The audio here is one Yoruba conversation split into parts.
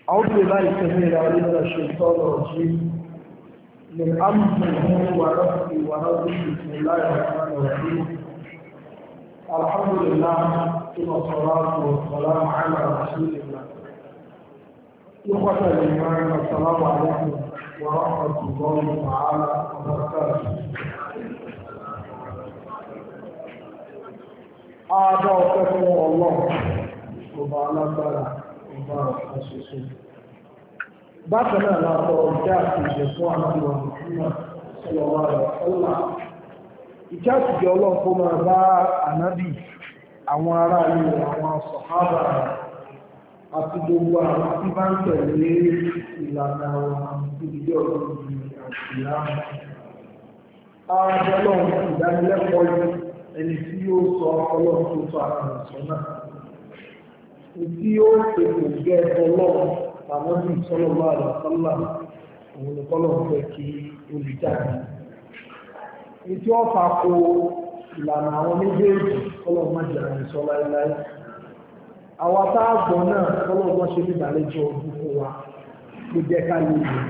أعوذ بالله السميع العليم من الشيطان الرجيم من أمره ونفسه ونفسه بسم الله الرحمن الرحيم الحمد لله ثم الصلاة والسلام على رسول الله إخوة الإيمان السلام عليكم ورحمة الله تعالى وبركاته أعطاكم الله سبحانه وتعالى bákan náà la sọ ìjà àti ìjẹ fún àmàlùwà Muhammad sallallahu alaihi wasallam ìjà àtijọ́ ọlọ́run kó máa bá ànábì àwọn ará ilé àwọn sọ̀hábà àti gbogbo àwọn tí bá ń tẹ̀lé ìlànà àwọn ìdílé ọdún ìyá ààrẹ ọlọ́run ìdánilẹ́kọ̀ọ́ yìí ẹni tí yóò sọ ọlọ́run tó sọ àwọn ìsọ náà tí ó ṣe kò gẹ́ ọlọ́run àwọn bí sallallahu alaihi wasallam òun ni kọ́lọ́run fẹ́ kí olùjáde ètò ọ̀fà kó ìlànà àwọn méjèèjì kọ́lọ́run má jẹ́ àmì sọ láéláé àwọn táàgbọ̀n náà kọ́lọ́run wọ́n ṣe nígbàlejò ọdún fún wa ló jẹ́ ká lè lò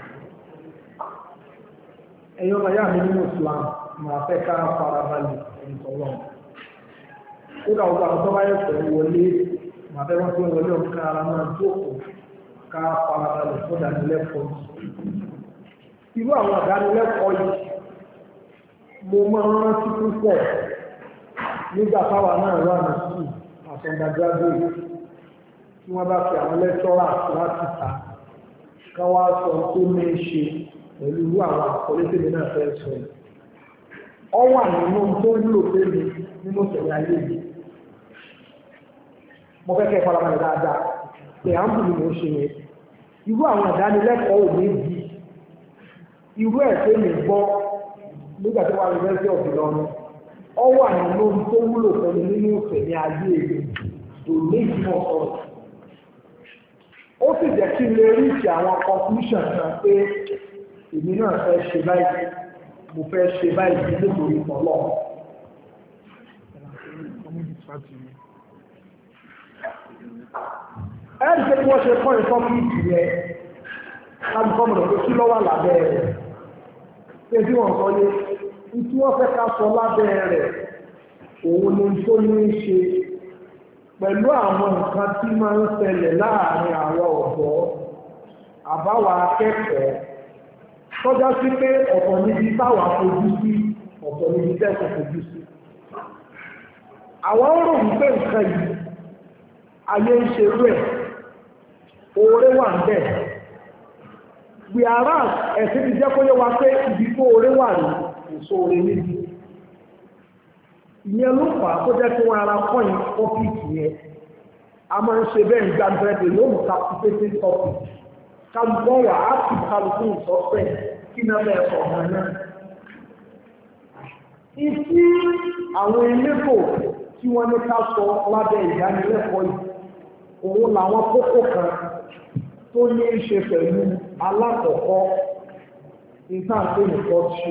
ẹ̀yin ọmọ yá mi nínú Islam máa fẹ́ ká farabalẹ̀ ẹ̀yìn tọ́lọ́run ó dà ọgbà àwọn tó bá yẹ pẹ̀lú wọlé máa fẹ́ wọ́n tó wọlé ọ̀ká ara máa jókòó ká farabalẹ̀ fún ìdánilẹ́kọ̀ọ́ irú àwọn ìdánilẹ́kọ̀ọ́ yìí mo máa ń rántí púpọ̀ nígbà táwa náà wà ní sùn àtọ̀ndàgbàgbé tí wọ́n bá fi àwọn lẹ́tọ́rà láti ta ká wá sọ tó ní í ṣe pẹ̀lú irú àwọn àkọlé tèmi náà fẹ́ sọ yìí ọ wà nínú tó wúlò tèmi nínú ìṣẹ̀lẹ̀ ayé yìí mo fẹ́ kẹ́ farabalẹ̀ dáadáa pé à ń bù ní mo ṣe yẹn irú àwọn ìdánilẹ́kọ̀ọ́ ò ní bí irú ẹ̀ tó lè gbọ́ nígbà tó wà ní University of Ilorin ọ wà nínú tó wúlò fún mi nínú ìfẹ́ ní ayé èdè tó ní ìmọ̀ sọ̀rọ̀ ó sì jẹ́ kí n lè rí ìṣe àwọn conclusion kan pé èmi náà fẹ́ ṣe báyìí mo fẹ́ ṣe báyìí nítorí ọlọ́ ẹ̀rí pé kí wọ́n ṣe kọ́ ìfọ́kì ìjìyẹ alùpùpù tó kí lọ́wọ́ lábẹ́ rẹ̀ pé bí wọ́n sọ yé tí wọ́n fẹ́ ká sọ lábẹ́ rẹ̀ òun ni tó ní í ṣe pẹ̀lú àwọn nǹkan tí máa ń ṣẹlẹ̀ láàrin àwọn ọ̀dọ́ àbáwá akẹ́kọ̀ọ́ tọ́já sí pé ọ̀pọ̀ níbi táwa fojú sí ọ̀pọ̀ níbi tẹ́sán fojú sí àwọn ń rò wípé nǹkan yìí ayé ń ṣe rẹ̀ oore wà ń bẹ̀ gbìyàrá ẹ̀sìn ti jẹ́ kó yẹ wa pé ibi tó oore wà ní èso oore níbi ìyẹn ló fà á tó jẹ́ kí wọ́n ara kọ́yìn ọ́fíìsì yẹn a máa ń ṣe bẹ́ẹ̀ nígbà bẹ́ẹ̀ yóò mú captivating topic kálukọ́ wà á sì kálukú ìsọ́fẹ́ kí náà bẹ́ẹ̀ sọ ọ̀nà náà ìtí àwọn elétò tí wọ́n ní ká sọ lábẹ́ ìdánilẹ́kọ̀ọ́ yìí òun làwọn kókó kan tó ní í ṣe pẹ̀lú alákọ̀ọ́kọ́ ìtàǹpé nìkan ṣù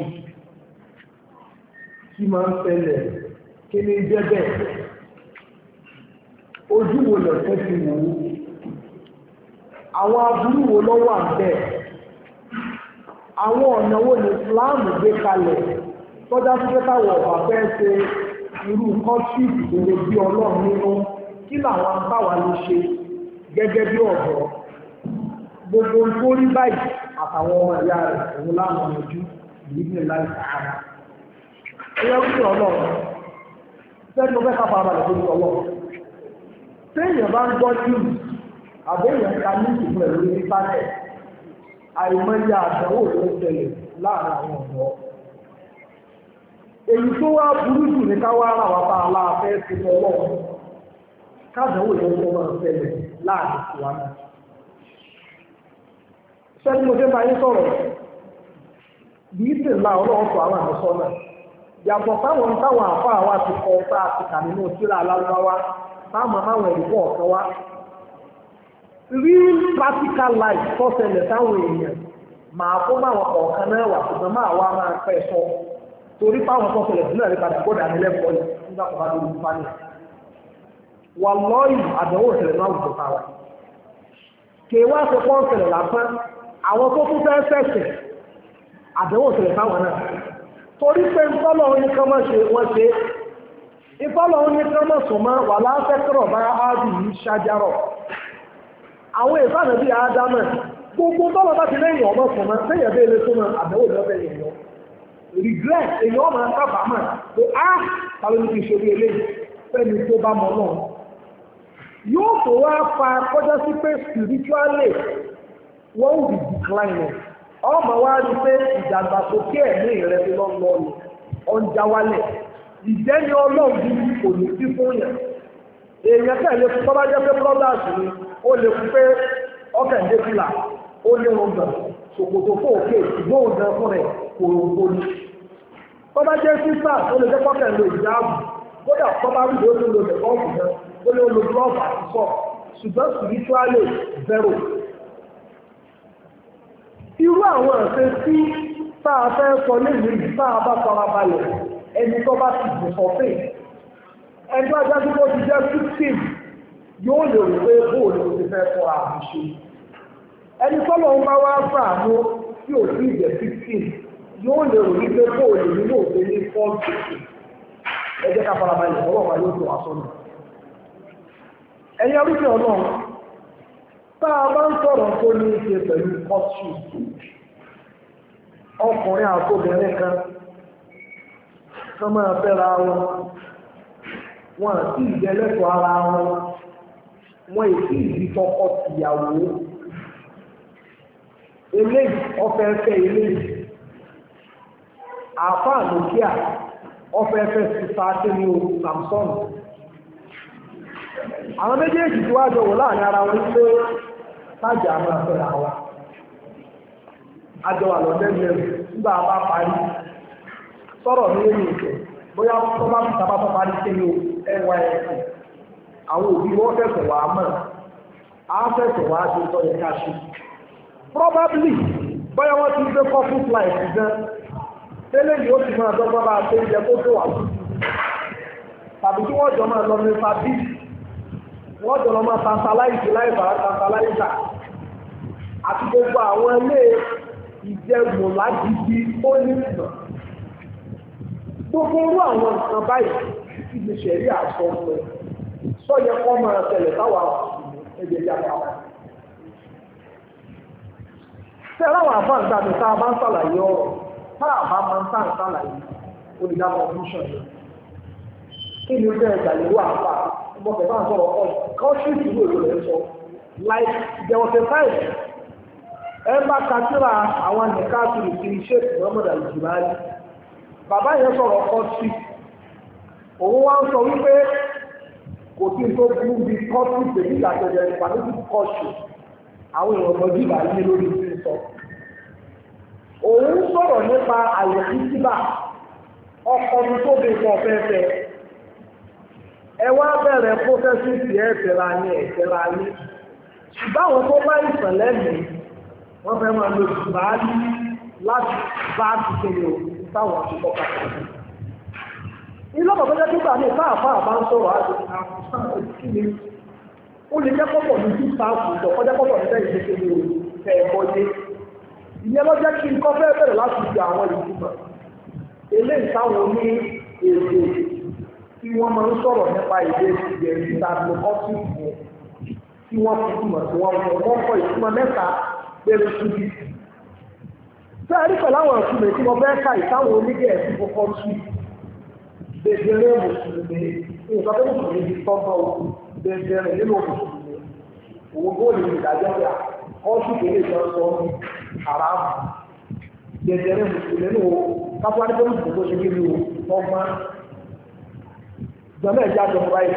tí máa ń ṣẹlẹ̀ kí ní jẹ́ bẹ́ẹ̀ ojú wo lẹ̀fẹ́ fi wò ó àwọn aburú wo ló wà bẹ́ẹ̀ àwọn ọ̀nà wo ni Islam gbé kalẹ̀ tọ́já sí pé táwọn ọ̀bà fẹ́ ṣe irú kọ́ńtírì ìṣòro bí ọlọ́run nínú kí làwọn báwa lè ṣe gẹ́gẹ́ bí ọ̀dọ́ gbogbo tó rí báyìí àtàwọn ọmọ ìyá rẹ̀ òun láwọn ojú ìlú ní láì sàárà ẹyẹ wípé ọlọ́run sẹ́ni ọbẹ̀ ká fara balẹ̀ lórí ọlọ́run téèyàn bá ń gbọ́ jùlù àbẹ́yẹn ká ní ìsìnkú lórí ìpánẹ̀ àìmọye àdánwò ló ń ṣẹlẹ̀ láàrin àwọn ọ̀dọ́ èyí tó wá burú jù ní káwá ara wa bá aláàfẹ́ ti ọlọ́run káàdánwò yẹn tó máa ń ṣẹlẹ̀ láàrin tiwa náà sẹ́ni mo fẹ́ máa yín sọ̀rọ̀ bí í sì ńlá ọlọ́run tó àwọn àmì sọ́nà yàtọ̀ táwọn àfáà wa ti kọ tá a ti kà nínú síra aláwọ̀ táwọn àwọn ẹ̀dùnkọ̀ ọ̀kan wá real practical life tó ṣẹlẹ̀ táwọn èèyàn máa fún àwọn ọ̀kan náà wà ṣùgbọ́n máa wá máa pẹ́ sọ torí fáwọn tó ṣẹlẹ̀ sílẹ̀ ní padà gbọ́dọ̀ ànílẹ́kọ̀ọ́ yìí nígbà tó bá lórí ìfánì wà lọ́yìn àdánwò ìṣẹ̀lẹ̀ náà wùdó táwa kèwá ṣe pọ́ńsẹ̀lẹ̀ lásán àwọn tó tún fẹ́ sẹ̀sẹ̀ àdéhùn ṣẹlẹ̀ táwọn náà torí pé ìtọ́lọ̀ oníkan ṣe wọ́n ṣe ìtọ́lọ̀ oníkan sùn mọ́ wà láfẹ́kọ̀rọ̀ bá áàbì yìí ṣájárọ̀ àwọn ìfànà bíi ádámà gbogbo tọ́lọ̀ bá ti lẹ́yìn ọmọ sùn mọ́ sẹ́yìn ẹ̀bẹ́ ilé tó mọ́ àdéhùn lọ́fẹ́ yẹn lọ regret èyàn ọmọ kábàámà pé tàbí ní kí n ṣe orí eléyìí fẹ́ni tó bá mọ náà yóò tó wá fa kọjá sí pé spiritually wọ́n will be declining ọmọ wa rí pé ìdàgbàsókè ẹ̀mí rẹ̀ ti lọ lọ ní ọjà wálẹ̀ ìjẹ́ni ọlọ́ọ̀dún kò ní sí fún yẹn èèyàn tẹ̀lé fún tọ́bá jẹ́ pé brothers ni ó lè fún pé ọkẹ̀ǹdé fìlà ó ní ọgbà ṣòkòtò fún òkè ìgbóhùn gan fún rẹ̀ kòròǹkò ni tọ́bá jẹ́ sísà ó lè jẹ́ kọ́kẹ̀ǹdé ìjáàbù kódà tọ́bá rí ló tó lo ẹ̀kọ́ọ̀bù gan ó lè lo glove àti sọ ṣùgbọ́n spiritually zero irú àwọn ẹ̀fẹ́ tí táa fẹ́ sọ lẹ́yìn táa bá fara balẹ̀ ẹni tó bá ti bù sọ́fẹ́ ẹgbẹ́ ajájú tó ti jẹ́ 16 yóò lè rò pé bóòlù ti fẹ́ fọ́ àbúṣe ẹni tọ́lọ̀ ń bá wá sàánú tí ò sí ìjẹ́ 16 yóò lè rò wípé bóòlù nínú òfin ní 4 ẹjẹ́ ká fara balẹ̀ ọlọ́run wa yóò tó wá sọ́nà ẹ̀yin arúgbó ọlọ́run táa bá ń sọ̀rọ̀ tó ní ṣe pẹ̀lú kọ́ṣù ọkùnrin àtòbìnrin kan tó máa fẹ́ra wọn àti ìjẹ́lẹ́tọ̀ ara wọn èsì ìdí tọkọ tìyàwó eléyìí ọfẹ́fẹ́ eléyìí àfáà lókíà ọfẹ́fẹ́ sísá tẹ́lẹ̀ o Samson àwọn méjèèjì tó wájọ wò láàrin ara wọn pé májà máa fẹ́ra wa àjọ àlọ́dẹ́gbẹ̀rẹ̀ nígbà bá parí sọ̀rọ̀ ní èyí ìfẹ́ bóyá tó bá fi tàbá tó parí sí ní NYSC àwọn òbí wọ́n fẹ̀sẹ̀ wà mọ̀ á fẹ̀sẹ̀ wà tó tọ́ yẹ ká ṣe probably bóyá wọ́n ti gbé couple flight gan tẹ́lẹ̀ ni ó ti máa dọ́gbọ́n bá ṣe ń jẹ kó tó wà tó tàbí tí wọ́n jọ máa lọ nípa bí wọ́n jọ lọ máa tantalize láìbàrá tantalize àti gbogbo àwọn ilé ìjẹun lágídí ó ní ìmọ̀ gbogbo orú àwọn nǹkan báyìí ti lè ṣẹ̀rí àṣọ ọ̀pẹ sọ́yẹ kọ́ máa tẹ̀lẹ̀ táwa ẹgbẹ̀ ìjàpá wa. Ṣé láwọn àfáàǹgbà mi tá a bá ń ṣàlàyé ọ̀rọ̀ tá a bá máa ń tà ń ṣàlàyé olùdámọ̀ ọdúnṣàn yẹn. Kí ni ó bẹ̀rẹ̀ ìgbàlérò àfà ọmọkẹ̀ bá ń sọ̀rọ̀ ọ̀ kọ́ṣíìtì ìlú èlò rẹ̀ sọ like there was a time ẹ bá kátìrà àwọn nìkan tó lè fi ṣe Muhammad al-Jibali bàbá yẹn sọ̀rọ̀ kọ́sí òun wá ń sọ wípé kò sí tó burú bí kọ́sí tèmi ìgbàjọ̀jẹ̀ ìpàdésí kọ́sù àwọn èèyàn mọ̀jú ìgbà yé lórí tí ń sọ òun sọ̀rọ̀ nípa àyẹ̀kí síbà ọkọ̀ mi tó bí nǹkan fẹ́fẹ́ ẹ wá bẹ̀rẹ̀ pósẹ́sìtì ẹ̀fẹ̀ra ní ẹ̀fẹ̀ra ní ṣùgbọ́n àwọn tó bá ìsàn lẹ́mìí wọ́n fẹ́ máa lo ìbáàlì láti bá ti kéde òun táwọn àṣìkọ́ pàtàkì. Ilé ọ̀pọ̀ tó jẹ́ pípa ní ìfáàfáà bá ń sọ̀rọ̀ àti àkùsàn òkú ni ó lè jẹ́ pọ̀pọ̀ ní tí sáàfù ìjọ kọjá pọ̀pọ̀ ní tẹ́yìn kékeré ní orí tẹ́ ẹ̀kọ́ yé. Ìyẹn lọ jẹ́ kí n kọ́ fẹ́ bẹ̀rẹ̀ láti fi àwọn ìtumọ̀. Eléyìí táwọn ní èdè tí wọ́n máa ń sọ̀rọ̀ nípa èdè ìgbẹ̀rù ìtàkùn ọ́fíìsì yẹn tí wọ́n fi túmọ̀ tí wọ́n kọ́ ìtumọ̀ mẹ́ta péré síbi. Sẹ́ẹ̀rí pẹ̀lú àwọn ìtumọ̀ tí wọ́n fẹ́ ka ìtàwọn onígẹ̀ẹ́sì kọ́kọ́ sí bèbèrè mùsùlùmí nǹkan tó mùsùlùmí ti tọ́gbọ́ òkú bèbèrè nínú mùsùlùmí òun góòlù ìdájọ́ rẹ̀ ọ́sùn tó lè jọ sọ ní àràmù bèbèrè mùsùlùmí nínú kápẹ́lẹ́ tó mùsùlùmí tó ṣe kí ni ọgbọ́n jọmọ́ ẹ̀já jọ báyìí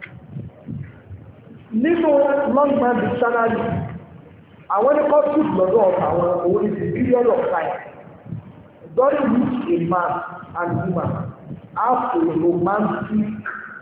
nínú longman dictionary àwọn ní kọ́sùn lọ́dọ̀ àwọn òun ní period of time during which a man and woman have a romantic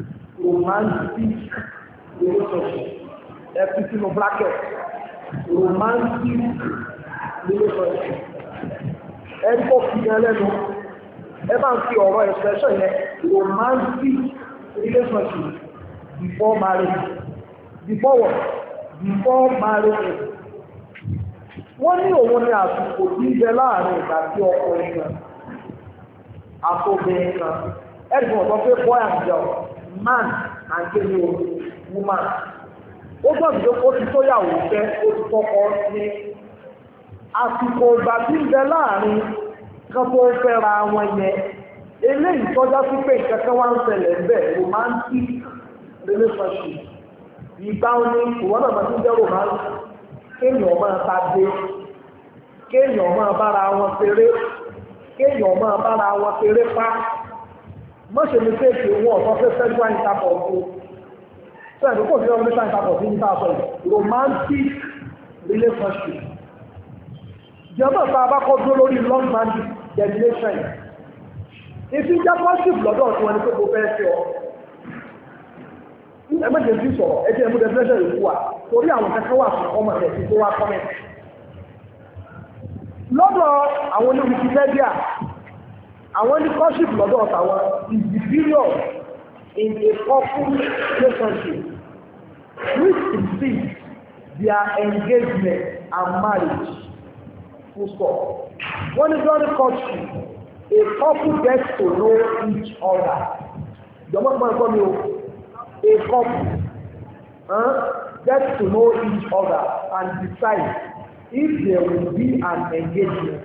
relationship. Everything in bracket. Romantic relationship. Ẹ̀kọ́ fi ẹlẹ́nu. Ẹ bá ń fi ọ̀rọ̀ expression yẹn romantic relationship before marriage. Before what? before marriage. Wọ́n ní òun ni àsìkò tí ń bẹ láàrin ìgbà tí ọkọ ẹ̀kan àtòbìnrin kan ẹ̀gbọ́n ọ̀dọ́ pé boy and girl man and kele woman. Ó gbọ́dọ̀ pé ó ti tó yàwó fẹ́ ó ti kọ́kọ́ ní àsìkò ìgbà tí ń bẹ láàrin kan tó ń fẹ́ra wọn yẹn eléyìí tọ́já sí pé ìkẹ́kẹ́ wá ń ṣẹlẹ̀ ń bẹ̀ romantic relationship. Ìgbà òní ìwọ́n náà máa ń jẹ́ romantic kéèyàn máa ta dé kéèyàn máa bára wọn ṣeré kéèyàn máa bára wọn ṣeré pa mọ́ṣẹ́ mi kéèké wọn ọ̀tọ́ fẹ́ sexual intercourse sẹ́yìn kò sí ọmọdé sexual intercourse ní ìta sọ romantic relationship. Ìjọba ìta bá kọ́ dúró lórí long term definition ìfi jacob lọ́dọ̀ tí wọ́n ní pé kò fẹ́ ṣe ọ́ emergency sọ̀rọ̀ ẹjẹ́ ẹmú definition ìlú wa torí àwọn kẹ́kẹ́ wà fún ọmọ rẹ̀ tí tó wá comment. Lọ́dọ̀ àwọn ní Wikipedia àwọn ní courtship lọ́dọ̀ tàwọn is the period in a couple relationship which precedes their engagement and marriage. Full stop. Wọ́n ní during courtship a couple gets to know each other. Jọ̀mọ́ tí wọ́n ń kọ́ mi o. A couple gets to know each other and decide if there will be an engagement.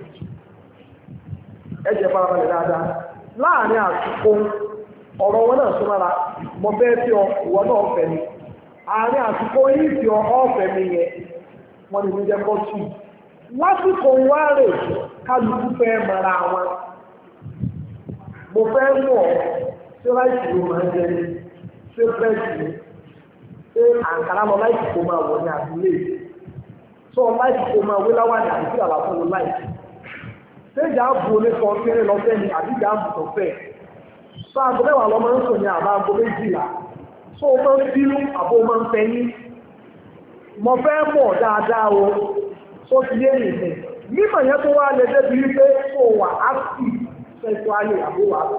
Ẹ jẹ́ farabalẹ̀ dáadáa. Láàárín àsìkò ọ̀rọ̀ wọn náà sọ lára mo fẹ́ fi ọ ìwọ náà fẹ́ mi. Àárín àsìkò yìí fi ọ ọ̀fẹ́ mi yẹn wọ́n ní ìjẹ́ kọ́tù. Lásìkò wá rè kálukú fẹ́ mara wọn. Mo fẹ́ mọ̀ ṣé láìsí ló máa ń jẹ ní. Ṣé bẹ́ẹ̀sì ṣé àǹkárá lọ láìsí kó máa wọ̀ ní àdúlé sọ láìsí kó máa wé láwà ní àdúgbò àlàfo lọ láìsí ṣé ìjà àbò oníkan kéré lọ fẹ́ ni àbí ìjà àbò tó fẹ́ sọ aago mẹ́wàá lọ máa ń sọ ní àbá aago méjìlá sọ o máa ń bínú àbó máa ń fẹ́yìn mo fẹ́ mọ̀ dáadáa o sọ ti yé nìyẹn mímọ̀ yẹn tó wá lè débi wípé kó wà á sì sexually àbó wà á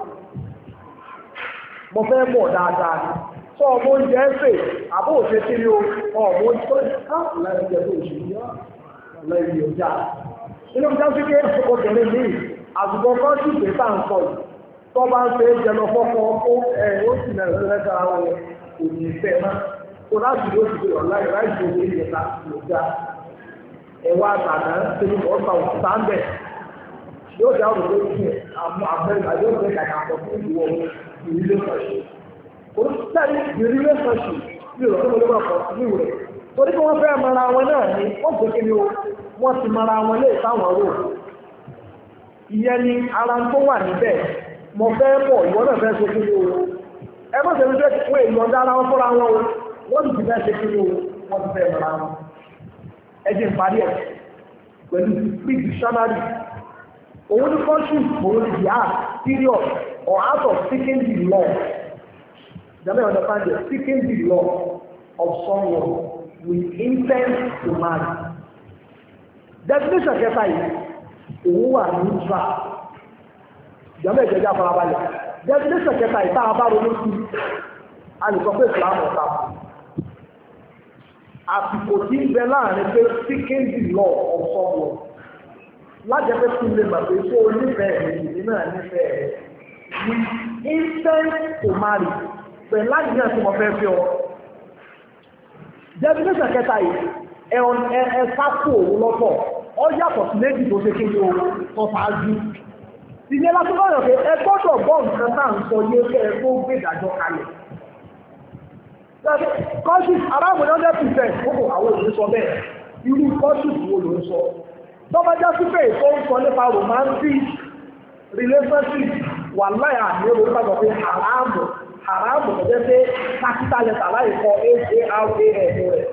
mo fẹ́ mọ̀ dáadáa ni sọ ọmọ oúnjẹ ẹ̀fẹ̀ àbó òṣè tí ni ọmọ oúnjẹ tó láìjẹ́ tó ṣe ní ọ̀lẹ́yìn ọjà inú ìjà sí pé obìnrin ní àsìkò kan sì pé tá à ń sọ yìí tó bá ń fẹ́ jẹ lọ fọ́fọ́ ó ó sì nà ẹ̀rọ ara wọn kò ní fẹ́ mọ́ kó láti ló ti bẹ̀rẹ̀ láì láì tó ṣe ìyẹn ta ọjà ẹ̀wà àtàná tẹ̀lé ọ̀sà òkúta ń bẹ̀ yóò dá òun lórí àbẹ̀rẹ̀ àyọ̀bẹ̀ kàkà pọ̀ fún ìwọ relationship. Olùsẹ́ni the relationship ní ìrọ̀lẹ́ mo lè máa kọ̀ sí ìwé. Torí pé wọ́n fẹ́ mara wọn náà ni wọ́n gbé kí ni o, wọ́n ti mara wọn lè táwọn rò. Ìyẹn ni ara tó wà níbẹ̀. Mo fẹ́ bọ̀ ìwọ náà fẹ́ ṣe kí ni o. Ẹ má ṣe ní fẹ́ pé ìyọ̀ǹda ara wọn fúnra wọn o. Wọ́n ti fẹ́ ṣe kí ni o, wọ́n ti fẹ́ mara wọn. Ẹ jẹ́ ìparí ẹ̀ pẹ̀lú free dictionary. Òun ní country òun ní the art period or out of seeking the law. Let me understand this. Seeking the law of someone with intent to marry. Definition kẹta yìí, òun wà neutral. Ìjọba ìjọba farabalẹ̀. Definition kẹta yìí tá a bá ronú sí, a lè sọ pé ìsìlámù ọ̀tá. Àsìkò tí ń bẹ láàrin pé seeking the law of someone. Lájẹ́ pé kí n lè mọ̀ pé ṣé o nífẹ̀ẹ́ ìdílé náà nífẹ̀ẹ́ rẹ̀. With intent to marry. Pẹ̀lú láti ní àti mo fẹ́ fi ọ. Definition kẹta yìí, ẹ sápò òun lọ́tọ̀, ọ yàtọ̀ sí méjì tó ṣe kéde o tó ṣáájú. Ìyẹn láti lọ́yọ̀ pé ẹ gbọ́dọ̀ gbọ́ nǹkan tá à ń sọ yé kẹ́ ẹ tó gbé ìdájọ́ kalẹ̀. Kọ́sì aráàlú 100% gbogbo àwọn òṣèré sọ bẹ́ẹ̀, irú kọ́sì wo ló ń sọ? Tọ́bajá sí pé ètò ń sọ nípa romantic relationship wà láyà ní orí bàbá pé haramu jẹ́ pé capital letter láì kọ HARAM rẹ̀.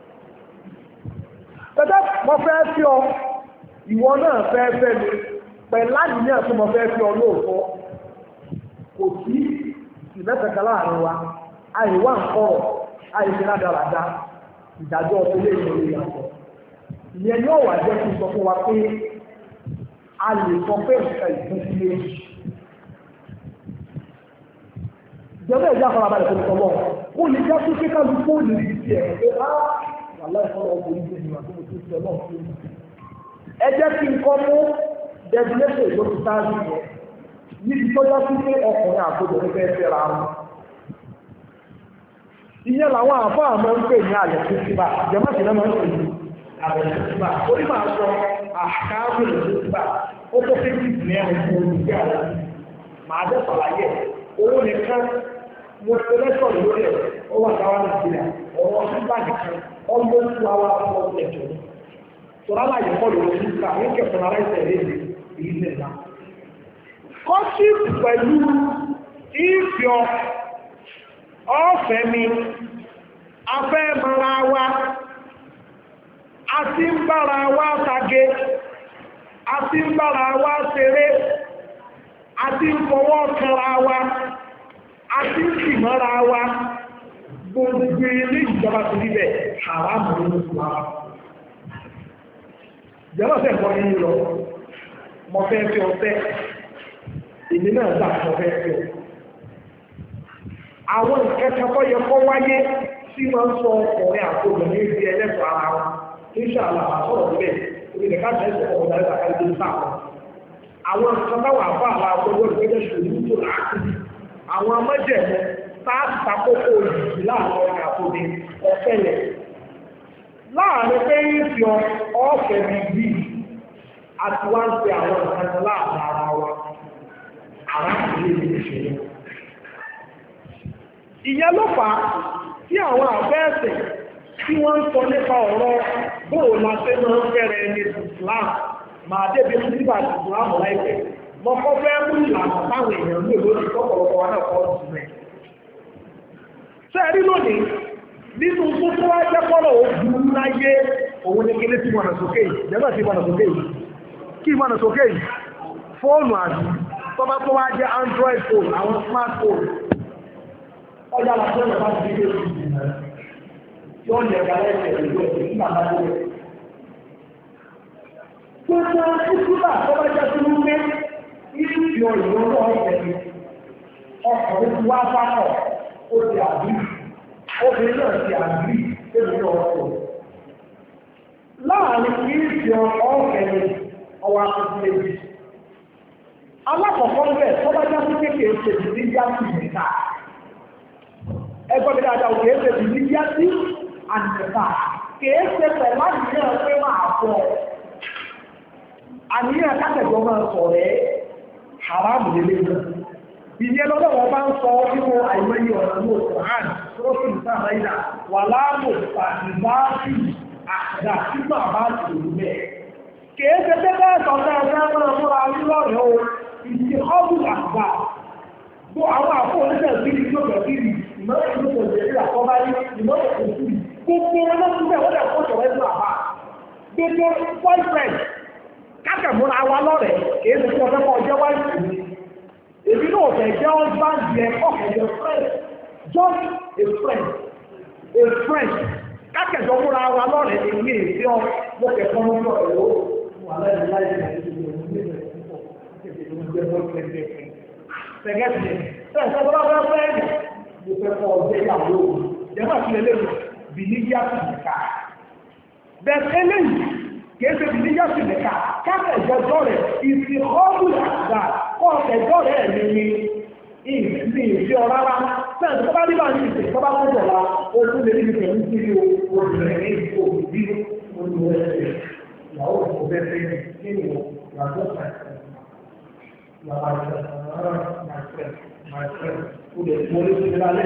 Pẹ̀tẹ́ mo fẹ́ fi ọ, ìwọ náà fẹ́ fẹ́ mi, pẹ̀lú láti ní ẹ̀sùn mo fẹ́ fi ọ lóòótọ́. Kò sí ìmẹ́tẹ̀kẹ́ láàrin wa, àìwá nǹkọ̀rọ̀, àìsí ládàradà, ìdájọ́ ọ̀tọ́ lè ní orí yàtọ̀. Ìyẹn yóò wà jẹ́ kí n sọ fún wa pé a lè sọ pé nǹkan ìpín sí méjì. Ìjọba ìjà farabalẹ̀ tó ń sọ lọ, ó lè jẹ́ pé kíkà lù fóònù ìdí ẹ̀ pé aláìfọwọ́ ọkùnrin tó ti wà tó ti sọ náà fún mi. ẹ jẹ́ kí n kọ́ mú definition ìlú ti sáájú yẹn níbi tó yá sí pé ọkùnrin àtòjọ ní fẹ́ẹ́ fẹ́ra wọn. ìyẹn làwọn àfáà máa ń pè ní àlẹ́ kìtìbà jẹ́mọ́sì náà máa ń pè ní àlẹ́ kìtìbà orí máa sọ àkáàbù kìtìbà ó tó fi kìtì ní ẹ̀rọ fún olùgbé àlẹ́ màá dẹ́ sàlàyé owó nìkan mo ṣe lẹ́sọ̀ lórí ẹ̀ ó wà dáwà nàìjíríà ọ̀rọ̀ nígbà nìkan ọmọ oṣù àwọn akọ́kọ́ ẹ̀jọ̀ ní tọ́lá láyé kọ́ lórí nígbà ní kẹfọ́n ara ìṣẹ̀ lé èyí lè ná. kọ́ṣíp pẹ̀lú ìfẹ́ ọ̀fẹ́ mi afẹ́ mara wa àti ń bára wa tage àti ń bára wa ṣeré àti ń fọwọ́ kanra wa àti ń sì mọ́ra wa gbogbo ilé ìjọba ti rí bẹ̀ haramu nínú ìwà. ìjọba fẹ́ kọ́ nínú lọ mọ fẹ́ fẹ́ ọ̀fẹ́ èmi náà gbà mọ fẹ́ fẹ́ ọ. àwọn ìkẹ́kọ̀ọ́ yẹ kọ́ wáyé tí wọ́n ń sọ ọkùnrin àkójọ ní ibi ẹlẹ́sọ̀ ara wọn inshallah àsọ̀rọ̀ bẹ́ẹ̀ orí ẹ̀ka tẹ̀sán ọ̀gá ẹ̀ka kájú ní sáà àwọn ìkọ́tàwọ̀ àbá àwọn akọ́jọ́ ìgbẹ́jọ́ ṣòro tó láti àwọn amọ́jẹ̀mọ́ táàtì takókò òjìjì láàrin ọ̀rẹ́ àkóde ọ̀fẹ́lẹ̀ láàrin pé ń fi ọ̀fẹ́ bí àti wá ń pe àwọn ìkànnì láàrin ara wa arákùnrin ní ìṣẹ̀lẹ̀. ìyẹn ló fà á tí àwọn àfẹ́ẹ̀sẹ̀ tí wọ́n ń sọ nípa ọ̀rọ̀ bóò la ṣe máa ń fẹ́rẹ̀ ní Islam máa débi nígbà Islam láìpẹ́ mọ́kọ́ fẹ́ mú ìlànà táwọn èèyàn ní òlórí tọ́pọ̀lọpọ̀ wọn náà kọ́ ọ̀sùn rẹ̀. sẹ́ẹ̀rí lónìí nínú gbogbo ajẹ́kọ́lọ̀ ogun láyé òun ní kílé tí mọ̀nà sókè yìí jẹ́bẹ̀ tí mọ̀nà sókè yìí kí mọ̀nà sókè yìí fóònù àti tọ́bá tó wá jẹ́ Android phone àwọn smartphone ọjà làtọ́ ìrọ̀ bá ti dé tí ó lẹ̀ gàlẹ́ ìṣẹ̀lẹ̀ ìlú ẹ̀sìn nígbà bá dé gbogbo ìṣúgbà tọ́bá jẹ́ tó ń gbé ìṣúgbì ọ̀yọ́ náà ọ̀fẹ́ ọkùnrin tí wá sákọ̀ ó ti àbí obìnrin náà ti àbí tẹ́lẹ̀ náà ọ̀fẹ́ láàrin ìṣúgbì ọ̀fẹ́ ọwọ́ akọ́kọ́ méjì alákọ̀ọ́kọ́ bẹ̀ tọ́bá jẹ́ tó kéèké ṣe ti ní yásí nìka ẹgbọ́n mi dáadáa òkè ṣe ti ní yásí ànìkà kèé ṣe pẹ̀lú àníyàn pé máa fọ́ àníyàn kákẹ̀jọ́ máa sọ rẹ̀ haramu lélẹ̀ náà ìyẹn lọ́dọ̀ wọn bá ń sọ nínú àìmọye ọ̀nà ní oṣù hàn tó sì ń sáà náírà wà láàbò pàṣípàṣí àdá sígbà bá ti lò bẹ́ẹ̀ kèé ṣe pé bẹ́ẹ̀ sọ fẹ́ ẹgbẹ́ máa múra nílọ́rẹ̀ o ìdí ọ́bùn àgbà bó àwọn àpò oníṣẹ́ ìbílí tó bẹ̀ bílí ìmọ̀lẹ́ ìlú kò jẹ́ ìlà kọ́ báyìí ìmọ̀lẹ́ kò sí gbogbo ọlọ́sùn bẹ́ẹ̀ wọ́n dẹ̀ kó sọ̀rọ̀ ẹ̀sùn àbá gbogbo boyfriend kákẹ̀múra wa lọ́rẹ̀ kìí ṣe fún ọjọ́ ọjọ́ wáyé ìlú èmi náà fẹ́ jẹ́ husband yẹn ọ̀kẹ̀jẹ̀ friend just a friend kákẹ̀jọ múra wa lọ́rẹ̀ èmi èsì ọ mo kẹ̀kọ́ mú lọ ẹ̀rọ wà láyé láyé sẹ̀gẹ́sì sẹ́ẹ̀sẹ̀ tó bá fẹ́ fẹ́ mo fẹ́ fọ́ ọjọ́ ìyàwó jẹ́mọ̀ sí eléyìí bìníyà sí nìka bẹ́ẹ̀ eléyìí kìí ṣe bìníyà sí nìka káfẹ́ ìjọjọ́ rẹ̀ ìfi ọ́dún àgbà kọ́ ẹ̀jọ́ rẹ̀ ní ìsìn ìfẹ́ ọ̀rárá sẹ́ẹ̀sẹ̀ tó bá rí bá ní ìsìn tó bá tó jọ̀ la ó tún lè ní pẹ̀lú sí obìnrin ní ìfò ìdí olùwẹ̀sẹ̀ ìyàwó òbẹ́fẹ́ nínú ìyàtọ̀ my friend, who is more than a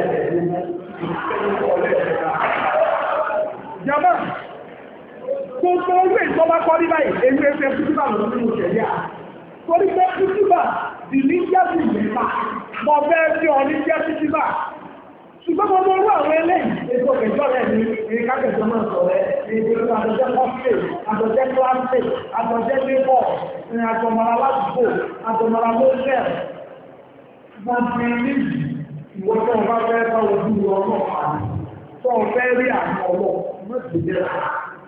Jàmbá, gbogbo owó ìjọba kọ́ ní báyìí, èyí ẹgbẹ́ kútúbà lọ nínú ìṣẹ̀lẹ̀ à. Torí pé kútúbà sì ní jẹ́sì mẹ́ta, mọ̀ fẹ́ tí ọ ní jẹ́sì kútúbà. Ṣùgbọ́n gbogbo owó àwọn eléyìí, ètò ìjọ rẹ̀ ní ìkákẹ̀jọ náà sọ rẹ̀, èdè àjọjẹ́ kọ́fíè, àjọjẹ́ kíláàsì, àjọjẹ́ lébọ̀, àjọmọ̀ra ládùúgbò, àjọmọ̀ra lóṣẹ̀. Wọ́n fi ní ìwọ́n tó ń bá fẹ́ bá ojú ọmọ àmì tó ń fẹ́ rí àmì ọmọ mọ́sí jẹ́ rà.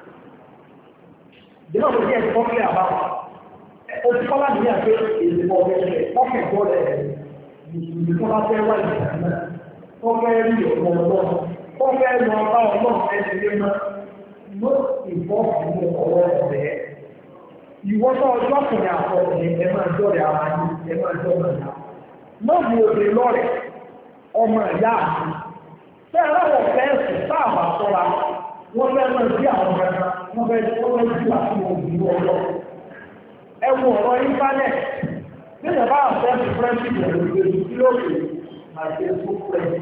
Jẹ́nà tó jẹ́ ìfọ́kẹ́ àbáwọ̀. Ó ti kọ́lá ní àgbé èdè ọ̀rẹ́ ọkẹ̀ bọ́ọ̀lẹ̀ ìṣòro tó bá fẹ́ wá ìgbà náà. Wọ́n fẹ́ rí ọmọ ọlọ́run. Wọ́n fẹ́ lọ bá ọlọ́run ẹni lé mọ́. ló ìbọn fún ọwọ́ ọ̀bẹ. Ìwọ́n náà ọjọ́ kùnrin àkọọ́lẹ̀ ẹ máa jọ rẹ̀ ara yín, ẹ máa jọ ọmọ ìyá. Má bu òde lọ́rẹ̀ ọmọ ìyá àti. Ṣé aláwọ̀ fẹ́ẹ̀sì sáàbà sọ́ra? Wọ́n fẹ́ máa bí àwọn ọmọ ẹ̀ka, wọ́n fẹ́ jí àti òbí ọlọ́. Ẹ wo ọ̀rọ̀ íńtánẹ̀tì. Nígbà bá àfẹ́ẹ̀sì fẹ́ẹ̀sì ìrẹ̀lẹ̀ ìgbèlú tí ó pè my Facebook friend.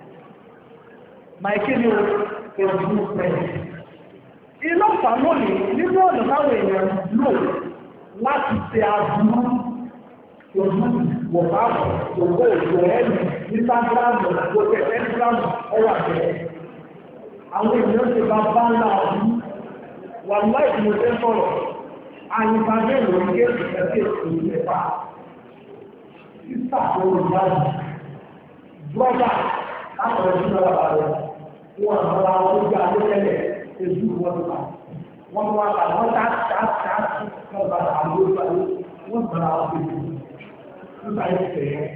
My kidney Facebook friend. Iná fà lónìí nínú ọ̀nà táwọn èèyàn lò láti ṣe àbúrú ojú wọ̀pá ògbó òjò ẹ̀mí Instagram òkè Instagram ọwọ́ àbẹ̀rẹ̀. Àwọn èèyàn ti bá bá ńlá ọdún wà láì mo fẹ́ sọ̀rọ̀ àyípadé ìròyìn kéèkì kẹ́kẹ́ òṣèlú ẹ̀fà. Sísà tó ń báyìí brọ́dà láwọn ọdún lọ́wọ́ rẹ̀ wọ́n àwọn ọdún adékẹ́lẹ̀ èdè wọn bá wọn wá àwọn tá lọ́ba àwọn olùdarí wọ́n bára wọn bèèrè nípa ìfẹ́ yẹn.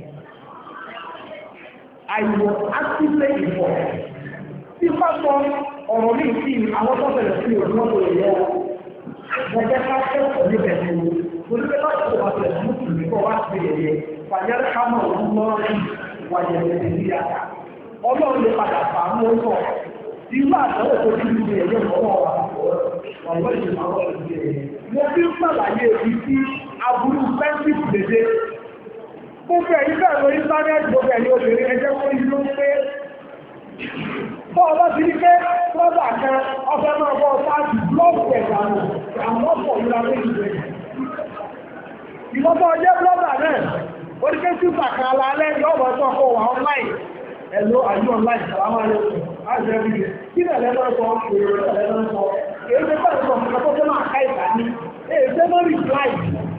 I was actively involved. Tí wọ́n sọ ọ̀rọ̀ ní ìsìn àwọn tó bẹ̀rẹ̀ sí òun wọn lè yẹ gẹ́gẹ́ ká kẹ́kọ̀ọ́ níbẹ̀ ní o. Olùgbé láti tó wà bẹ̀rẹ̀ mú tìlú kọ́ wá sí ẹ̀yẹ. Fàyẹ́rẹ́ ká mọ̀ ọ́n lọ́rùn wàyẹ̀rẹ̀ ìdíyà. Ọlọ́run lè padà fà á mú ó sọ. Irú àtọ́wò tó ti di ẹ̀yẹ ọwọ́ wa ọ̀rọ̀ ìṣẹ̀lẹ̀ àwọn ìṣẹ̀lẹ̀. Mo fi ń sàlàyé ibi tí aburú fẹ́ńsìpì lédè. Gbogbo ẹ̀yin bẹ̀rẹ̀ lórí íńtánẹ́ẹ̀tì gbogbo ẹ̀yin obìnrin ẹjẹ́ fún ìlú pé bọ́ọ̀ bá ti ní pé brọ́dà kan ọfẹ́ máa bọ́ sáàtì blọ́ọ̀kù ẹ̀dànù àwọn ọ̀pọ̀ ìlànà ìgbẹ́. Ìwọ́n bọ́ jẹ́ brọ́dà náà ó ní pé sípà kan alálẹ́ yóò wọ́n tó ọkọ̀ wà online. Ẹ̀lò àyú online sàlámà lẹ́kùn láti ẹbí rẹ̀. Kí ni ẹ̀lẹ́mọ̀ sọ èrò ẹ̀lẹ́mọ̀ sọ? Èyí tó bẹ̀rẹ̀ sọ fún ọkọ̀ tó máa ká ìgbà ní. Èyí tó mọ́ reply.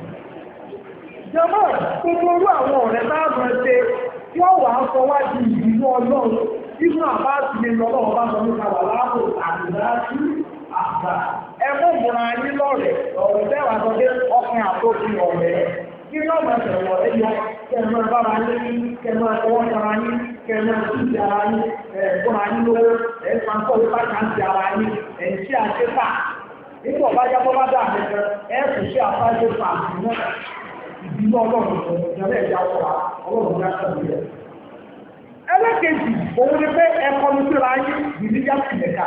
Jọmọ́ gbogbo orú àwọn ọ̀rẹ́ láàbọ̀ ṣe tí ó wà á sọ wájú ìlú Ọlọ́run. Ibùn àbá ti lè lọ lọ́wọ́ bá sọ nípa wà láàbò àdìdájú àgbà. Ẹkún ìbùnà yín lọ́rẹ̀ ọ̀rẹ́ tẹ́wàá sọ pé ọkùnrin àtòkùn ọ̀rẹ́. Kí ní ọ̀nà ìṣẹ̀wọ̀ ẹ̀yọ kẹmọ́ bára yín, kẹmọ́ ọwọ́ sára yín, kẹmọ́ ìṣúdì ara yín, ẹ̀gbọ́nra yín lówó, ẹ̀fàǹkọ́ ìpákàntì ara yín, ẹ̀ṣẹ́ àṣẹ́fà. Nígbà ọba yábọ́ bá dà mẹ́fẹ́, ẹ̀ẹ́sùn sí àfáàjẹ́ fàájì náà. Ìbínú Ọlọ́run ìjọba ẹ̀já wọ́ra, Ọlọ́run yá sọ̀rọ̀. Ẹlẹ́kejì, òun ni pé ẹ̀kọ́ ní síra yín ìdíjà sí ẹ̀ka.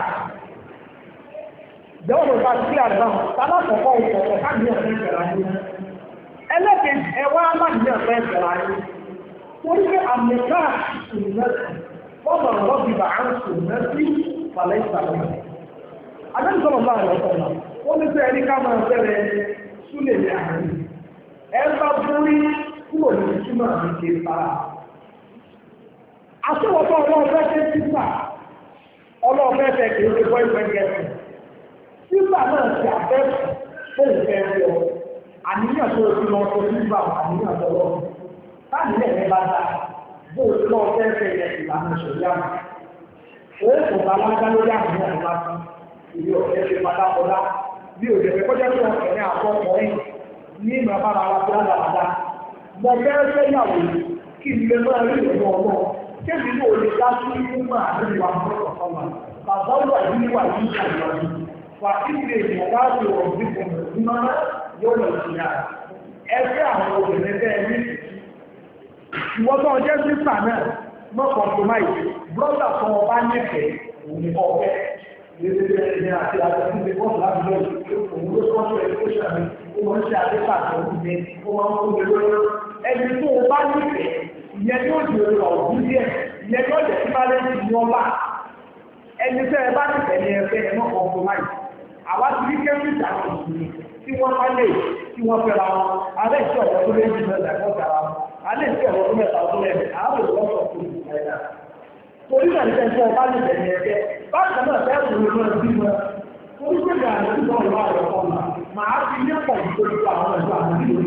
Ìjọba ló bá sí àrẹ̀ náà, tálákọ̀ọ́kọ́ òkòkò káàkiri ọ̀fẹ́ ìfẹ̀rẹ̀ ayé. Ẹlẹ́kejì, ẹwà aláàbíyàn fẹ́ ìfẹ̀rẹ̀ ayé. Torí pé àmìká ìsùnmẹ́sì, fọ́mọ̀ rọ́bìbà á ń sùnmẹ́sì pàlẹ́ ìsàlẹ̀. Adéǹsọ̀rọ̀ bá rẹ̀ sọ̀rọ̀, ó ní sẹ́ ẹni ká máa bẹ̀rẹ̀ súlẹ̀ ní àárín. Ẹ bá borí kúrò ní ìtumọ̀ àmì kì í fara. Àṣewọ̀tọ̀ ọlọ́ọ̀fẹ́ ṣe sísà, ọlọ́ọ̀fẹ́ ṣe kìí ṣe bọ́ ìfẹ́ gẹ̀ẹ́sì. Sísà náà ti àfẹ́sì fún ìfẹ́ ẹ̀rọ. Àníyàn tó ti lọ sọ sísà àníyàn tó lọ. Táàbí lẹ́yìn bá dá, bó o ti lọ fẹ́ fẹ́ yẹ ìlànà ìṣòrí àmì. Òun kò bá lágbá lórí àníyàn lásán. Ìlú ọ̀fẹ́ ṣe padà kọjá. Bí òjò ẹ̀fẹ́ kọjá tó ọ̀fẹ́ ní àkọ́kọ́ ní ìgbà bára wa tó dáadáa. Mo fẹ́ fẹ́yàwó kí ilé máa rí ìrọ̀lọ́ ọlọ́run. Kébì ní òye dá sí ìgbìmọ̀ àdéhùn àbúrò ọ̀sánmà. Bàbá wà ní wà ní ìṣàlùwàjú. Wà ilé ìyàwó àti ọ̀gbìn ìgbìmọ̀ yóò lọ sí ara. Ẹgbẹ́ àwọn obìnrin bẹ́ẹ̀ ní. Ìwọ́n tó ọjọ́ sísà náà mọ́ compromise. Brọ́dà tó wọn bá nífẹ̀ẹ́ òun ní ọ̀fẹ́. Ilé àti àjọṣe ti bọ́ọ̀lù láti lọ òun ló sọ́ọ̀tù ẹ̀kọ́ṣà mi. Ó máa ń ṣe àdéhùn àti ọ̀gbìn. Ó máa ń kó mi lóyún. Ẹni tó o bá nífẹ̀ẹ́ ìyẹn yóò di orí ọ̀gbìn díẹ̀ ìyẹn yóò jẹ́ sípálẹ̀ ní ọlá ẹni tẹ́ ẹ bá ti tẹ̀lé ẹgbẹ́ ẹ náà compromise àwa ti rí kẹ́míìtì àwọn òṣèlú tí wọ́n bá lè tí wọ́n fẹ́ra wọn alẹ́ ìṣẹ́ ọ̀rọ̀ tó lé jù mẹ́ta ẹ̀kọ́ tara wọn alẹ́ ìṣẹ́ ọ̀rọ̀ tó mẹ́ta ọdún lẹ́nu àwọn olùkọ́ tó kù ẹ̀dá torí náà ní tẹ́lifíṣẹ́ ọba lè tẹ̀lé ẹgbẹ́ bákan náà fẹ́ẹ́ kúrò náà bí wọn torí pé ní àná ìgbà ọ̀rọ̀ àrọ̀ ọ̀la màá fi ní pọ̀ nítorí àwọn ẹ̀dọ́ àwọn ìlú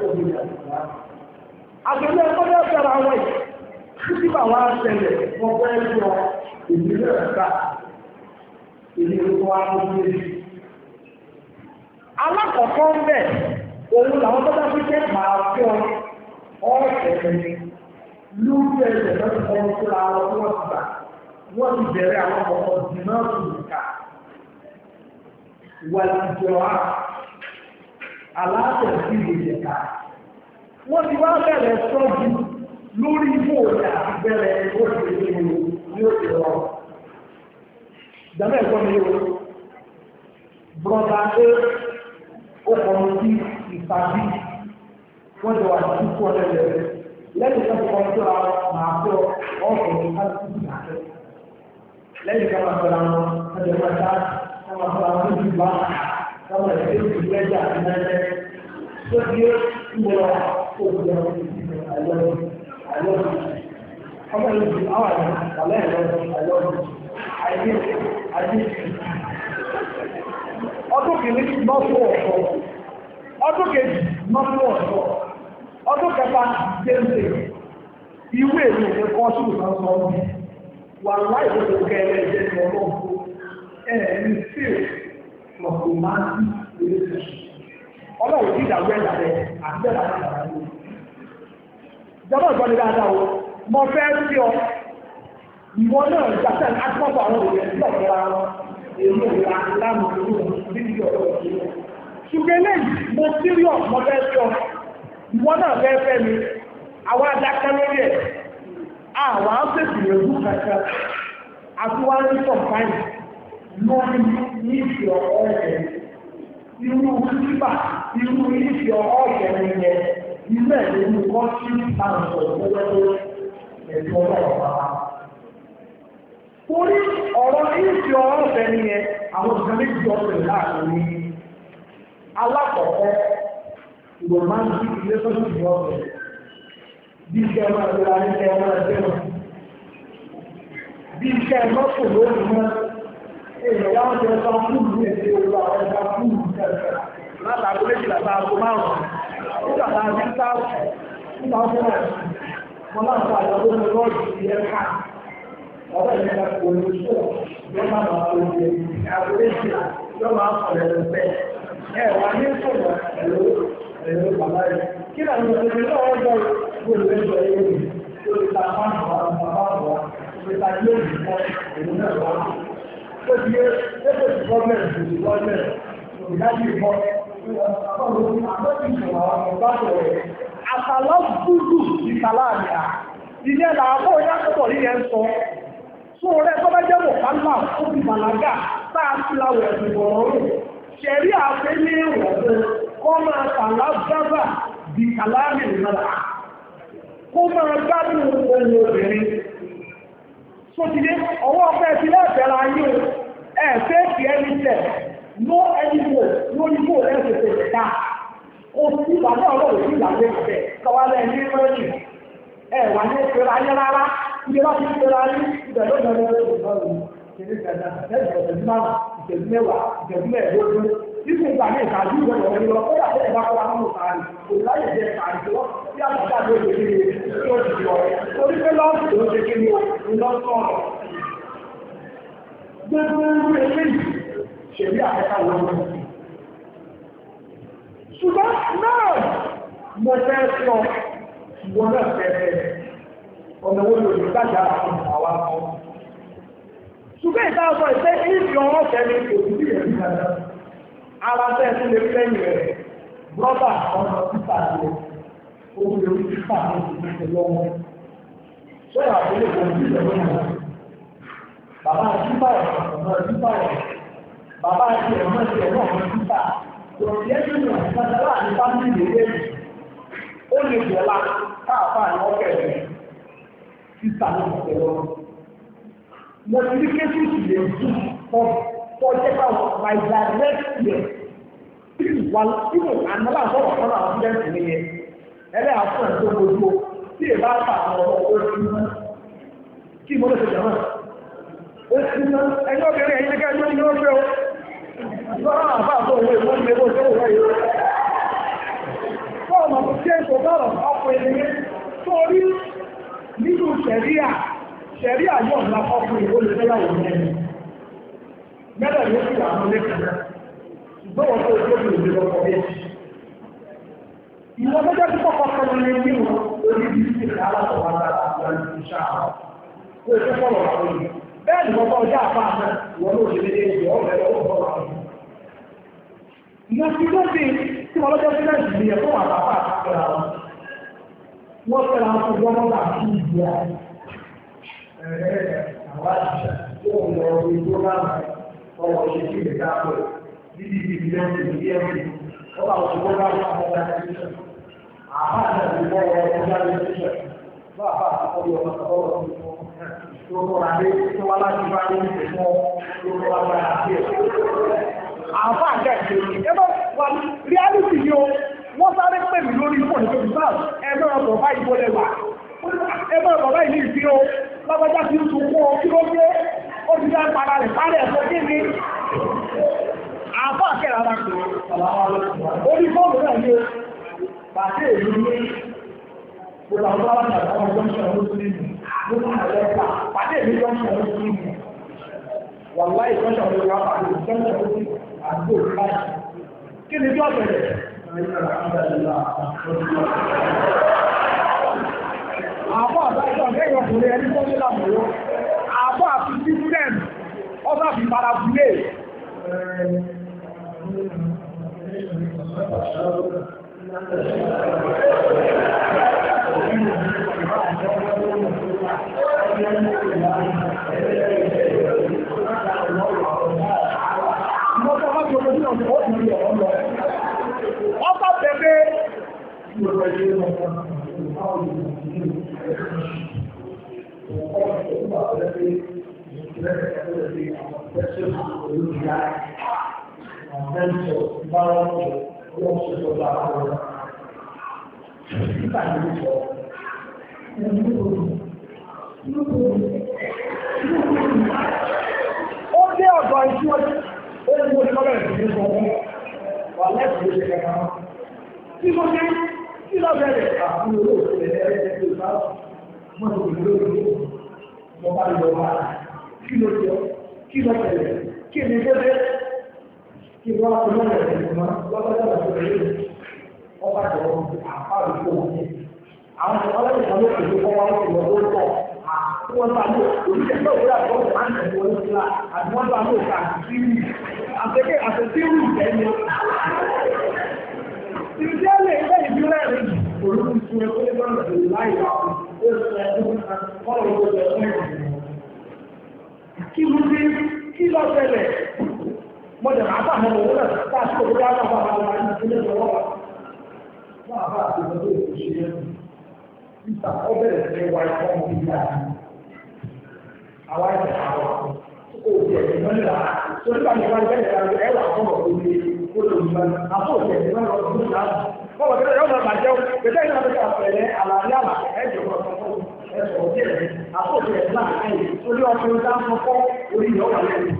àgbẹ̀lẹ̀ ọmọdé ọ̀sára wọn yìí títí bá wá ṣẹlẹ̀ wọ́n fẹ́ lọ ìdílé ẹ̀ka ìdílé tó wá ló dé. Alákọ̀ọ́kọ́ ń bẹ̀ òun làwọn tó dábí jẹ́ máa fi ọ̀ọ́sẹ̀ lórí ẹ̀sẹ̀ lọ́sọ̀ ọ̀hún tó ra wọn wọ́n ti gbà wọ́n ti bẹ̀rẹ̀ àwọn ọmọ ìdìmọ̀ ọ̀sùn nìka. wàlìjọ́ra aláàtẹ̀ sí ìjẹ̀ka. Wọ́n ti wá bẹ̀rẹ̀ sọ́jú lórí ìfòòdì àti bẹ̀rẹ̀ òṣèlú ní òṣèlú ọ̀rọ̀. Ìjọba ẹ̀kọ́ mi yóò brọ́dá pé ó kọ̀ọ̀mù sí ìpàdé wọ́n jọ wà ní kú ọ̀rẹ́ rẹ̀ lẹ́yìn tó kọ́ tó ra máa fẹ́ ọ̀fẹ́ ní káàkiri ìgbàkẹ́ lẹ́yìn ká máa fẹ́ra wọn ẹ̀jẹ̀ máa dá ká máa fẹ́ra wọn ní ìgbà ká máa ẹ̀jẹ̀ ìlú lẹ́jà àti mẹ́lẹ́ tó di ìwọ̀n òkúta àìlọ́dún ọmọ ìlú àwọn àlẹ́ àìlọ́dún àìlọ́dún ọdún kìíní nọ́ọ̀tún ọ̀ṣọ́ ọdún kejì nọ́ọ̀tún ọ̀ṣọ́ ọdún kẹta jẹ́ǹtẹ̀ ìwé ìlú ẹ̀kọ́ sí ìfàṣọ ọdún wà láì tó kẹ́lẹ́ ẹ̀jẹ̀ ní ọlọ́run ẹ̀ẹ́ni sí lọ́kùnmáàtì relationship ọlọ́run tí ìdàgbẹ́ ìdàgbẹ́ àgbẹ̀dà ìdàgbẹ́ ìjọba ìgbọ́ni dáadáa o mo fẹ́ sí ọ ìwọ náà gbàtẹ́ àtúmọ̀pọ̀ àwọn òṣèlú sí ọ̀gá wọn èmi ò ra láàmú ìlú níbi ọ̀dọ́ ìlú ṣùgbọ́n eléyìí mo serious mo fẹ́ sí ọ ìwọ náà fẹ́ fẹ́ mi àwọn adákẹ́ lórí ẹ̀ àwọn àṣẹ̀sì ìrẹ̀lú kankan àti wá ní sọ̀fáì lórí ní ìfẹ́ ọ̀rẹ́ irú bíbà irú ìfẹ́ ọ̀rẹ́ yẹn ilé ìlú kọ́ sí àǹsọ̀ lọ́wọ́ ẹ̀tọ́ ọlọ́pàá. Torí ọ̀rọ̀ ìfẹ́ ọ̀rẹ́ nìyẹn àwọn ìgbà méjì ọ̀sẹ̀ láàrin ní alákọ̀ọ́kọ́ romantic relationship ọ̀sẹ̀ bí iṣẹ́ ọmọ ẹgbẹ́ ayẹyẹ ọmọ ẹgbẹ́ wọn bí iṣẹ́ mọ́tò lónìí mọ́ èèyàn yáwó jẹ́ ọjọ́ fúlù ní èdè olú àwọn ẹgbẹ́ fúlù kẹfẹ́ látàgbé méjìlá bá aago márùn-ún nígbà tá a ti ń sáà nígbà tó rẹ̀ wọn láti àjọ tó ń lọ́ọ̀dù sí ẹ̀ka ọ̀rọ̀ ìjọba kò ní sọ yọ máa máa tó ṣe aago méjìlá yọ máa sọ̀rọ̀ ẹ̀rọ bẹ́ẹ̀ ẹ̀ wá ní sọ̀rọ̀ ẹ̀rọ bàbá rẹ̀ kí ni àwọn ọ̀sẹ̀ náà wọ́n gbọ́ gbọ́dọ̀ ẹ̀jọ̀ ẹ̀yẹ rẹ̀ tó lè ta fáànù wa bàbá wa tó lè ta ilé ìgbìmọ̀ èdè náà wá. Ó ti yé ẹgbẹ́ ti gọ́ọ̀mẹ̀ntì ti gọ́ọ̀mẹ̀ntì ìdájú ìbọn àtàlọ́ gbúgbù ìtàlá àmìà ilé ẹ̀là àbọ̀ ìyàtọ̀ yíyẹ ń sọ tó rẹ̀ tó bá jẹ́ mọ̀kánlá ó ti bàlágà táà sí láwọ̀ ẹ̀sìn ọ̀rọ̀ ṣẹ̀rí àfẹ́ ní ìwọ̀n kọ́ máa tàlá gbábà di kàlámì ìrìnàlá kó máa gbádùn ohun obìnrin tó ti dé ọwọ́ ọ̀fẹ́ ti lẹ́ẹ̀fẹ́ra yíò ẹ̀fẹ́ fi ẹni tẹ̀ ló ẹni wò lórí bó lẹ́sẹ̀sẹ̀ ìta oṣù ìgbàdá ọlọ́run sí ìgbàgbé ìfẹ́ kọwálẹ̀ ní mẹ́rin ẹ̀wà ní ìfẹ́ra ayé rárá ilé láti ìfẹ́ra ayé ibẹ̀ ló bẹ̀rẹ̀ lọ́rùn kìíní kẹta ìṣẹ́jú márùn ìṣẹ́jú mẹ́wàá ìṣẹ́jú mẹ́ẹ̀ẹ́dógún títí ìgbà ní ìṣáájú ìgbẹ̀rẹ̀ ọ̀rẹ́ lọ kó yàtọ̀ ẹ̀dá kọ́ra nínú sàárì kò láyé jẹ́ sàárì tó tí àgbàdá ló ṣe kiri tó ti lọ torí pé lọ́ọ̀sì ló ṣe kiri ìlọ́sọ̀rọ̀ gbogbo eléyìí ṣèlú àkẹ́kà lọ́wọ́. Ṣùgbọ́n náà mo fẹ́ sọ ìwọ̀n náà fẹ́fẹ́ ọ̀nà wo lòdì gbàjà àwọn àwa kan. Ṣùgbọ́n ìta sọ ìṣe ìfi ọwọ́ fẹ́mi kò sí ìrẹ̀lú dáadáa. Ara bẹ́ẹ̀ tún lè fẹ́ yẹn brọ́dà ọmọ títà rẹ̀ ohun lè títà ní ìpínlẹ̀ lọ́wọ́. Ṣọ́yà tó lè kọ́ sí ìrẹ̀lú náà. Bàbá àtúbà ọ̀nà àtúbà bàbá àti ẹ̀mọ́ ti ẹ̀mọ́ ọ̀nà títà lọ́sí ẹ̀jú ní ọ̀sán láàrin fámìlì lèwé ó lè bọ̀lá káàfà ní ọ̀kẹ́ rẹ̀ títà ní ọ̀sẹ̀ lọ́wọ́. Mo ti rí kéṣù sì lè dùn fọ́ jẹ́ káwọn by direct year wà nínú ànábà sọ̀rọ̀ fún àwọn fúdẹ́ǹtì nìyẹn ẹlẹ́ àfún ẹ̀ tó gbogbo tí ì bá fà àwọn ọmọ oṣù náà kí mo lè ṣe jẹ́ náà oṣù náà ẹ̀yìn obìnrin ẹ̀yìn nígbà tó ní ó fẹ́ o. Lọ́rọ̀ àbá àbọ̀ òwe ìwọ́n lè wọ́n tó wọ́ yìí. Fọ́ọ̀mù kò ṣe é tó bọ́rọ̀ ọkọ̀ ènìyàn tó rí nínú ṣẹ̀ríà yóò ńlá ọkùnrin ó lè fẹ́yàwó mẹ́rin. Mẹ́rẹ̀ ló sì wà ní lẹ́kẹ̀ẹ́. Ṣùgbọ́n wọn tó ojú òbí òbí lọ́kọ̀ bí. Ìwọ́n tó jẹ́ púpọ̀ kọ́kọ́ ní ní wọn orí bí sí ìrìn alátọ̀wá dára àti ìṣà àwọn. Ó ṣe fọ́lọ̀ àwọn yìí. Bẹ́ẹ̀ ni wọ́n tọ́ ọjọ́ àpá àmọ́ ìwọ́n ló ṣe déédéé ìwọ́n bẹ̀rẹ̀ ó bọ̀ àwọn. ìyẹn ti ló dé tí wọ́n lọ́jọ́ sílẹ̀ ìdílé yẹn fún àpapọ̀ àtàkùrà wọn. Wọ́n fẹ́ra wọn fún gbọ́dọ̀ àti ìdí à. Àwọn àṣìṣe tó ń lọ orí prógámù ọwọ́ ṣe sí ìdíkà pọ̀ níbi ìdílé ìdílé ẹ̀mí. Wọ́n bá wọn prógámù àwọn ọ̀gá ìṣẹ̀ṣẹ̀. Àbá àti ìwọ́ ọ̀gá ìṣẹ̀ṣẹ̀. Wọ́n àbá àti ọ̀gá àwọn àjẹ́jẹ́ ẹgbẹ́ wà ní reality ni ó wọ́n sáré pè mí lórí fún ìpé ìbáà ẹgbẹ́ ọ̀pọ̀ bá ìbò lẹ́wà ẹgbẹ́ ọ̀pọ̀ bá ìlú ìfí ó lọ́gbọ́já tí ó tún kó kí ló gbé ó ti dá padà rẹ̀ pálẹ̀ ẹ̀fọ́ kí ni àfọ́ àkẹ́rà rà pé orí fọ́ọ̀mù náà ní pàṣẹ èlú ní gbogbo àwọn alájà àwọn ọjọ́ ìṣẹ̀lẹ̀ mùsùlùmí lórí àlẹ́ta pàdé èmi jọ ìṣẹ̀lẹ̀ mùsùlùmí wà láì tọ́jà orí wa pàdé ìṣẹ̀lẹ̀ mùsùlùmí àdúgbò ìbáṣẹ̀. Kí ni bí ọ̀bẹ̀rẹ̀? Àbọ̀ àbájọ ẹ̀yọ̀ ọkùnrin ẹni tó ní làmúrò. Àbọ̀ àti Sísẹ́m ọba fi para bulé. Ọba bẹ̀rẹ̀ ó dé ọ̀dọ̀ ìṣúwọ́n ó ní mo ní kọ́lẹ̀ ìṣúwọ́n fún wà lẹ́sùn ló ṣe kẹta wọn. Tí mo ní kí lọ bẹ̀rẹ̀ àfún olóòtú ẹ̀ẹ́rẹ́ tó bá mọ́tò lórí mo bá lọ bá kí ló jọ kí lọ bẹ̀rẹ̀ kí ni bẹ́ẹ̀ kí wọ́n á lọ bẹ̀rẹ̀ ìgbìmọ̀ lọ́gbọ́dọ̀ lọ́sọ̀ rẹ̀ ọba jọ àpáàlú tó wọ́n ní. Àwọn ọlọ́dún kan ló pèsè kọ́ wọn lọ́wọ́ lọ́wọ́ pọ̀ wọ́n bá lò oríṣẹ́ tó wúrà tó wọ́n máa ń tẹ̀lé wọn sílá àti wọ́n bá lò ká àtẹ̀síwì ìtẹ́ni. Ìjẹ́ lè gbé ìbílẹ̀ rẹ̀ olùkú fún ẹgbẹ́ lọ́nà tó láì wà ó sọ ẹgbẹ́ kọ́lọ̀ ló jẹ fún ẹgbẹ́. Kí ló dé kí lọ ṣẹlẹ̀? Mo jẹ̀ máa bá àwọn ọmọ náà tá a ṣe òkúta náà bá àwọn ọmọ náà sílẹ̀ lọ́wọ́. Wọ́n àbá àti ìgbàgbọ́ òṣèlú ẹ̀kọ́. Ìta ọbẹ̀rẹ̀ sí wa ẹ̀kọ́ ọmọ ìgbà yìí. Àwa ẹ̀sẹ̀ àwọn òbí ẹ̀sìn náà nílà. Torí bá mi wá ẹgbẹ́ ìlànà ẹ̀wà ọmọ òbí olùmọ̀ àbọ̀ òbí ẹ̀sìn náà lọ́wọ́ ọdún náà. Wọ́n wọ̀ kẹ́lẹ́ yọ̀ọ́ máa bàjẹ́ o. Bẹ̀tẹ̀ ìlànà tó kà pẹ̀lẹ́ àlàyé àlàkẹ́ ẹ̀jọ̀ ẹ̀sọ̀ òbí ẹ̀sìn àbọ̀ òbí ẹ̀sìn náà káyè. Torí ọkùnrin dá ń fọ́ orí ìyọ̀ wà lẹ́yìn.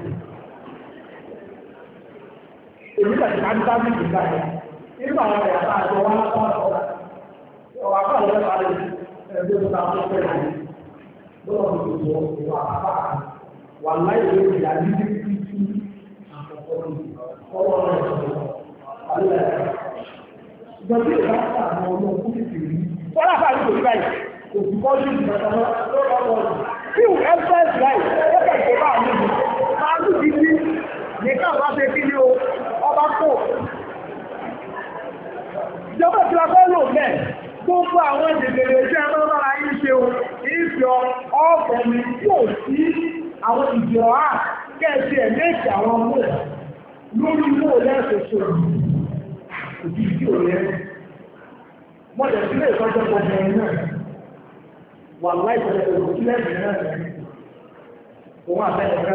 Èmi tẹ̀sí ká ń dábì ìgbà yẹn. Nígbà wọn rẹ̀ àtà àjọ wọn lápá ọ̀rọ̀. Ọ̀rọ̀ àbá àwọn ẹ̀fà rẹ̀ ẹgbẹ́ tó ta fún pẹ̀lú lọ́wọ́ tó tó ìwà àbá wà láì lè ìyá ní títí àkọ́kọ́ ọwọ́ rẹ̀ alẹ́ ìgbàgbé ìbáṣà àwọn ọmọ òkú ti rí. Wọ́n láfà ní òbí báyìí kò sí kọ́ sí ìgbàgbọ́ lọ́wọ́ tí ò ẹ́fẹ́s láì ó kẹ̀kẹ́ bá àwọn ọmọ máa ń dùn títí nìkan wá ṣe kí ni o ọba kò. Ìjọba ti wá fẹ́ lò mẹ́ẹ̀. Gbogbo àwọn ìdèdèrè tí a máa máa yí ṣe o, ìfẹ́ ọ̀pọ̀ mi yóò sí àwọn ìjọ á kẹ́ẹ̀sì ẹ̀ méjì àwọn ọmọ ẹ̀ lórí mú lẹ́ẹ̀ṣẹ̀ṣẹ̀ òbí tí ò lẹ́. Mọ́jẹ̀ sílé ìtọ́jọ́ gbogbo ẹ̀ náà wà láìpẹ́ òkú lẹ́ẹ̀ṣẹ̀ náà rẹ̀. Òun àtẹ́ẹ̀kẹ́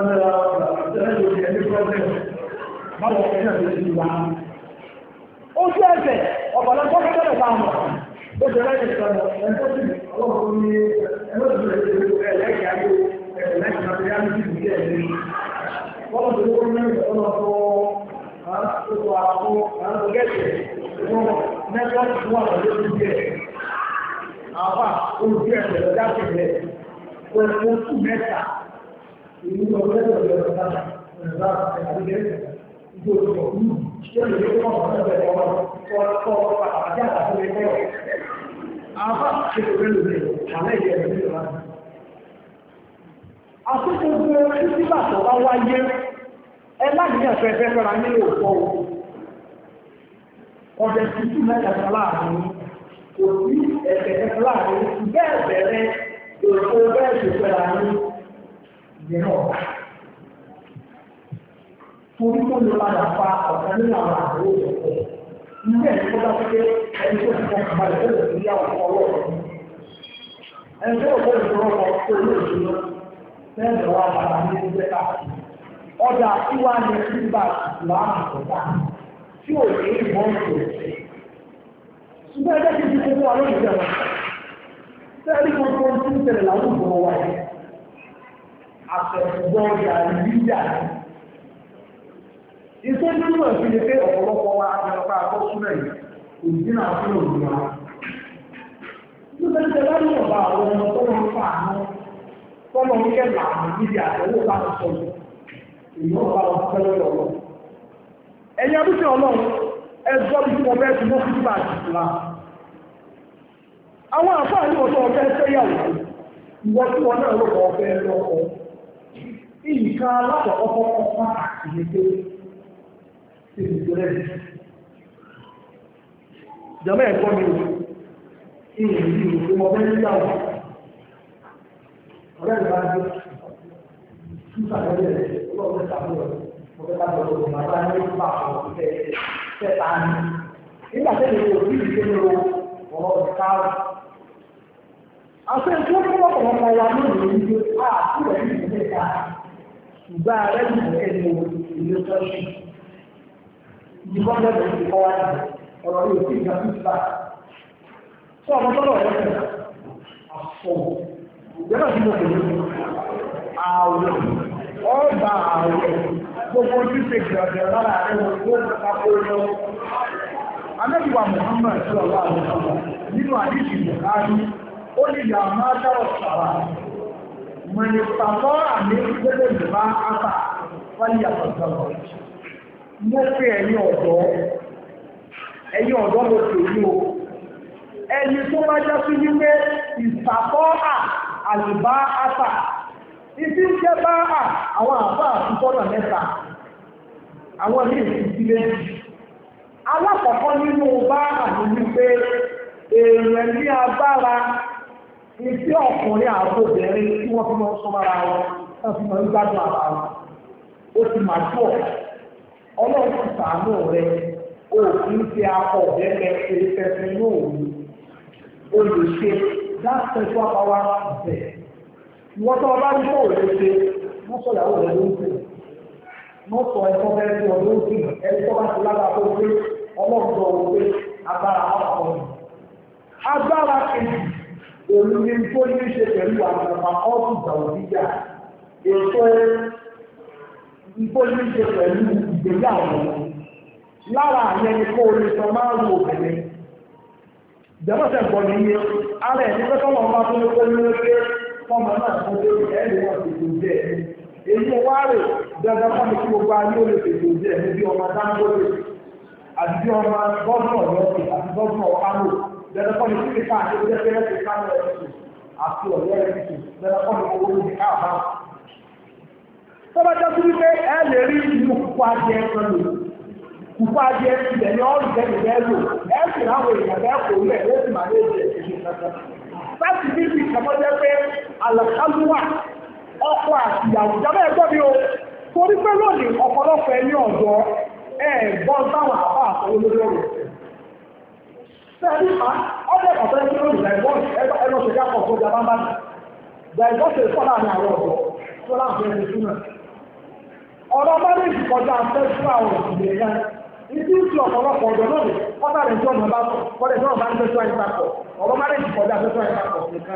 ojú ẹsẹ̀ ọ̀pọ̀lọpọ̀ kẹ́kẹ́ bá mọ̀ ó jẹ́ lẹ́yìn ìsọ̀rọ̀ ẹ̀ńtọ́ sí ọlọ́run ní ẹlọ́dún ẹ̀lẹ́kẹ̀ ayé ẹ̀lẹ́kẹ̀ material ní ìdí ẹ̀lẹ́ wọ́n tó lókọ́ mẹ́rin ọlọ́pọ̀ àtúntò àwọn àrùgẹ́sẹ̀ fún nẹ́tíwọ́ọ̀kì fún àwọn olóògbé jẹ́ àbá olùgbé ẹ̀sẹ̀ lọ́jà kẹ̀lẹ́ pẹ̀lú oṣù mẹ́ta ìlú ọ̀rẹ́dọ̀ Àtúntò títí bàtọ̀ bá wáyé ẹ láàrin ẹ̀fẹ́fẹ́ fẹ́ra ní òpó ọ̀dẹ̀ tuntun mẹ́ta láàrin kò sí ẹ̀fẹ̀ kẹta láàrin bẹ́ẹ̀ bẹ̀rẹ̀ èkó bẹ́ẹ̀ ṣe pẹ̀lú àárín ìyẹn náà. Torí tó lè padà fa ọ̀kan nínú àwọn àbúrò ìjọpọ̀. Ilé ẹ̀rí tó bá pé ẹni tó ti fọkàn balẹ̀ tó lè fi yàwó ọlọ́run. Ẹni tó kọ́ ìfọwọ́pọ̀ tó lè ṣe lọ. Bẹ́ẹ̀ wá bàbá ní ẹgbẹ́ káàkiri. Ọjà tí wàá ní nígbà láàmú ọ̀gá tí ò ní ìbọn ìṣòro. Ṣùgbọ́n ẹgbẹ́ ti fi fún wa lórí ìjọba. Sẹ́ẹ̀rí gbogbo tí ń tẹ̀lé láwùjọ wa yìí. Àfẹ̀sùgbọ́n ìyá ìyíjà ni. Iṣẹ́ tí wọ́n fi lè pé ọ̀pọ̀lọpọ̀ wa àjọpá àkọsílẹ̀ yìí, òjìnà fún òjìnà. Nígbà tí ẹ bá ní ọ̀bá àwọn ọmọ tó lọ ń fa àánú, tó lọ ń kẹ́ làánú níbi àtẹ̀wò bá ń sọ yìí, èyí ọ̀bá wọn fẹ́ lọ́dọ̀ ọlọ́. Ẹ̀yin abúlé ọlọ́run, ẹ gbọ́ bí tí wọ́n bẹ́ẹ̀ ti mọ́ sí bá àtìsí la. Àwọn àfáà ní ọjọ́ ọ̀fẹ́ fẹ́yàwó, ìwọ tí wọn náà lọ́kọ̀ ọ̀fẹ́ lọ́kọ̀. Ìyíká alákọ̀ọ́kọ́ kọ́kọ́ àti Jọba ẹ̀kọ́ mi ò ìrìn ìlú tó mọ bẹ́ẹ̀ níyàwó. Ọ̀rẹ́ ìbájú, ṣúgbà lọ́dẹ̀ ọlọ́run ṣàbúrò, mo fẹ́ ká lọ́dọ̀ tó máa bá ní ìgbà àwọn ìfẹ́ ta ní. Nígbà tẹ́lẹ̀ kò sí ìṣe ní ọ̀rọ̀ ìkáàrù. Àṣẹ tó ń bọ̀ ọ̀pọ̀lọpọ̀ wa lónìí ní pé àkúrẹ̀ ní ìpínlẹ̀ ká. Ṣùgbọ́n ààrẹ ìpínlẹ̀ ní ìlú tọ́ṣì. Ìjọba lẹ́bẹ̀ẹ́ ti kọ́ wáyé ọ̀rọ̀ yóò sí ìgbà pípa. Sọ ọmọ tọ́lọ̀ rẹ̀ fẹ̀ àfọ̀. Ìjọba tí mo pèlú ààwẹ̀ ọba ààwẹ̀ gbogbo ojú ṣe gbẹ̀rẹ̀ lára rẹ̀ wọ́n tó ń kápó lọ. Anábìwà Muhammad sọ̀rọ̀ àwọn nínú àdìsí Buhari ó ní ìyá máa dáwọ̀ sàrà. Mọ̀nyẹ̀sàmọ́ àmì gbẹ́gbẹ́ ìjọba àtà wáyé àtọ̀sọ̀rọ̀. Mo fi ẹ̀yin ọ̀dọ́ ló pè ní o. Ẹni tó bá já sí wípé ìsàkọ́ àlùbá àtà. Ìdí ń jẹ́ bá àwọn àbá àtúntọ́nà mẹ́ta. Àwọn ní ìsìnkú méjì. Alákọ̀ọ́kọ́ nínú bá àmì wípé èèyàn ní agbára ìdí ọkùnrin àbòbìnrin tí wọ́n fi máa ń sọmọ́ra wọn, wọ́n fi máa ń gbádùn ara wọn. Ó ti máa tó ọ̀. Ọlọ́run ti sàánú rẹ̀ ó kì í ṣe akọ ọ̀bẹ́kẹ́ ẹ̀ẹ́fẹ́fẹ́ náà ní olùṣe that sexual power bẹ̀. Ìwọ́n tó ọba ní kóò lè ṣe wọ́n sọ ìyàwó rẹ̀ ló ń sè. Wọ́n sọ ẹ̀kọ́ bẹ́ẹ̀ tí ọdún sì ẹni tó bá ti lára tó gbé ọlọ́run tó wọ pé agbára ọkọ̀ ni. Agbára kejì òun ni tó ní ṣe pẹ̀lú àwọn ọ̀pá ọ́ọ̀tù ìgbàlódíjà ètò ìfọ́jú ṣe pẹ̀lú ìgbéyàwó lára àyẹn ni kó o lè sọ máa ń wo obìnrin. Ìjọba gbọ́ ní iye ara ẹ̀ ní pẹ́ tọ́lọ́ máa tó ní kó ní pé fọ́mọ náà tó dé ẹ̀rí wọn tètè jẹ́ ẹ̀. Èyí wá rè dandan fún mi kí gbogbo ayé ó lè tètè jẹ́ ẹ̀ bí ọmọ Dangote àti bí ọmọ gọ́ọ̀nà ọ̀yọ́sì àti gọ́ọ̀nà Kánò dandan fún mi kí kíkà àti ó jẹ́ pé ẹ̀sìn Kánò ẹ̀sìn àti ọ̀yọ́ ẹ̀sìn dandan fún mi kó owó ní káàbá. Tọ́bá jẹ́ sí wípé ẹ lè rí inú kúkú ajẹ́ kan lò. Kúkú ajẹ́ ilẹ̀ ní ọ́rùn jẹ́ ìgbẹ́ lò. Ẹ sì ráwọ̀ èèyàn bẹ́ẹ̀ kò lẹ̀ ó sì máa lé ìjẹ́ ìṣẹ́ kankan. Láti bí ti kàmọ́ jẹ́ pé àlàkálúwà ọkọ àti ìyàwó jábẹ́ ẹgbọ́ mi o. Torí pé lónìí ọ̀pọ̀lọpọ̀ ẹni ọ̀dọ́ gbọ́n táwọn àbá àtọwọ́ lórí ọ̀rọ̀. Sẹ́ẹ̀dì máa ọ̀dẹ̀ ọ̀fẹ́ tí ó lù dàìbọ́ọ̀sì ẹlọ́ ṣe dákọ̀ tó jà bá ń bá mi. Dàìbọ́ọ̀sì ìfọ́ láàrin àwọn ọ̀dọ́ tó láǹfẹ́ ẹni túnà. Ọ̀rọ̀ márèjì kọjá fẹ́sùn àwọn òṣìṣẹ́ kan. Ìdí ìsì ọ̀pọ̀lọpọ̀ ọ̀dọ́ náà lè kọ́tà rẹ̀ tí ọ̀nà bá sọ, kọ́tà tí ọ̀nà bá ń fẹ́sùn àìsàkọ̀. Ọ̀rọ̀ márèjì kọjá fẹ́sùn àìsàkọ̀ nìkan.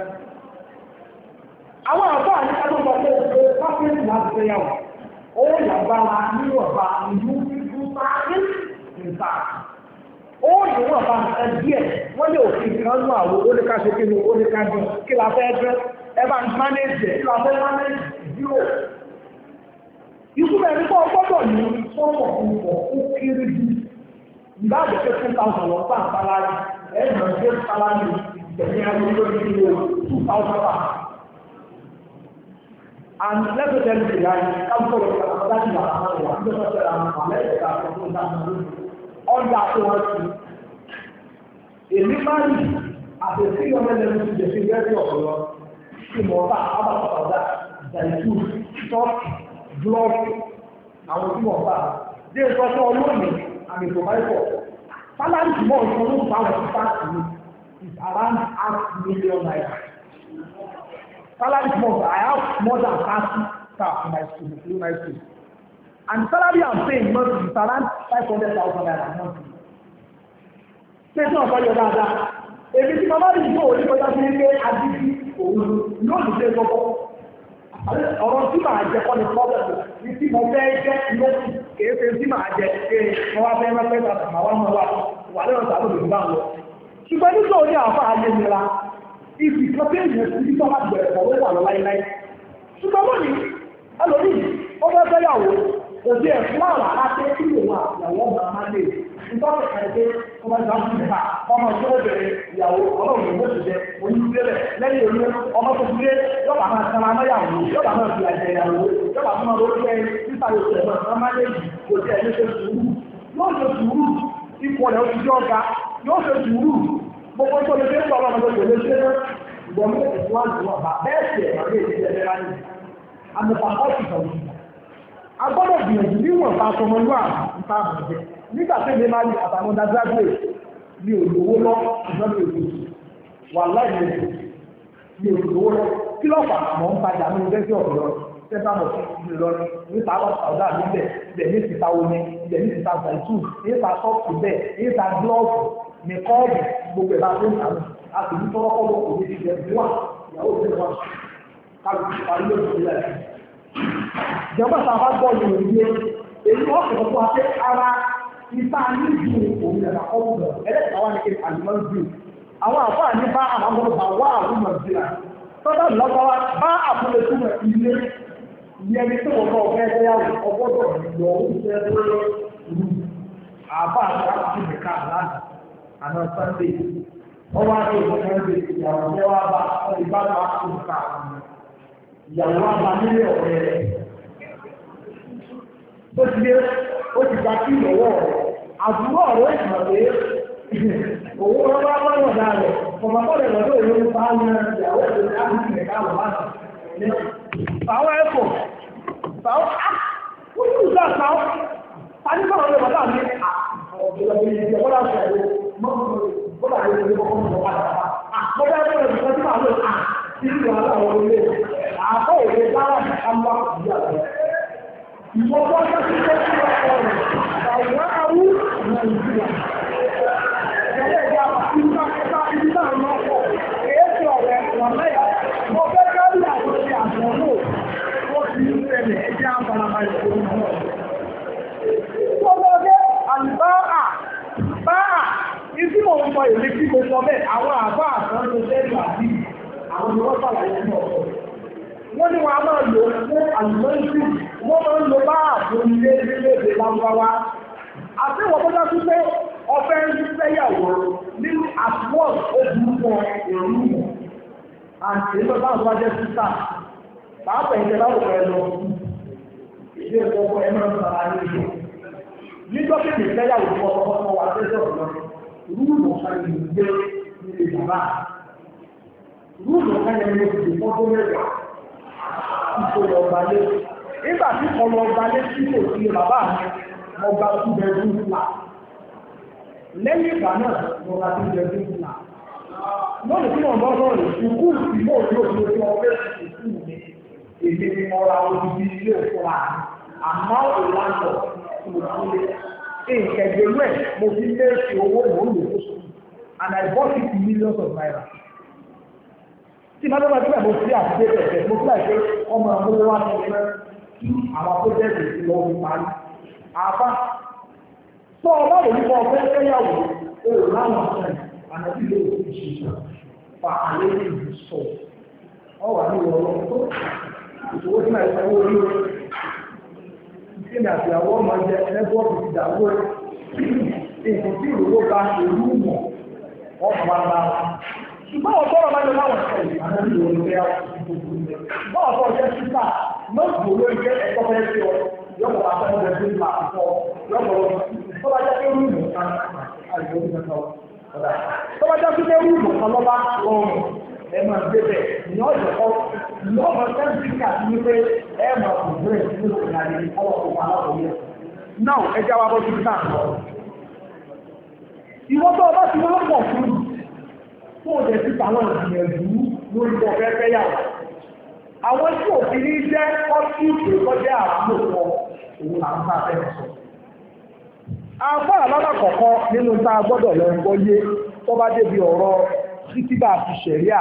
Àwọn àbá ní adúgbò pé pápẹ́ẹ̀tì láti fẹ́ yàwó. Owó ìyàgbára níwọ̀nba ìlú fífún sáájú nìta. Owó ìwọ̀nba díẹ̀ wọ́n lè òfin kan nú àwọn oníkàṣe kí ni oníkàṣe kí la fẹ́ gbẹ́ ẹ bá ń mánéjì kí la fẹ́ mánéjì zero. Ikú bẹ̀rẹ̀ nípa ọgbọ́dọ̀ ní sọ́mọ̀ ọ̀pọ̀ ó kéré jù. Ìbá àjẹ́kẹ́ 2,000 lọ bá àpálárí ẹ̀rọ gbé sálárí ìgbẹ̀mí ayé lórí ìlú 2,000. And let me tell you guys, come forward to the other side of the world. I'm going to tell you, I'm going to tell you, I'm going to tell you, èmi máa ń àtẹ̀sí ọmọ ẹlẹ́nu ti jẹ̀ sí gẹ́gẹ́ ọ̀pọ̀lọ́ sí mọ́tà abàtàkọ̀dá ìdàìtú ṣọ́ọ̀kì blọọ̀kì àwọn tí wọ́n bá dé ìtọ́jú ọlọ́ọ̀nì àmì ìtòmáìpọ̀ sálárì tí wọ́n sọ ló bá wọn sí pàṣẹ is around $500,000 naira. Salary month, I have more than 30 staff in my school, in my school. And the salary I'm paying monthly is around 500,000 naira monthly. Ṣé tí wọ́n kọ́ yọ dáadáa? Èmi tí màmá rí ìgbó òní kọjá sí ilé àdìsí òun yóò lè ṣe gbogbo. Ọ̀rọ̀ tí màá jẹ kọ́ ni pọ́bẹ̀tì ní tí mo fẹ́ jẹ́ lókù kìí ṣe tí màá jẹ pé wọ́n wá fẹ́ mẹ́fẹ́ tàbí màá wá mọ́ wà lẹ́yìn tàbí òbí bá lọ. Ṣùgbọ́n nígbà òní àwọn àyè nira ìfì kan tí èèyàn ti tọ́ láti bẹ̀rẹ̀ pọ̀ ló wà lọ láíláí. Ṣùgbọ́n lónìí, ẹlòmíì, ó fẹ́ fẹ́yàwó, òbí ẹ̀ fún àwọn aláṣẹ tí òun àtìyàwó ọmọ máa lè. Nítorí ẹ̀ka pé ó bá gbà fún ìgbà, ọmọ tó ó bẹ̀rẹ̀ ìyàwó ọlọ́run ló ti jẹ onídìrẹ́lẹ̀ lẹ́yìn orí ọmọ tó fi lé yọ̀bà máa sanra mọ́yàwó, yọ̀bà máa fi àjẹ ìyàwó, yọ̀bà máa lórí ẹ̀ nípa ìṣẹ̀ náà máa lè yìí kò tí ẹ̀ ní ṣe sùúrù. Yóò ṣe sùúrù, ipò rẹ̀ ó ti jẹ́ ọ̀gá, yóò ṣe sùúrù, gbogbo tó lè ṣe ń bọ̀ ọlọ́mọdé kò lè ṣe é ìgbọ̀n mú ìwádìí wọn bá bẹ́ẹ̀ sí ẹ̀rọ ní ìdílé ẹ̀rọ láyé àmọ́ta ọ̀sì sọ̀rọ̀ ìgbà. a gbọ́dọ̀ gbìyànjú níwọ̀n bá tọmọ lúwà nípa àbọ̀jẹ́ nígbà tí èmi máa ń àtàwọn dájáde ní olówó lọ ṣùgbọ́n mi ò lè wà láì lè ní olówó lọ kí lọ́ọ̀ fà mọ́ ń tajà ní ọjọ́ sí ọ̀dọ́ sẹ́ńtà mọ̀ sí Ìlọrin níta àwọn ọ̀dà níbẹ̀ ibẹ̀ ní ìta omi ibẹ̀ ní ìta zaitu níta sọ́ọ̀tù bẹ́ẹ̀ níta glọ́ọ̀fù ní kọ́ọ̀bù gbogbo ẹ̀ bá tó ń tàbí a sì ní tọ́rọ́ kọ́ọ̀bù kò ní ti jẹ ìwà ìyàwó ìjẹ́ wà kálukú parí lóṣù tó yẹ. ìjọba tá a bá gbọ́ ìròyìn yé èyí wọ́n kọ̀ fún wa pé ara ìta ní ìlú òun yàrá kọ́ọ̀bù rẹ̀ ẹlẹ́sìn àwọn àníkè àlùmọ́ọ̀dù àwọn àfáà ní bá àwọn bá wà àlùmọ́ọ̀dù rẹ̀ tọ́jà lọ́gbàwá bá àbúlé túmọ̀ ilé ìyẹn ní tó wọ́n bọ̀ fẹ́ fẹ́yàwó ọgbọ́dọ̀ lọ oúnjẹ tó rú àbá àti ìmẹ̀ká láti àná Sunday wọ́n wá ní ìwọ̀n Sunday ìyàwó wọ́n wá bá ìbára àkókò àwọn ìyàwó wá bá nílé ọ̀rẹ́ rẹ̀ tó ti dé ó ti gba kí ìlọ́wọ́ rẹ̀ àbúrò ọ̀rẹ́ ìmọ̀ pé òun wọn bá wọ́n wọ̀ dáa rẹ̀ ọmọkọ́lẹ̀ lọ́dọ̀ òun bá ń yan ìyàwó rẹ̀ láti ìmẹ̀ká lọ́ àwọn ẹ̀kọ́ sáwọ́ wọ́n ní ìgbà sáwọ́ adébọ̀rọ̀ ọ̀rẹ́ bàbá mi ọ̀gbẹ̀rẹ̀ ìjọba ṣe ẹ̀rọ bọ́lá rẹ̀ lórí ọkọ̀ mọ̀ padà mọ́dá ẹ̀rọ ìjọba tí máa lò sí ìlú aláwọ̀ ilé àkọ́ òwe dára àmọ́ ìyá rẹ̀ ìwọ́n bọ́ sí sí tó sí ọkọ̀ rẹ̀ àwọn awú Nàìjíríà ìjọba ìjà ìgbà ìgbà ìgbà ìgbà èéfì ọ̀rẹ́ wọn lẹ́yà mo fẹ́ kárí àwọn ìyá àgbọ̀n náà ìrẹ̀lẹ̀ ẹjẹ́ àbárabalẹ̀ tó ń bọ̀. Gbọ́gbọ́gbẹ́ àlùbáà báà ìdí mò ń sọ èlé tí mo sọ bẹ́ẹ̀ àwọn àbá àtàn tó tẹ́lú àbí àwọn ni wọ́n sàlàyé ní ọ̀pọ̀. Wọ́n ní wọn a máa lò fún àlùmọ́ǹsì wọ́n máa ń lo báà tó ilé lédè lágbáwá. Àti wọ́n tó dájú pé ọfẹ́ ń fẹ́yàwó nínú àtúwọ̀n ó burú fún èrú mọ̀. Àti ìlú báwọn wá jẹ́ sísà pàápàá ìjẹ láwùjọ ẹ lọ ilé ìfọwọ́ ẹ máa ń sara ní ìlú nígbà tí ìfẹ́ yàwó fún ọkọ̀ wà lẹ́sẹ̀ ọ̀nà rúùlù ọ̀kan yìí gbé nílé bàbá rúùlù ọ̀kan yẹn ló ti fọ́ tó mẹ́wàá ìṣòro ọba lé nígbà tí ọmọ ọba lé tí kò sí bàbá mi ọba tó bẹ dún fúlà lẹ́yìn ìgbà náà ọba tó bẹ dún fúlà lónìí tí wọ́n bá sọ̀rọ̀ ìṣùkú ìmọ̀ òjò òjò ọgbẹ́ ìṣùkú mi èdè ni mo ra odidi ilé òfúra àmọ́ ìlànà ìmọ̀lẹ́ ìkẹgbẹ̀rú ẹ̀ mo fi lé ṣe owó mò ń lò ó sùn and I bought it in millions of naira. tí máa dọ́gba síbẹ̀ mo fi àtúndé bẹ̀rẹ̀ mo fi àìpé ọmọ ọmọ wa ti rẹ kí àwọn akójẹ́sì ti lọ fi parí. àbá tó ọba lòdì fún ọgbẹ́ fẹ́yàwó ó láwọn ọ̀sẹ̀ ànábì ló ti ṣe fa àlẹ́ ìlú sọ ọ wà ní ìwọ̀n tó ìṣòwò tí máa sanwó orí o ìṣẹ́ni àti àwọn ọmọ jẹ nẹ́tíwọ́ọ̀kì ti dàgbò nǹkan tí ìrówó bá ìlú mọ̀ wọ́n máa bá wọn. ṣùgbọ́n ọ̀tọ́rọ̀ máa ń lọ láwọn ẹ̀kọ́ yìí àná ní ìwọ̀n ìgbéyà ṣùgbọ́n ọ̀tọ́ jẹ́ sísà mọ́tò ló ń jẹ́ ẹ̀kọ́ fẹ́ sí ọ yọ̀bọ̀ bá fẹ́ ọ̀rẹ́ sí ìlà àtọ́ yọ̀bọ̀ tó bá jẹ́ pé rúùmù kan àìsàn ìgbà kan tó bá jẹ́ pé rúùmù kan lọ́ba rọrùn ẹ máa gbé bẹ̀ ní ọ̀dọ̀ kọ́ ní ọmọ sẹ́ńtìkà sí wípé ẹ máa kò bẹ̀rẹ̀ sí ní ìrìnàjò ọlọ́pàá aláwọ̀ yẹn. náà ẹ já wa bọ́ sí náà lọ. ìwọ́n tó ọba ti máa ń pọ̀ fún òde sí àwọn ìgbìyànjú lórí ọ̀fẹ́ fẹ́yàwó. àwọn tí òfin ní jẹ́ ọ́sí ìpèkọ́jẹ́ àràmọ́sọ òun là ń bá fẹ́ sọ. àbá alákọ̀ọ́kọ́ nínú tá a gbọ́dọ̀ lọ gbọ́ yé tó bá débi ọ̀rọ̀ títíbà àti ṣẹ̀ríà.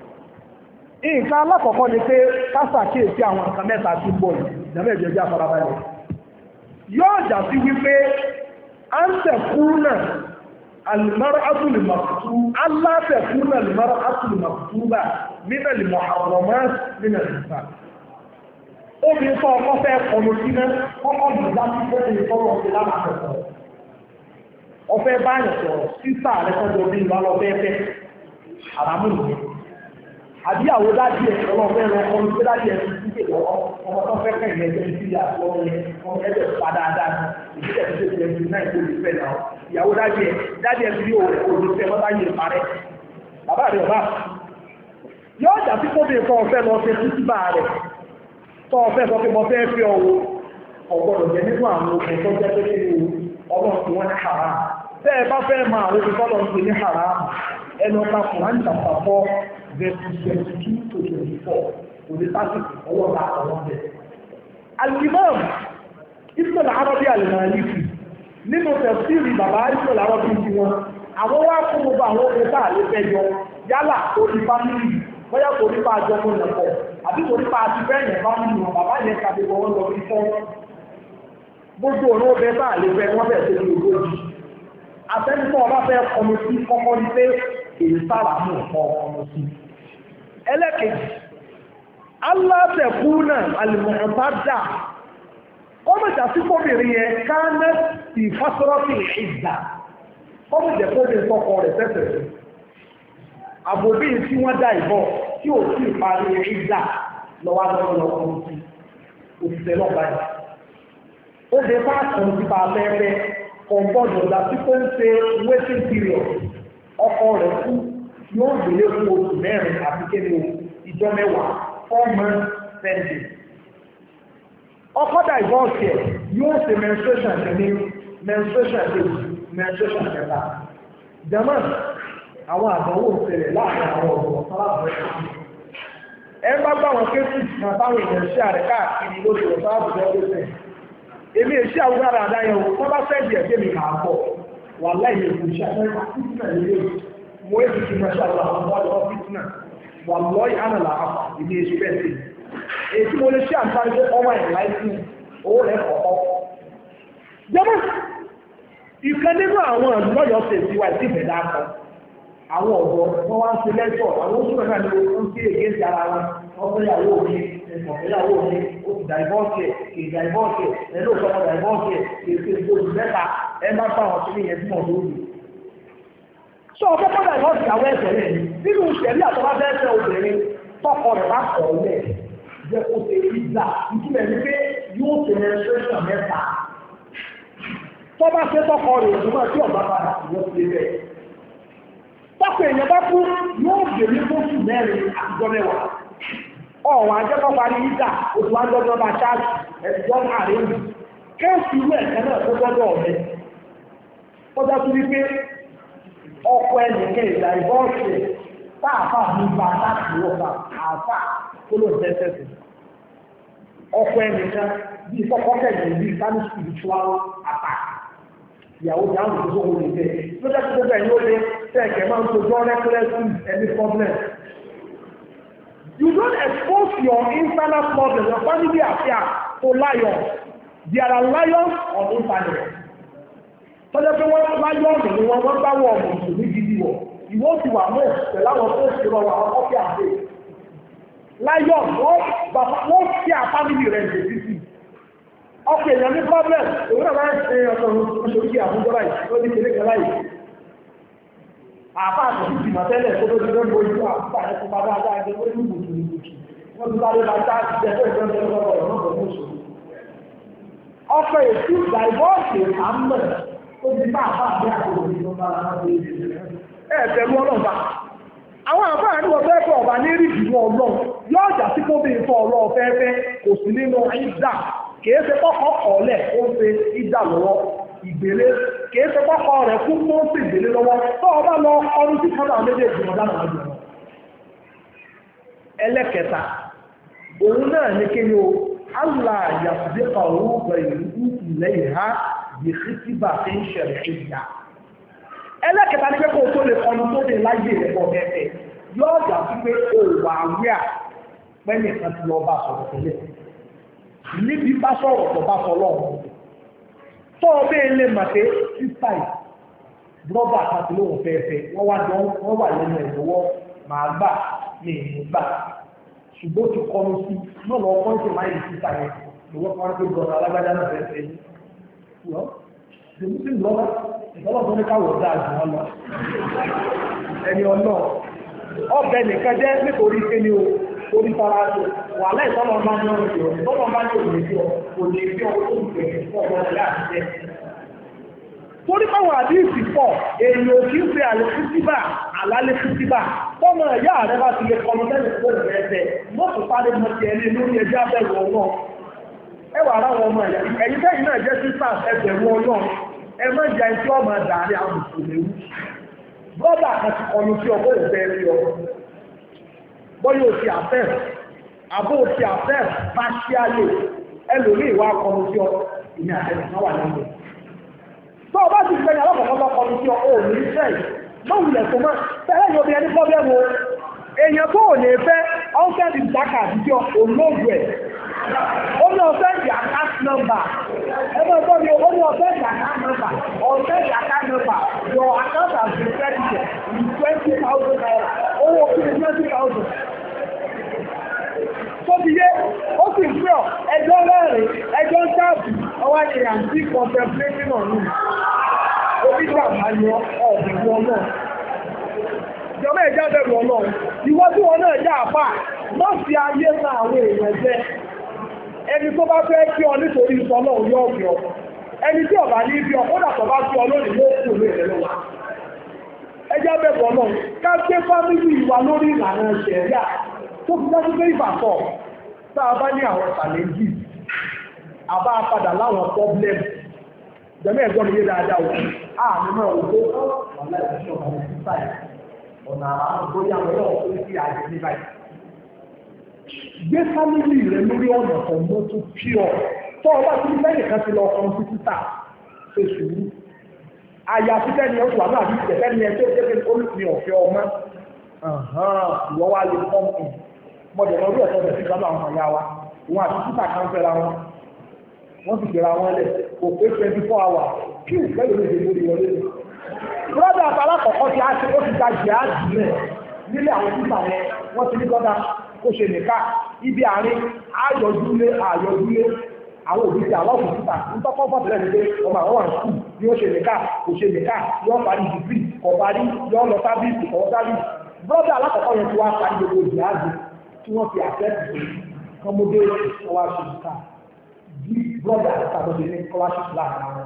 nǹkan alákọ̀ọ́kọ́ ni pé kásàkíyèsí àwọn nǹkan mẹ́ta tí ń bọ̀ yìí ìjọba ìjọba àfarabalẹ̀. yóò jà sí wípé à ń tẹ̀kúnà المرأة المكتوبة ألا تكون المرأة المكتوبة من المحرمات من النساء. obìnrin tó ọkọ fẹ́ kọlu sí náà kọ́kọ́ bìí láti fẹ́ ní ìfọwọ́ sí lára àkọ́kọ́. ọfẹ́ báyọ̀ sọ̀rọ̀ sísà rẹ̀ kọjọ bí ìwà lọ fẹ́ fẹ́ àràmù nìyẹn. àbí àwọn dájú ẹ̀ ọlọ́fẹ́ rẹ̀ kọlu sí dájú ẹ̀ ti dúpẹ́ lọ́wọ́ ọmọ tó fẹ́ kẹ́yìn ẹgbẹ́ sí ìyàwó yẹn ọmọ ẹgbẹ́ padà dáadáa ìdílé tó ṣe ti náà ìkó lè fẹ́ náà ìyàwó dájú ẹ̀ fi olùfẹ́ mọ́tá yìí parẹ́ bàbá rẹ̀ ọba yóò jà sí kó bèèrè ọ̀fẹ́ lọ fẹ́ títí bá rẹ̀ tó ọ̀fẹ́ sọ pé mo fẹ́ fi ọwọ́ ọ̀gbọ́dọ̀ jẹ́ nínú àwọn ogun tó jẹ́ pé kí ọlọ́run tí wọ́n ní haram tẹ́ ẹ bá fẹ́ máa àwọn ogun tọ́lọ́ ń pè ní haram ẹnu ọ̀ta Quran chapter 4 verse 22 to 24 òní sásìkò ọlọ́ta àwọn bẹ̀. Al-Imam Ibn al-Arabi al-Maliki nínú tẹ̀síìrì bàbá Ibn al-Arabi ti wọn àwọn wá fún gbogbo àwọn ogun tá à lè fẹ́ jọ yálà tó di fámìlì bóyá kò nípa àjọpọ̀ ìyàpọ̀ àbí kò nípa àti bẹ́ẹ̀yẹ̀ fámìlì wọn bàbá yẹn kàbí wọn lọ sí fọ́ gbogbo òun ọbẹ̀ tá à lè fẹ́ wọ́n bẹ̀ tó di ogójì àtẹnukọ́ ọba fẹ́ ọmọ sí kọ́kọ́ ní pé èyí sára mú ọ̀pọ̀ ọmọ sí. ẹlẹ́kejì alátẹ̀kúnà alìmọ̀ọ́bádà ọmọ ìjàsí kóbìnrin yẹn káánẹ́ sí fásọ́rọ́fì ìgbà ọmọ ìjẹ̀kóbìnrin tọkọ rẹ̀ tẹ́tẹ̀ sí àbòbí tí wọ́n dá ìbọ̀ tí ò sí ìparí ìgbà lọ́wọ́ lọ́wọ́ sí òṣìṣẹ́ lọ́gbà yìí ó dé fáàkùn sípa abẹ́rẹ́ kọ̀ǹbọ̀dọ̀ láti kó ń ṣe waiting period ọkọ rẹ̀ kú yóò gbélé fún oṣù mẹ́rin àti kéde ìjọ mẹ́wàá 4 months pending. ọkọ divorce ẹ̀ yóò ṣe menstruation kìíní menstruation kejì menstruation kẹta. german àwọn àdánwò ṣẹlẹ̀ láàrin àwọn ọ̀dọ́ sálábùrẹ́ ẹ bá gbà wọn kéésì náà táwọn èèyàn ṣe àrẹ káàkiri lórí ọ̀sán àbùdá ẹgbẹ́ èmi èsì àwọn ará àdáyẹ̀wò wọ́n bá fẹ́ di ẹ̀gbẹ́ mi máa bọ̀ wà láìlè ìṣẹ́ àtẹ́kọ̀ọ́ fìtínà nílé mo èsì ti mẹ́ṣẹ́ àwọn àwọn ọmọ fìtínà wà lọ́ọ̀yì ánàlà àpà ìní èsì bẹ́ẹ̀ sí èsì mo lè ṣe àǹfààní pé ọmọ ẹ̀ láìsí owó rẹ̀ kọ̀ọ̀kọ́. jẹ́mọ́ ìkan nínú àwọn àlùmọ́yọ̀ tẹ̀sí wa ìdí ìbẹ̀dá kan àwọn ọ̀dọ́ wọn wá ń ṣe lẹ́tọ̀ àwọn oṣù náà ni wọ́n ń ké ègéṣì ara wọn wọ́n fẹ́ yàwó mi ẹ̀fọ̀fẹ́yàwó mi ó ti dàìbọ́ọ̀kì kì í dàìbọ́ọ̀kì ẹ̀ ló sọ́kọ̀ dàìbọ́ọ̀kì kì í ṣe oṣù mẹ́ta ẹ má bá wọn sílé yẹn tí wọ́n lóògì. sọ ọ̀fẹ́ kọ́ dàìbọ́ọ̀kì àwọn ẹ̀sẹ̀ rẹ̀ nínú ìṣẹ̀lẹ̀ àtọ́lá fẹ́ fẹ́ obìnrin tọkọ rẹ̀ bá kọ̀ ọ́lẹ̀ jẹ́ kó ṣe ìgbà ìtumẹ̀ ní pé yóò ṣe menstruation mẹ́ta tọ́ba ṣe tọkọ rẹ̀ òṣùwọ̀n tí ọ̀bá padà yóò ṣe bẹ́ẹ̀ tọ́pọ̀ èèyàn bá kú yóò gbèrè fóṣù mẹ́rin àtijọ́ mẹ́wàá ọ̀wọ̀n ajẹ́kọ̀ọ́ parí ìdá oṣù àjọjọ́ bá ṣáàjì ẹ̀sùn àárín kéèsì ìwé ẹ̀kẹ́ náà tó gbọ́dọ̀ ọ̀mẹ́ ó dá sí wípé ọkọ̀ ẹnìkẹ́ ìdá ìbọ́ọ̀ṣẹ̀ táàfà ní bá láti wọ́pá àfà tó ló tẹ́tẹ́sì ọkọ̀ ẹnìkan bí kọ́kọ́kẹ́ bí spanish spiritual attack ìyàwó dáhùn tó sóhun lè tẹ́ lọ́jọ́ tó gbogbo ẹ̀yìn ó lé tẹ́ẹ̀kẹ́ máa ń tojọ́ recklessly any problem. You don't expose your internal problem, your family affair to lions. There are lions on internet. Tọ́jọ́ pé wọ́n lions ni wọ́n bá wọ̀ ọ̀mọ̀ ìṣòro gidi wọ̀. Ìwọ́n ti wà mọ́ pẹ̀lú àwọn tó ṣe lọ àwọn kọ́fí àgbè. Lion wọ́n kí a family rẹ̀ ṣe títì. Ọkọ̀ èèyàn ní problem, òun náà máa ń ṣe ọ̀sán oṣooṣì àbújọ́ láì, ó ní kéré kan láì. Àfá àti ìgbìmọ̀ tẹ́lẹ̀ tó lójú lórí ojú àpá ẹ̀kọ́ bá dáadáa ẹgbẹ́ ó ní gbùtù ní gbùtù. Wọ́n ti bá lé bá tá jẹ́ tó ìjọ́ ìjọ́ lọ́wọ́ ọ̀rọ̀ náà bọ̀ mọ́ṣù. Ọkọ̀ èsì divorce àmọ́ ó ti bá àbá àbí àkókò tó bá lára tó yẹ ẹ̀ẹ̀bẹ̀rù ọlọ́ọ̀bá àwọn àbá ní wọ́n fẹ́ ọ̀bá ní rí ìdùnnú ọlọ́run yóò jà sí kóbi ìfọ̀ ọlọ́ọ̀ fẹ́ẹ́fẹ́ kò sí nínú ìdá kìí ṣe kọ́kọ́ kọ̀ọ̀lẹ̀ ó ń ṣe ìdá lọ́wọ́ ìgbélé kìí ṣe kọ́kọ́ rẹ̀ kú tó ń ṣe ìgbélé lọ́wọ́ tó ọba lọ ọdún tí kọ́nà méjèèjì ọ̀dá náà jù lọ. ẹlẹ́kẹta òun náà ní kí ni o allah yàtúndínlẹ̀ òun bẹ̀rẹ̀ ilẹ̀ ìhá yìí bá fi ń ṣẹlẹ̀ ìyá. ẹlẹ́kẹta ní pé kó o tó lè kọ́nu tó lè láyé rẹ̀ bọ̀ mẹ́fẹ̀ yóò jà sí pé o wà wíà pẹ́ẹ́nì kan ti lọ bá sọ̀rọ̀ tẹ́lẹ̀ níbi bá sọ̀rọ̀ tó bá sọ lọ́wọ́ tó o bẹ́ẹ̀ lè mà pé sísá yìí brọ́dà àti lóhùn fẹ́ẹ́fẹ́ wọ́n wà lẹ́nu ẹ̀ lọ́wọ́ màá gbà ní ìlú gbà ṣùgbọ́n ti kọ́nu sí náà lọ́wọ́ pọ́ńtì máa yìí sísá yẹn lọ́wọ́ kan pé brọ́dà alágbádá náà fẹ́ẹ́fẹ́ yìí lọ́ ṣèlúsìn lọ́wọ́ ìtọ́lọ́ tó ní káwọ̀ dáa jù wọ́n lọ ẹni ọlọ́ ọbẹ̀ nìkan jẹ́ nítorí kéde o orí fara ṣe wà láì tọ́lọ̀ bá ní ọ̀rọ̀ ìjọ tọ́lọ̀ bá ní òun ìjọ kò lè fi ọkọ̀ tó ń bẹ̀rẹ̀ fún ọmọ rẹ̀ láti jẹ́. torí báwọn àdíìsì pọ̀ èèyàn ò kí ń pe àlefúsíbà àlálefúsíbà tọ́mọ ẹ̀yà rẹ̀ bá ti lè kọlu lẹ́yìn tó rẹ̀ ẹ̀fẹ̀ mọ́tò parí mọ́ ti ẹni lórí ẹjẹ́ abẹ́rù ọ̀nà ẹ wà láwọn ọmọ ẹ̀yà ẹ̀yìn tẹ́yìn náà jẹ́ sísà ẹgbẹ̀rún ọ̀nà ẹ má jẹ́ ẹni tí ọmọ dàrí àbùkù léwu brọ́dà kan ti kọlu sí ọgbọ́n ìfẹ́ rí ọ bọ́yọ̀ òsì àfẹ́ àbó òsì àfẹ́ bá ṣí ayé ẹlòmí ìwà akọni sí ọ ìní àtẹnì kan wà lẹ́nu. tó o bá ti gbẹ̀yìn alákọ̀ọ́kọ́ bá kọni sí ọ ó ní fẹ́ lóhùnlẹ̀ tó mọ́ tẹ́lẹ̀ ní obìnrin ní pọ́bẹ́mù èèyàn tó ò lè fẹ́ ọ́nfẹ́ẹ̀dì ìdáka àtijọ́ olóògùn ẹ̀ ó ní ọ̀fẹ́ẹ̀dì account number ẹgbẹ́ ọgbọ́n mi ó ní ọ̀fẹ́ẹ̀dì account number ọ̀fẹ́ẹ̀dì account number your account has been credited with 20,000 naira owó kí ni 20,000 tó ti yé ó sì ń pẹ́ ẹjọ́ rẹ́rìn ẹjọ́ sáàbù ọwọ́ ni àǹtí contemplating on you onígbà máa yọ ọ̀bẹ̀rù ọlọ́run ìjọba ẹ̀já bẹ̀rù ọlọ́run ìwọ tí wọn náà yá àpá má fi ayé náà àwọn èèyàn jẹ ẹni tó bá fẹ́ kí ọ nítorí ìsọ náà yọ ọ̀bẹ̀ ọ ẹni tí ọba ní ibi ọ̀kọ́dà tó bá fi ọ lónìí ló kù ní ìrẹ̀lẹ̀ wa ẹjá bẹ̀rù ọlọ́run ká gbé fámìlì wa lórí ìlànà ṣẹ̀ríà tó fi dájú pé ìbàtọ̀ tá a bá ní àwọn ṣàlẹ́jì àbá padà láwọn pọ́blẹ́mù jẹ́mẹ́ ẹ̀gbọ́n mi yé dáadáa wọ̀ àmì náà ò tó ọ̀nà ìṣọ́ ọ̀nà ìṣáì ọ̀nà àwọn bóyá wọn náà ó sí àjẹ ní báyìí. gbé fámìlì rẹ lórí ọ̀nà kan mọ́ tó pure tó ọba tí lẹ́yìn kan ti lọ ọkàn sí títà ṣe sùúrù àyà títẹ́ ni oṣù àbúrò àti ìtẹ̀fẹ́ ni ẹ tó ṣe pé olùsìn ọ̀fẹ́ ọmọ ìwọ́ wa lè pọ́ǹpù mọ̀jọ̀ lọ́dún ẹ̀sọ́ bẹ̀ sí gbádùn àwọn ọ̀yá wa wọn àti títà kan fẹ́ra wọn wọ́n sì gbéra wọn lẹ̀ kò pé 24 hours kí ìfẹ́ lórí ìdè lórí wọlé ni. brọ́dà àtàlà kọ̀ọ̀kan ti á ṣe ó ti gba jìáàjì rẹ̀ nílé àwọn títà yẹn wọ́n ti ní brọ́dà kó ṣe nìka ibi àárín àyọjúlé àwọn òbí ti àwọn òbí títà ń tọ́kọ́ fọ́tẹ̀lẹ̀ nílé ọmọ àwọn wà skul bí ó ṣe nìka kò ṣe nìka yọ parí dìgírì kò parí yọ lọ sábìsì kò sábìsì brọ́dà alákọ̀ọ́kọ́ yẹn ti wá parí gbogbo jìáàjì tí wọ́n fi àfẹ́ẹ̀tì kọ́mọdé ọwọ́ ṣe nìka bí brọ́dà àtàbọ̀dé ní scholarship láàrin àwọn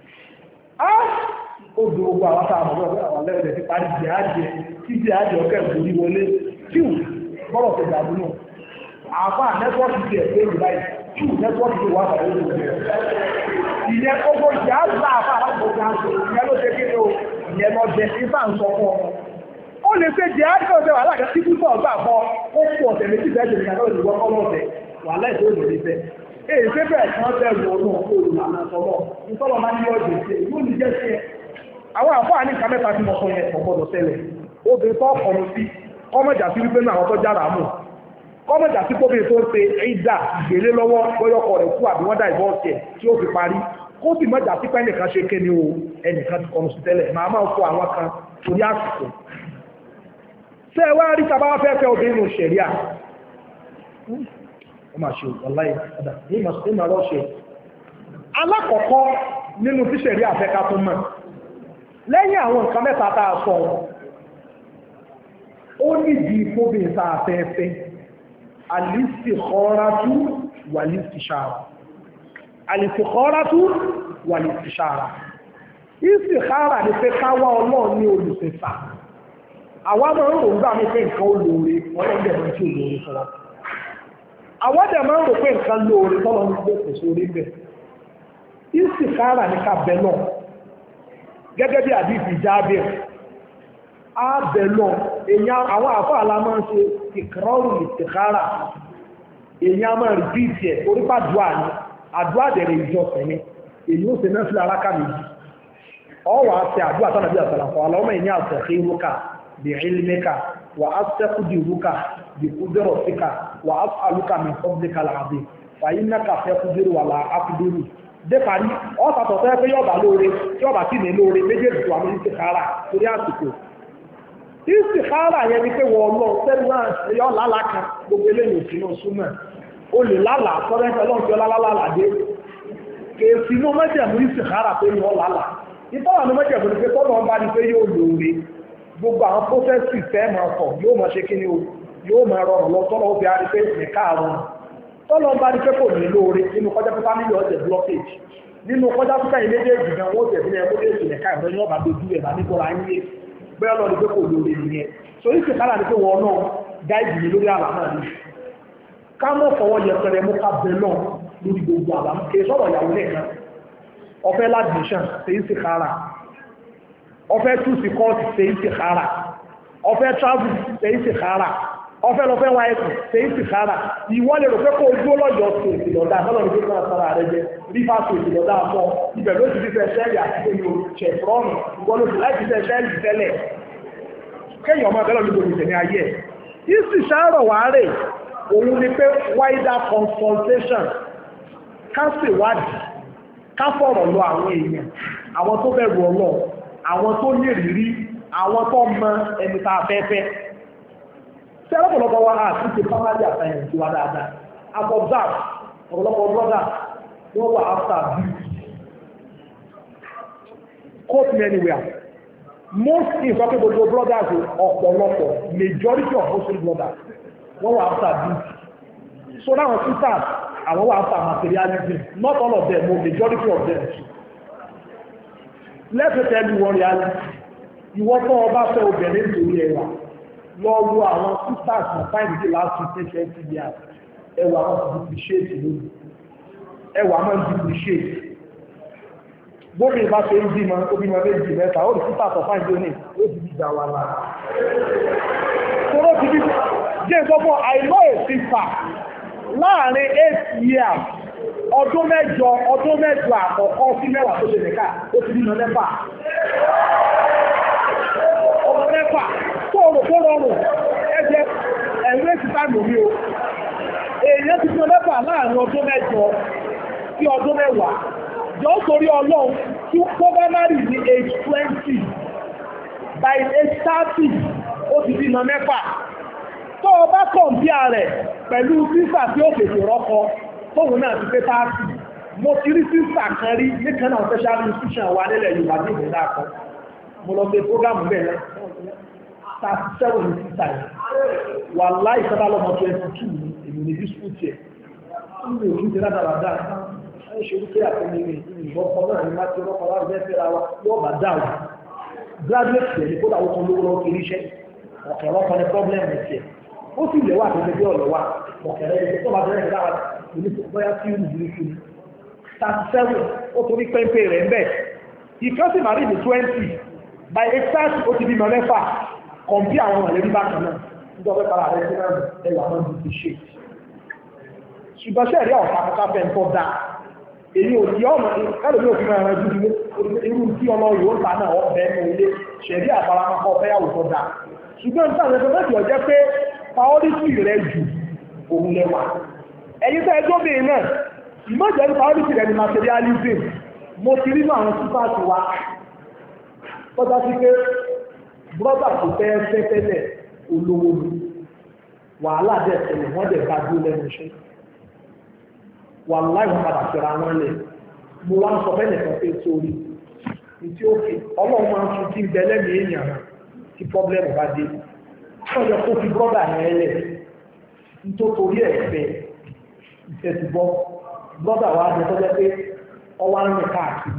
ó do ogun àwọn táwọn ọmọ ọgbẹ́ àwọn lẹ́rẹ̀ ti parí jìájẹ́ tí jìájẹ́ ọkẹ́ ìgbòrí wọlé tíù bọ́rọ̀ ti dàbí náà àfáà nẹ́tíwọ́ọ̀kì ti ẹ̀fẹ́ ìgbàyì tíù nẹ́tíwọ́ọ̀kì ti wà bàrẹ̀ ìlú rẹ̀ ìyẹn gbogbo jìájẹ́ láàfáà alágbogbo àṣọ ìyẹn ló ṣe kéde o ìyẹn lọ jẹ ifá ń sọ fún ọmọ ó lè ṣe jìájẹ́ ọ̀sẹ̀ wà láàkẹ́ tí púpọ̀ ọgbà bọ́ ó kú ọ̀sẹ̀ méjì bẹ́ẹ̀ jẹ̀ nígbà lọ́wọ́ ìwọ́kọ́ lọ́sẹ̀ wà láì tó lè fẹ́ èyí ṣé bẹ́ẹ̀ kan bẹ̀rù ọlọ́run kó olùlànà sọ́lọ́ nítorí máa ń yọ ọ̀dẹ̀ sí yóò ní jẹ́ sí ẹ. àwọn àfáà ní nǹkan mẹ́ta tí mo sọ yẹn kò gbọdọ̀ ṣẹlẹ̀ obìnrin tó kọ̀ọ̀nù sí kọ́mọ̀jà sí wípé náà àwọn tó jára mù kọ́mọ̀jà sí kóbìnrin tó ń pe ìdá ìgbélé lọ́wọ́ bọ́yọ̀kọ̀ rẹ̀ kú àbí wọ́n dá ìbọ́ọ̀sì ẹ̀ tí ó fi parí kó sì mọ̀jà sí pé ẹnìkan ṣe kéde o ẹnìkan ti kọ̀ọ̀nù sí tẹ́lẹ̀ màá máa kó àwọn kan torí àsìkò. ṣé ẹ wá rí sábà fẹ́ fẹ́ obìnrin nù ṣẹ̀ríà ó máa ṣe ọ̀láì ọ̀dà ní ìmọ̀ lọ́ṣẹ̀. alákọ̀ọ́kọ́ nínú tíṣẹ̀rí àfẹ́ká tó mọ̀ lẹ́yìn àwọn nǹkan mẹ́ta tá a sọ ó nídìí fóbìnrin tá a fẹ́ fẹ́ al-istikharatu wal-istishara al-istikharatu wal-istishara istikhara ni pé ká wá Ọlọ́run ní olùṣèfà àwa máa ń rò ń gbà mí pé nǹkan olóore Ọlọ́run dẹ̀ máa ń tí olóore fún wa àwa dẹ̀ máa ń rò pé nǹkan lóore tọ́lọ́ ní gbé kò sóore bẹ̀ istikhara ni ká bẹ náà gẹ́gẹ́ bí àdìsí Jábìr á bẹ náà èèyàn àwọn àfáà la máa ń ṣe ìkọrọ̀rù istikhara èèyàn máa rìpíìtì ẹ̀ orípa àdúrà ni àdúrà dẹ̀rẹ̀ ìjọsìn ni èyí ó ṣe náà sí aláka méjì ọwọ́ àti àdúrà tánà bí àtàlàfọ́ aláwọ̀ ìní àtẹ̀kẹ́ ìrúkà bí ilmẹ́ka wà á sẹ́kùdì ìrúkà bí kúdẹ̀rọ̀ síkà wà á alúkà mi fọ́bíkà làbí fàyí náà fẹ́ kúdẹ̀rù wà lá ákúdẹ̀rù dé parí ọ́sàtọ̀ tẹ́ pé yọ̀bà lóore yọ̀bà sí ní lóore méjèèjì tó àmì istikhara torí àsìkò istikhara yẹn ni pé wọ́n lọ sẹ́nu náà yọ lálá kan gbogbo eléyìí òsínú súnmọ́ o lè lálà sọ́rẹ́fẹ́ lọ́njọ́ lálálà dé kèsì inú mẹ́jẹ̀mú istikhara pé yọ lálà ìtọ́wà ní mẹ́jẹ̀mú ni pé tọ́lọ́ ń bá ní pé yóò lóore gbogbo àwọn pósẹ́sì fẹ́ máa kọ̀ yóò máa ṣe kí ni o yóò máa rọrùn lọ tọ́lọ́ ó fi á rí pé nìka àrùn tọ́lọ́ ń bá ní pé kò ní lóore nínú kọjá pé family ọ̀jẹ̀ blockage nínú kọjá pé káyìn méjèèjì gan wọ́n tẹ̀ sílẹ̀ ẹ̀kọ́ déèsì nìka ìrọ̀ ní ọba dojú ẹ̀ bá ní kóra ń yé bẹ́ẹ̀ lọ ní pé kò lóore nìyẹn so istikhara ni pé wọ́n náà gáìdì ní lórí àlà náà ni ká mọ̀ fọwọ́ yẹpẹrẹ mú ká bẹ náà lórí gbogbo àlà kì í sọ̀rọ̀ ìyàwó nìkan ọfẹ́ ládìmíṣàn ṣe istikhara ọfẹ́ tún sí kọ́ọ̀tù ṣe istikhara ọfẹ́ travel ṣe istikhara ọfẹ́ lọ́fẹ́ wáyẹ̀kù ṣe istikhara ìwọ́n lè rò pé kó ojú ọlọ́jọ́ ṣe ìlọ́dà tọ́lọ̀ ní pípẹ́ sára rẹ jẹ rífà ṣe ìlọ́dà fọ́ ibẹ̀ ló ti fífẹ́ ṣẹ́ẹ̀lì àti pé yóò ṣẹ̀fọ́ọ̀nù ìwọ́n ló ti láì fífẹ́ ṣẹ́ẹ̀lì tẹ́lẹ̀ kéèyàn ọmọ ẹgbẹ́ lọ́dún gbogbo ìṣẹ̀ní ayé ẹ̀ istikhara wà rè òun ni pé wider consultation ká ṣèwádìí ká fọ̀rọ̀ lọ àwọn èèyàn àwọn tó bẹ̀rù Ọlọ́run àwọn tó ní ìrírí àwọn tó mọ ẹni tá a fẹ́ fẹ́ tí ọlọ́pọ̀lọpọ̀ wa àti ti pàmàlì àtàyàn tí wá dáadáa abọ́bzáp ọ̀pọ̀lọpọ̀ brọ́dà wọ́n wà after beauty quote me anywhere most ìsọ́kẹ́ gbogbo brothers ọ̀pọ̀lọpọ̀ majority of Muslim brothers wọ́n wà after beauty so now sisters àwọn wà after materialism not all of them but majority of them let me tell you one reality ìwọ́n tó ọba fẹ́ obìnrin nítorí ẹwà lọ wo àwọn sisters na find the last 15-20 years ẹwà wọn ti depreciate lónìí ẹwà máa ń depreciate bóbi ìbá ṣe ń bímọ obìnrin méjì mẹ́ta ó rí sisters of fine journey ó ti di ìjà wà lára tóró ti bí jẹ́ ìsọ́fọ́ àìlọ́ èsìfà láàrin 8 years ọdún mẹ́jọ àkọ́kọ́ sí mẹ́wàá tó ṣe nìka ó ti bímọ mẹ́fà ọmọ mẹ́fà tó rò tó rọrùn ẹgbẹ́ ẹ̀rú èsìfà lórí o èèyàn ti bímọ mẹ́fà láàrin ọdún mẹ́jọ sí ọdún mẹ́wàá jọ torí Ọlọ́run tí ó bá márì ní age 20 by age 30 ó ti bímọ mẹ́fà tó o bá kọ̀m̀píà rẹ̀ pẹ̀lú sísà tí ó fèsì rọ́kọ tóun náà ti pé 30 mo ti rí sísà kan rí nìkan náà special institution wa nílẹ̀ Yorùbá ní ìgbìndà kan mo lọ sí program bẹ̀rẹ̀ 37 ní sísà yìí wà láì sábà lọ́mọ 22 ní èmi ní dispute ẹ̀ ní òfin ti rádaràdà ẹ̀ ṣe wípé àtẹ́mi ní ìbọ̀kọ náà ní má ti rọ́kọ láti bẹ́ẹ̀ fẹ́ra wa yóò bá dáwọ̀ graduate rẹ̀ ní kódà ó kan lówó lọ́wọ́ kiri iṣẹ́ ọ̀kẹ́rọ́ kan ní problem rẹ̀ tiẹ̀ ó sì lẹ́wà tó tẹ́jọ́ ọ̀lọ́wà ọ̀kẹ́rẹ́ ẹni tó bá bẹ̀rẹ̀ ìdáwà onígbọ́yá sí ìlú burúkú ni 37 ó torí pẹ́ńpẹ́ rẹ̀ ń bẹ̀ ìfẹ́ sì máa rí ní 20 by 8 ó ti bímọ mẹ́fà kọ̀m̀pí àwọn mọ̀lẹ́bí bákan náà nítorí pé para rẹ̀ sí náà ẹwà máa ń di ṣe ṣùgbọ́n sẹ́ẹ̀rí ọ̀pá kọ́ká fẹ́ ń tọ́ da èyí ò yọ ọmọ kálòmí òfin máa rẹ̀ dúdú irú tí ọmọ yòó ń ta náà ọ̀bẹ ẹnu ilé ṣẹ̀rí àbáramakọ́ fẹ́yàwó tọ́ da ṣùgbọ́n nígbà tó fẹ́ fi ọjọ́ pé priority rẹ̀ jù òun lẹ́wà ẹ̀yin tẹ́ ẹjọ́ bèèrè náà ìmọ̀jẹ̀ ní priority rẹ̀ ni materialism mo ti rí náà àwọn sípàtì wa tọ́já sí pé brọ́dà tó fẹ́ tẹ́lẹ̀ olówó ni wàhálà dẹ̀ tẹ̀lẹ̀ wọ́n dẹ̀ bá dúró lẹ́nu iṣẹ́ wàhálà ìwọ̀n padà fẹ́ra wọn lẹ̀ mo wá ń sọ fẹ́ nìkan pé sórí ìtí ó fi ọlọ́run máa ń fi kí n bẹ lẹ́nu èèyàn tí pọ́blẹ́mù bá dé wọ́n yẹ kó fi brọ́dà yẹn lẹ̀ nítorí ẹ̀fẹ́ ìfẹ́ ti bọ́ brọ́dà wa jẹ́ tọ́jọ́ pé ọwọ́ á rìn káàkiri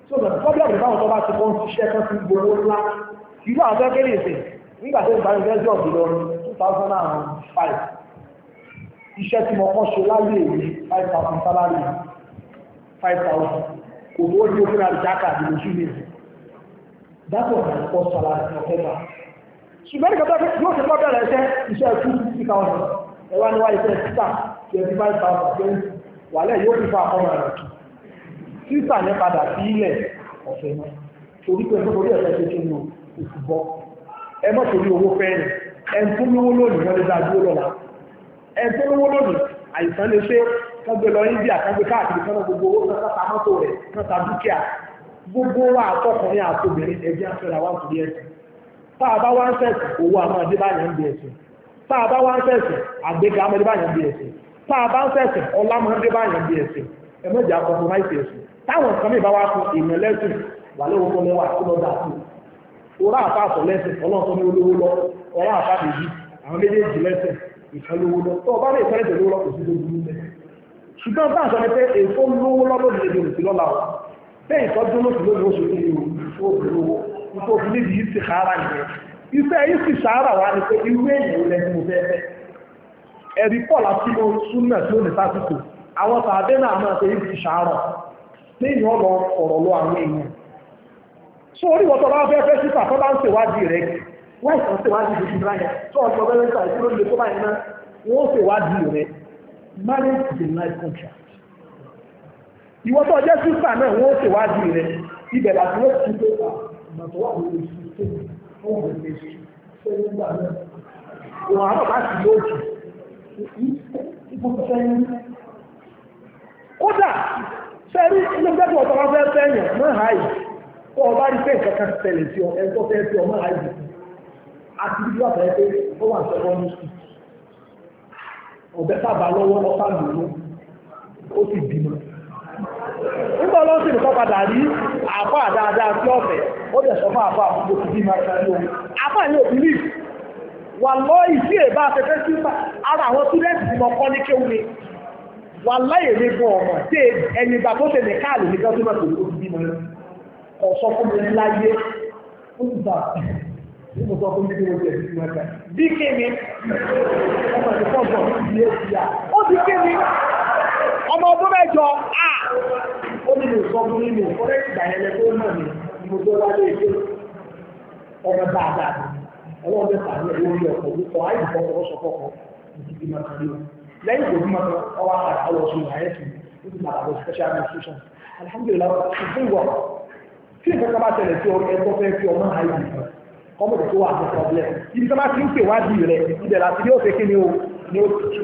so the problem is báwọn tó bá ti kọ́ ń ṣiṣẹ́ kan sí gbowó ńlá irú àwọn tó kéré ìsìn nígbà tó ń bá university of Ìlọrin 2005 iṣẹ́ tí mo kọ́ ṣe láyé èyí 5,000 salary 5,000 kò tó ní òfin àdìjáka àdìmọ̀ sí ilé that was my first salary in October ṣùgbọ́n ní kẹta yóò ṣe kọ́ bẹ̀rẹ̀ iṣẹ́ 250,000 ẹwà níwá iṣẹ́ títà 25,000 wàlẹ̀ yóò fi fa àkọ́mọ̀ rẹ̀ títà ní padà sí ilẹ̀ ọ̀fẹ́ náà torí pé nítorí ẹ̀fẹ́ ṣe kí ni oṣù bọ́ ẹ mọ́ torí owó fẹ́ẹ̀rẹ̀ ẹn tó lówó lónìí wọ́n lè dá dúró lọ́la ẹn tó lówó lónìí àìsàn lè ṣe kọ́gbé lọ India kọ́gbé káàkiri kọ́nà gbogbo owó kan ta mọ́tò rẹ̀ kan ta dúkìá gbogbo wa àtọkùnrin àtobìnrin ẹ̀jẹ̀ àfẹ́ra wà torí ẹ̀sìn tá a bá wá ń fẹ̀sìn owó àmọ́ adébáyọ̀ ń bí ẹ̀sìn tá a bá wá ń fẹ̀sìn àgbéga àmọ́ adébáyọ̀ ń bí ẹ̀sìn tá a bá ń fẹ̀sìn ọlá àmọ́ adébáyọ̀ ń bí ẹ̀sìn ẹ̀mọ́jà compromise ẹ̀sìn táwọn nǹkan mi bá wá fún èèyàn lẹ́sìn wà lówó tó lẹ́wà tó lọ́dà sí orá àpá àtọ̀ lẹ́sìn ọlọ́run tó ní olówó lọ ọ̀rá àpá méjì àwọn méjèèjì lẹ́sìn ìkan lówó lọ tó ọba lè fẹ́rẹ̀ tẹ̀lé lọ kò sí lójú nílẹ̀ ṣùgbọ́n bá àṣọ ni pé èso lówó lọ́dọ̀ lè lè sí lọ́la o bẹ́ẹ̀ ìtọ́jú lóṣù lónìí oṣù tó yẹ o lówó nípa òfin níbi yìí sì sáárà nìyẹn iṣẹ́ yìí sì sáárà wá ni pé irú èèyàn lẹ́nu mo fẹ́ fẹ́ ẹ̀rí pọ̀ láti mo súnmọ̀ tí ó ní sásìkò àwọn tàbí náà máa ṣe yìí ti sáárà lẹ́yìn ọ̀rọ̀ ọ̀rọ̀ lọ àwọn èèyàn so orí wọ́n tó bá fẹ́ fẹ́ sípà tó bá ń ṣèwádìí rẹ̀ wọ́n ìsàn ṣèwádìí rẹ̀ ṣùgbọ́n yẹn tó ọ̀sọ̀ bẹ́rẹ̀ sáà ìṣúró lè tó báyìí náà wọ́n ṣèwádìí rẹ̀ marriage is a life contract ìwọ tó jẹ́ sípà náà wọ́n ṣèwádìí rẹ̀ ibẹ̀ láti wọ́n ti pé àgbàtọ̀ wà lórí ìṣúté fún ọ̀rẹ́ méjì ṣé nígbà náà òun àárọ̀ bá ti lóòjì kódà fẹ́rí ilé ìjẹ́bù ọ̀tọ̀ wọn fẹ́ fẹ́yàn náà háì tó ọba rí pé nǹkan ṣẹlẹ̀ sí ọ ẹni tó fẹ́ sí ọmọ háì bù àti bí wọ́n fẹ́ pé ó wà sẹ́kọ́ ní sùn ọ̀bẹ sábà lọ́wọ́ lọ́sà lòó ó sì bímọ nígbà lọ́wọ́ sì nìkan padà rí àbá dáadáa sí ọ̀fẹ́ ó dẹ̀ sọ fún àbá àbúgbò ti bí máa ṣe ohun àbá ní òbílì wà lọ́ ìsí èbá afẹ́fẹ́ sí ara àwọn túdẹ́ǹtì tí mo kọ́ ní kéwù ni wà láyè ní gan ọmọ tí ẹni bá tó tẹ̀lé káàlì ní gọ́ọ̀tún mẹ́tò ó ti bímọ ọ̀sọ́ fún mi láyé ó ti bá nínú sọ fún mi ní oúnjẹ ìdí mẹ́ta bí kémi ọmọ ìfọ́gbọ̀n ní èsì à ó ti kémi ọmọ ọdún mẹ́jọ à ó ní lè sọ fún nínú ọ̀rẹ́ ìgbà yẹn lẹ́gbẹ́ náà ni mo tó wá lé èdè ọmọ dáadáa ọlọ́run mẹ́ta ní ẹ̀rọ orí ọkọ̀ orúkọ àìsàn ọ̀sọ̀kọ̀kọ̀ ìdí mẹ́ta ní lẹ́yìn tó bímọ ọwọ́ àpàdà àwọn ọ̀ṣun àyẹ̀sì ó ti máa bọ̀ special administration alhamdulillah ṣùgbọ́n ìwọ tí nǹkan kan bá tẹ̀lé sí ọmọ ẹgbẹ́ fẹ́ fi ọmọ àìsàn kan kọ́mọ̀ tó wà ní problem ibi tó bá ti ń pè wádìí rẹ̀ ibẹ̀ láti ní òfin kí ni ó tutù.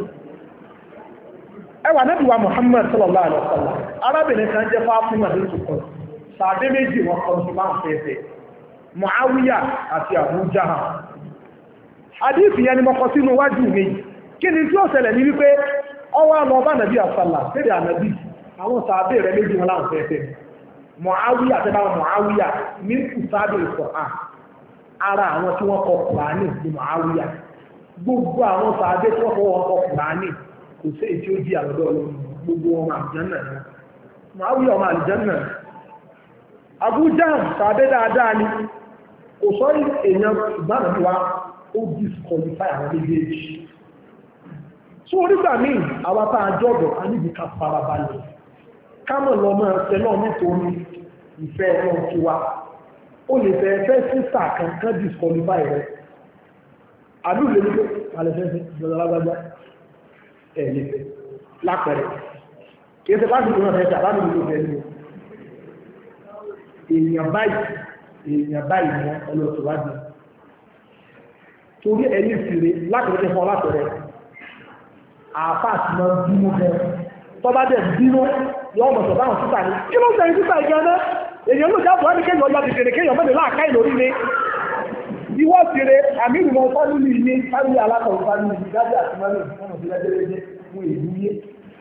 ẹwà Nábì wa Muhammad sallallahu alaihi wasallam arábìnrin kan jẹ́ Fátímà ní tukọ̀ sàdé méjì wọn kọ́ sí máa ń fẹ́fẹ́ Muawiya àti Abu Jahal àdìsí yẹn ni mo kọ sínú wájú mi kí ni tí ó ṣẹlẹ̀ ní wípé ọwọ́ àlọ́ ọba nàbí àsàlà tẹ́lẹ̀ ànàbí àwọn sàábé rẹ̀ méjì wọn láwọn fẹ́fẹ́ Muawiya àti báwọn Muawiya ní kùsàbé ìkọ̀án ara àwọn tí wọ́n kọ Kùránì ní Muawiya gbogbo àwọn sàábé tí wọ́n kọ Kùránì kò sí èyí tí ó jí àlọ́dọ́ ọlọ́run gbogbo ọmọ àlùjánnà náà Muawiya ọmọ àlùjánnà Abu Jahl sàábé dáadáa ni kò sọ èèyàn ìgbàlódé wa ó disqualify àwọn méjèèjì so orígbà míì àwọn tá a jọ́dọ̀ a níbi ká farabalẹ̀ kámọ̀ lọ mọ́ ẹsẹ̀ náà nítorí ìfẹ́ náà ti wá ó lè fẹ́ fẹ́ sísà kankan disqualify rẹ̀ àdúgbò lè ní alẹ́fẹ́fẹ́ ìjọba lágbájá ẹ̀ lè fẹ́ lápẹ̀rẹ̀ kìí ṣe pàṣẹ ìgbìmọ̀ fẹ́ sàbánù ló fẹ́ ní èèyàn báyìí wọn ọlọ́tọ̀wádìí torí ẹ̀yìn ìsìrè lápẹ̀rẹ̀ fún ọlápẹ̀rẹ̀ àfáàtì máa bínú gan tọ́bá dẹ̀ bínú yọ́ mọ̀ sọ̀bá àwọn títà ní kí ló ń sẹ́yìn títà ìgbẹ́ná èyàn ló jábọ̀ wá ní kéyàn ọjọ́ tètèrè kéyàn mọ́dé láàká ìlórí ní ìwọ́ tèrè àmìrìmọ̀ fánúlì ní fánúlì alákọ̀ọ́ fánúlì ìdájọ́ àti mọ́lì fọ́nà sí lẹ́jẹ́lẹ́jẹ́ fún ìwúyé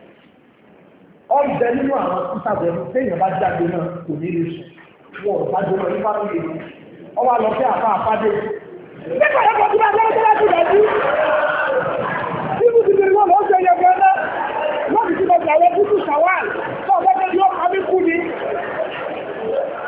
ọ̀bẹ nínú àwọn títà bẹ̀rù kéyàn bá jáde náà kò ní lè sùn wọ́n bá jọ ní fánúlì ọwọ́ lọ fẹ́ àfá àfádé nígbà yẹn kọ́ tí wọ́n lọ́wọ́ láti rẹ̀ sí ibùdó ìgbèrè wọn lọ́ọ́ ṣe yẹ gẹ́gẹ́ lọ́ọ̀dì tí wọ́n gbà wọ́n kúkú ṣàwáàl tó ọ̀gbẹ́gbẹ́ yóò ká mí kú ni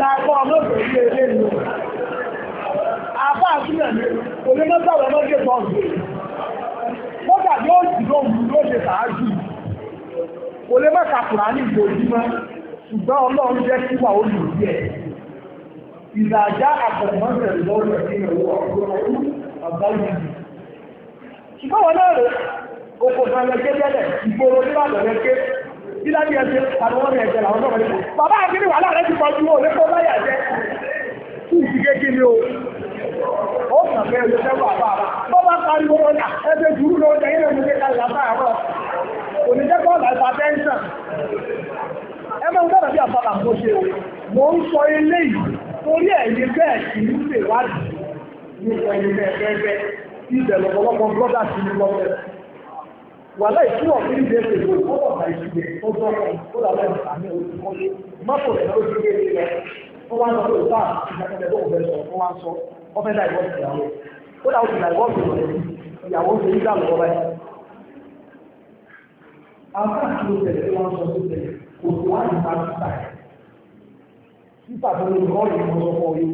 dákọ́ ọmọ òṣèlú ilé ìlú. Àbá àtúnyẹ̀ ní olómọ́sọ̀rọ̀ ọmọdé bọ́ọ̀lù. Kódà yóò jù lóhùn ló ṣe sàájú. Kò lè mẹ́ta kùrà ní ìgbòjúmọ́, ṣùgbọ́n Ọlọ́run jẹ́ kí wà ó lù díẹ̀. Ìdàjá àpọ̀mọ́sẹ̀ lọ́wọ́ ìrìnàwó ọ̀gbọ́n. Ṣùgbọ́n wọn náà rẹ̀, oko ìfẹ́lẹ́gẹ́ tẹ́lẹ̀, ìgboro nígbàdọ̀lẹ́gẹ́, bí láti ẹgbẹ́ àwọn ẹ̀jẹ̀ làwọn náà rẹ̀. Bàbá àkíní wà láàrẹ́ ti pọ̀jú ó lẹ́kọ́ láyà jẹ́. Kí ìsìké kí ni o? Ó kàfẹ́ ẹjọ́ tẹ́wọ́ àbára. Bọ́ bá pariwo wọn náà, ẹgbẹ́ jùlọ ló jẹ́ ilé ìmúké káyà látàárọ̀. Kò ní jẹ́ kọ́ọ̀lá hypertension. Ẹ máa ń gbọ́dọ̀ bí àpapà mo ṣe o. Mo ń sọ eléyìí torí ẹ̀yin bẹ́ẹ̀ kì í ṣèwádìí nípa ẹni bẹ́ẹ̀ ibẹ̀ lọ́pọ̀lọpọ̀ brọ́dà sí ní lọ́pẹ́. Wà láì tí wọ́n fi ń dé ṣe ìwé ìfọ́wọ́ ọ̀gá ìṣúgbẹ́ tó tọ́kọ̀ tó làwọn ìsàmì oṣù kọ́lé. Mọ́tò rẹ̀ ló ti gbé ilẹ̀. Wọ́n wá ń sọ pé òkú ìgbàgbẹ́ tó ń bẹ sọ, wọ́n wá ń sọ, wọ́n fẹ́ dá ìwọ́sì ìyàwó. Ó dà òkú ìyàwó ìyàwó ṣe ń dà lọ́wọ́ báyìí. Àwọn káàkiri tẹ̀lé tí wọ́n sọ tó tẹ̀lé, òkú wá ní ìta títà. Títà tó lè kọ́ ìmọ̀ sọ́kọ̀ yìí.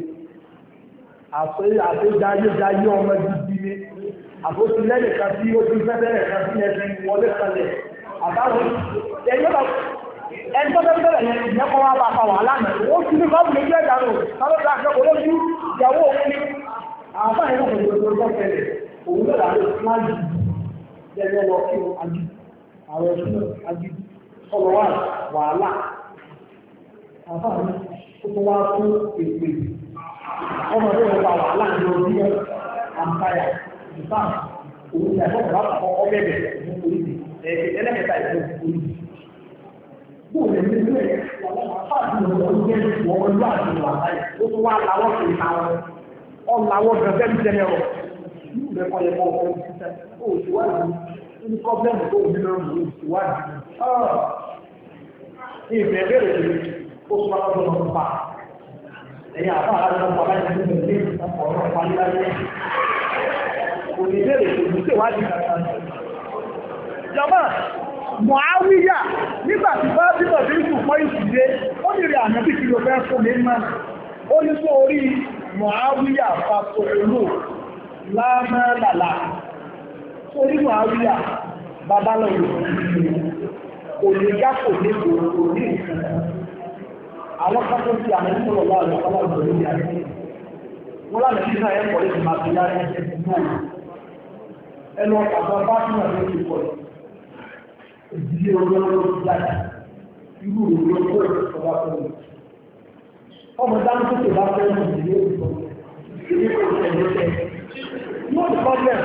Àtẹ́jáyé ọmọ jíjí ní àbótí lẹ́lẹ̀ kan tí ó tún fẹ́fẹ́rẹ̀ kan sí ẹgbẹ́ wọlé kalẹ̀ àbáwọn ẹni tó fẹ́fẹ́rẹ̀ yẹn ìyẹ́kọ́ wá bá pàwọ̀ aláàmẹ́ ó sí ní gọ́ọ̀bù lójú ẹ̀dà rò sábẹ́ta akẹ́kọ̀ọ́ lójú ìyàwó òun ní àwọn ẹ̀rọ òṣèlú tó fẹ́rẹ̀ òun lọ́dà ló fúlájì jẹ́jẹ́ lọ kí o ajú àwọn ẹ̀ṣọ́ ajú sọ̀rọ̀ wà wàhálà àfáàní ó tún wá fún èpè ọmọ tó ń pa wàhálà ní orí àǹkáyà ìfà òun ní ẹ̀fọ́ bàbá àkọ́kọ́ ọ̀gẹ̀dẹ̀ ní oríṣi ẹlẹ́kẹta ìfẹ́ oríṣi. Bóòlù ẹni ní ẹ̀ fáàbí ọ̀rọ̀ ń jẹ́ wọ́n lọ àti ìwà láyé ó tún wá láwọ́ sí ìta wọn ọ̀làwọ́ gẹ̀gẹ́ bí jẹ́ ẹ̀rọ yóò rẹ̀ kọ́ ẹ̀kọ́ ọ̀rọ̀ ìṣiṣẹ́ ó sì wá ní pọ́blẹ́mù tó ń bínú ọ̀rọ̀ ìṣìwádìí. Ìfẹ́ bẹ̀rẹ̀ ó tún wá lọ́dọ̀ pa ẹ̀yà àbá àárẹ̀ ọmọ aláìsí ní ilé ọ̀rọ̀ ìpàdé kò ní bẹ̀rẹ̀ ìlú tèwádìí kankan. Jọba Mùáwíyà nígbà tí bá bíbọ̀ bí ìsù pọ́ ìsìdé ó ní rí àmì bí kí ló fẹ́ fún mi mọ́. Ó ní fún orí Mùáwíyà pàtó olú lámẹ́làlá. Orí Mùáwíyà babalọ́wọ́ kò ní gákò ní kò ní ìsìnkú. Àwọn kápẹ́ sí àmì ìṣòro wà lọ́wọ́ ìgbòho ní àyè. Wọ́n lánàá sí náà ẹ̀kọ́ lè máa fi láyé ẹ̀ṣẹ̀ náà. Ẹnu ọ̀pọ̀ àwọn bá tún àti oṣù pọ̀. Ìdílé olóró ti jáde. Irú òwúrò owó ìjọba fún mi. Ọmọ dáná tó tè bá fẹ́ mú ìdílé òṣùpọ̀. Ìdílé kò tẹ̀lé tẹ̀. Yóò ní problem.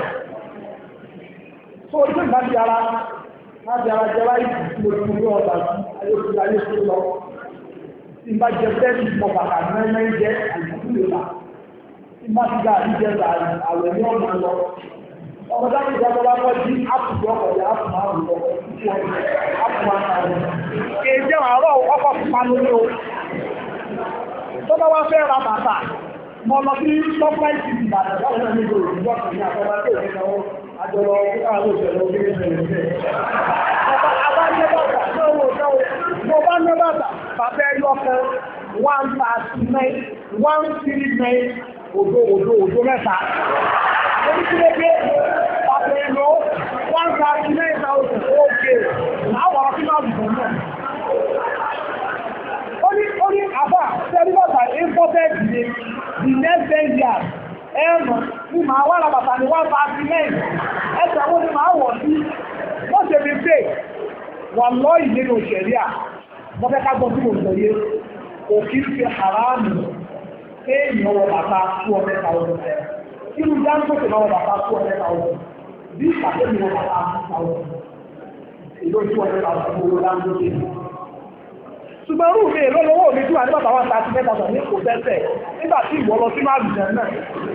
Tó o tó ìgbà di ara jẹ láì tí o ti mú ọ̀dà sí ayé tó lọ. Tí bá jẹ bẹ́ẹ̀ni mọ bàtà mẹ́rin jẹ́ àìsílẹ̀lá. Tí bá ti gba àdíjẹ àwẹ̀ ní ọ̀nà lọ. Ọmọ dájú ìjọba bá kọ́ jí ápùpù ọkọ̀ jẹ́ ápù márùn lọ. Ápù máa ta rẹ̀. Èjẹ́ àárọ̀ ọkọ̀ panu ní o. Tó bá wá fẹ́ ra bàtà, mo lọ sí Tọ́pláìsì Ìbàdàn láwọn náà nílò ìjọ kan ní àtọ́bá tó ní náwó àjọlọ àwọn òṣèlú obìnrin ìṣẹ̀lẹ̀. Àbájẹ́ bàtà náà mo bá ní bàtà bàbá ẹyọ kan 139 139 òdo mẹ́ta. Oríṣiríṣi bàbá ẹyọ 139,000 ókè àwọn ọ̀rọ̀ tí máa bùkún náà. Ó ní àbá tẹ́lú bàtà imported ní the next 10 years ẹ̀rùn ní màá wà lábàtà ní 139 ẹ̀sẹ̀ wọ́n ni màá wọ̀ sí wọ́n ṣe fi pay wà lọ́yìn nínú ṣẹ̀ríà. Wọ́n fẹ́ ká gbọ́ sí òṣèlú òkú fi haramu kéèyàn wọ bàtà 200,000. Inú jáńkòtò náà wọ bàtà 200,000. Bí ìpàdé mi wọ bàtà 2,000. Èlò 200,000 owó láńdókè. Ṣùgbọ́n rú mi èlò lówó mi tí wà ní bàtà 130,000 ní kò tẹ́tẹ̀ nígbà tí ìwọ lọ sí máa jẹ náà.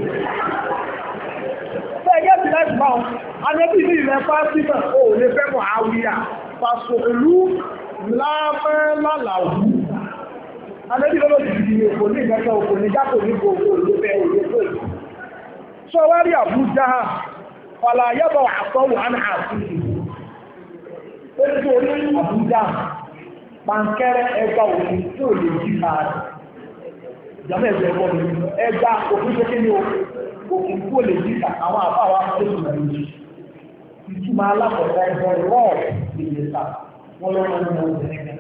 Fẹ́gẹ́ ti láti bá wọn, a ní bí ilẹ̀ fásitì náà ó lè fẹ́ mọ̀ àwíyà, fàṣòlú lámẹ́lálàwú. Alẹ́bí lọ́lọ́ ti di òkò ní ìgbẹ́sẹ̀ òkò ní jákò ní gbogbo olóbẹ̀ olóbẹ̀. Sọ wá rí Àbújá fàlà yẹ́bọ̀ àtọ́wò àmì àfíì. Ó ní tó orí Àbújá pàǹkẹ́rẹ́ ẹgbà òfin tí ò lè jí máa rẹ̀. ìjàmọ́ ẹ̀jẹ̀ ẹ̀kọ́ mi ẹja òfin ṣe kí ni o òfin kó lè dìkà àwọn àbá wa tó tún lè jù ìtumọ̀ alákọ̀ọ́kọ́ ẹ̀bọ̀ rọ́ọ̀ lè ta wọ́n lọ́wọ́ ní ọmọ obìnrin kan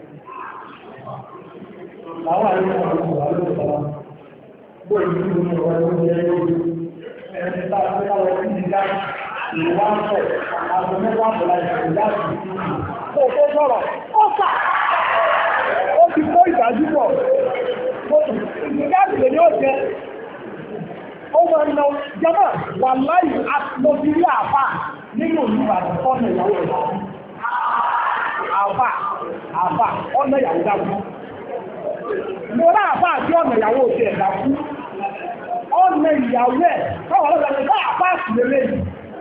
làwọn àríwá àwọn ọmọ àlọ́ ìsọ̀rọ̀ bó ìlú ní ọ̀rọ̀ oúnjẹ lórí ẹni tá a fẹ́ káwọ́ sí ìdíjà ìwà ń pọ̀ àwọn mẹ́fà àbọ̀lá ìdíjà kò tó sọ̀rọ̀ ó fà ó ti kó ìdájú pọ̀ ìdíjà ìlẹ̀ ni ó jẹ ó máa ń lọ jẹ́mọ̀ wà láì àtìmọ́sírí àfà nínú ìlúbàdàn fọ́nà ìyàwó ẹ̀dá àfà ọ̀nà ìyàwó dákú mo rá àfà àti ọ̀nà ìyàwó òsì ẹ̀dá kú ọ̀nà ìyàwó ẹ̀ káwọn ọlọ́dọ̀ bá àfà àtìlélẹ́ yìí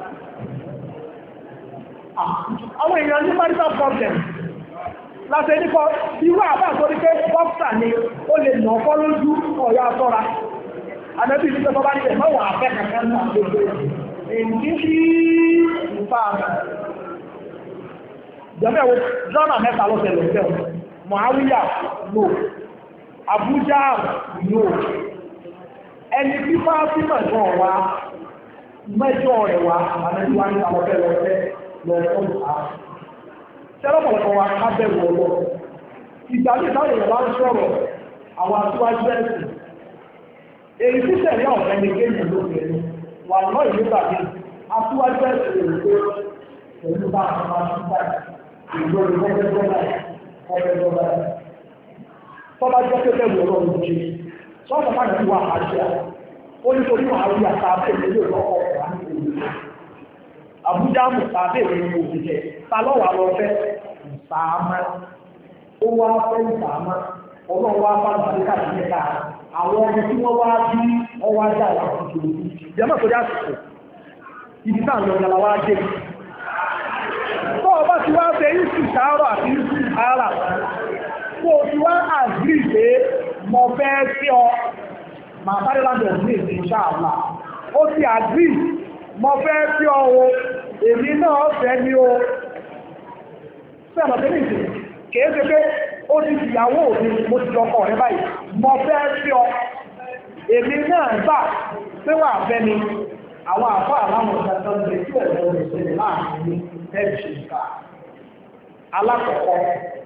àwọn èèyàn ní marital problem láti ẹnikọ́ irú àfà tó rí pé bọ́ksà ni ó lè nà ọkọ́ lójú ọ̀yọ́ àtọ́ra àmẹ́bí ìlú tẹ́tọ́ bá ní ẹ̀mọ́wọ̀n àfẹ́ kankan náà gbogbo èyí sí ìfà àmà jẹ́mẹ́wò jọ́nà mẹ́ta ló tẹ̀lé ọ̀fẹ́ Muawiya no Abuja no ẹni tí fáásí mẹ́jọ wa mẹ́jọ rẹ̀ wa àmẹ́bí wa ní àwọn ọ̀fẹ́ lọ́fẹ́ lọ́fẹ́ tẹ́lọ́pọ̀lọpọ̀ wa kábẹ̀rù ọlọ́ ìgbà tí ìtàwọn èèyàn bá ń sọ̀rọ̀ àwọn aṣíwájú ẹ̀sìn èyí tí tẹ̀lé ọ̀fẹ́ ní kéèyàn ló bẹ̀rẹ̀ wà lọ́ ìlú tàbí aṣíwájú ẹ̀sìn èrò pé pẹ̀lú bá àwọn máa ń bá ìlú ọ̀rẹ́gbọ́dá tọ́bá jẹ́ pé bẹ́ẹ̀ lọ́rọ̀ ló ṣe sọ́ọ̀tọ̀ máa ń wà àṣẹ ó ní torí wà lórí àtàbẹ̀ ìlú ìlọ́kọ̀ Àbújá mú tàbí ìrìn òṣìṣẹ́ ta lọ́wà lọ fẹ́ ìsàámá ó wá fẹ́ ìsàámá ọlọ́run wá bá gbàdé káàkiri ká àwọn ọmọ tí wọ́n wá bí ọwọ́ ajá wà tuntun ìjẹ́mọ̀ tó dá sùkò ibi náà lọ ìyàlá wá dé tó ọba ti wá fẹ́ ìsù sáárọ̀ àti ìsù sáárà tó o ti wá àgbì pé mo fẹ́ sí ọ màá sáré lábẹ́ òní èdè ìṣáàlà ó ti àgbì mo fẹ́ sí ọ o èmi náà fẹ́ ní o sẹ́ẹ̀mọ̀ tó ní ìsìn kìí ṣe pé ó ti ìyàwó mi mo ti ọkọ rẹ báyìí mo fẹ́ sí ọ èmi náà gbà pé wà fẹ́ mi àwọn àfọ àláwọn ìdájọ́ lè tí ẹ̀rọ ìṣẹ̀lẹ̀ láàrin ní ẹ̀jẹ̀ ìka alákọ̀ọ́kọ́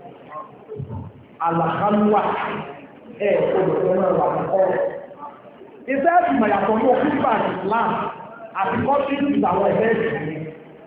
àlàkálúwà olùkọ́ náà wà kọ́ iṣẹ́ ìgbìmọ̀ yàtọ̀ ní òkúta Islam àti kọ́sìtì àwọn ẹ̀fẹ́ ìṣẹ̀lẹ̀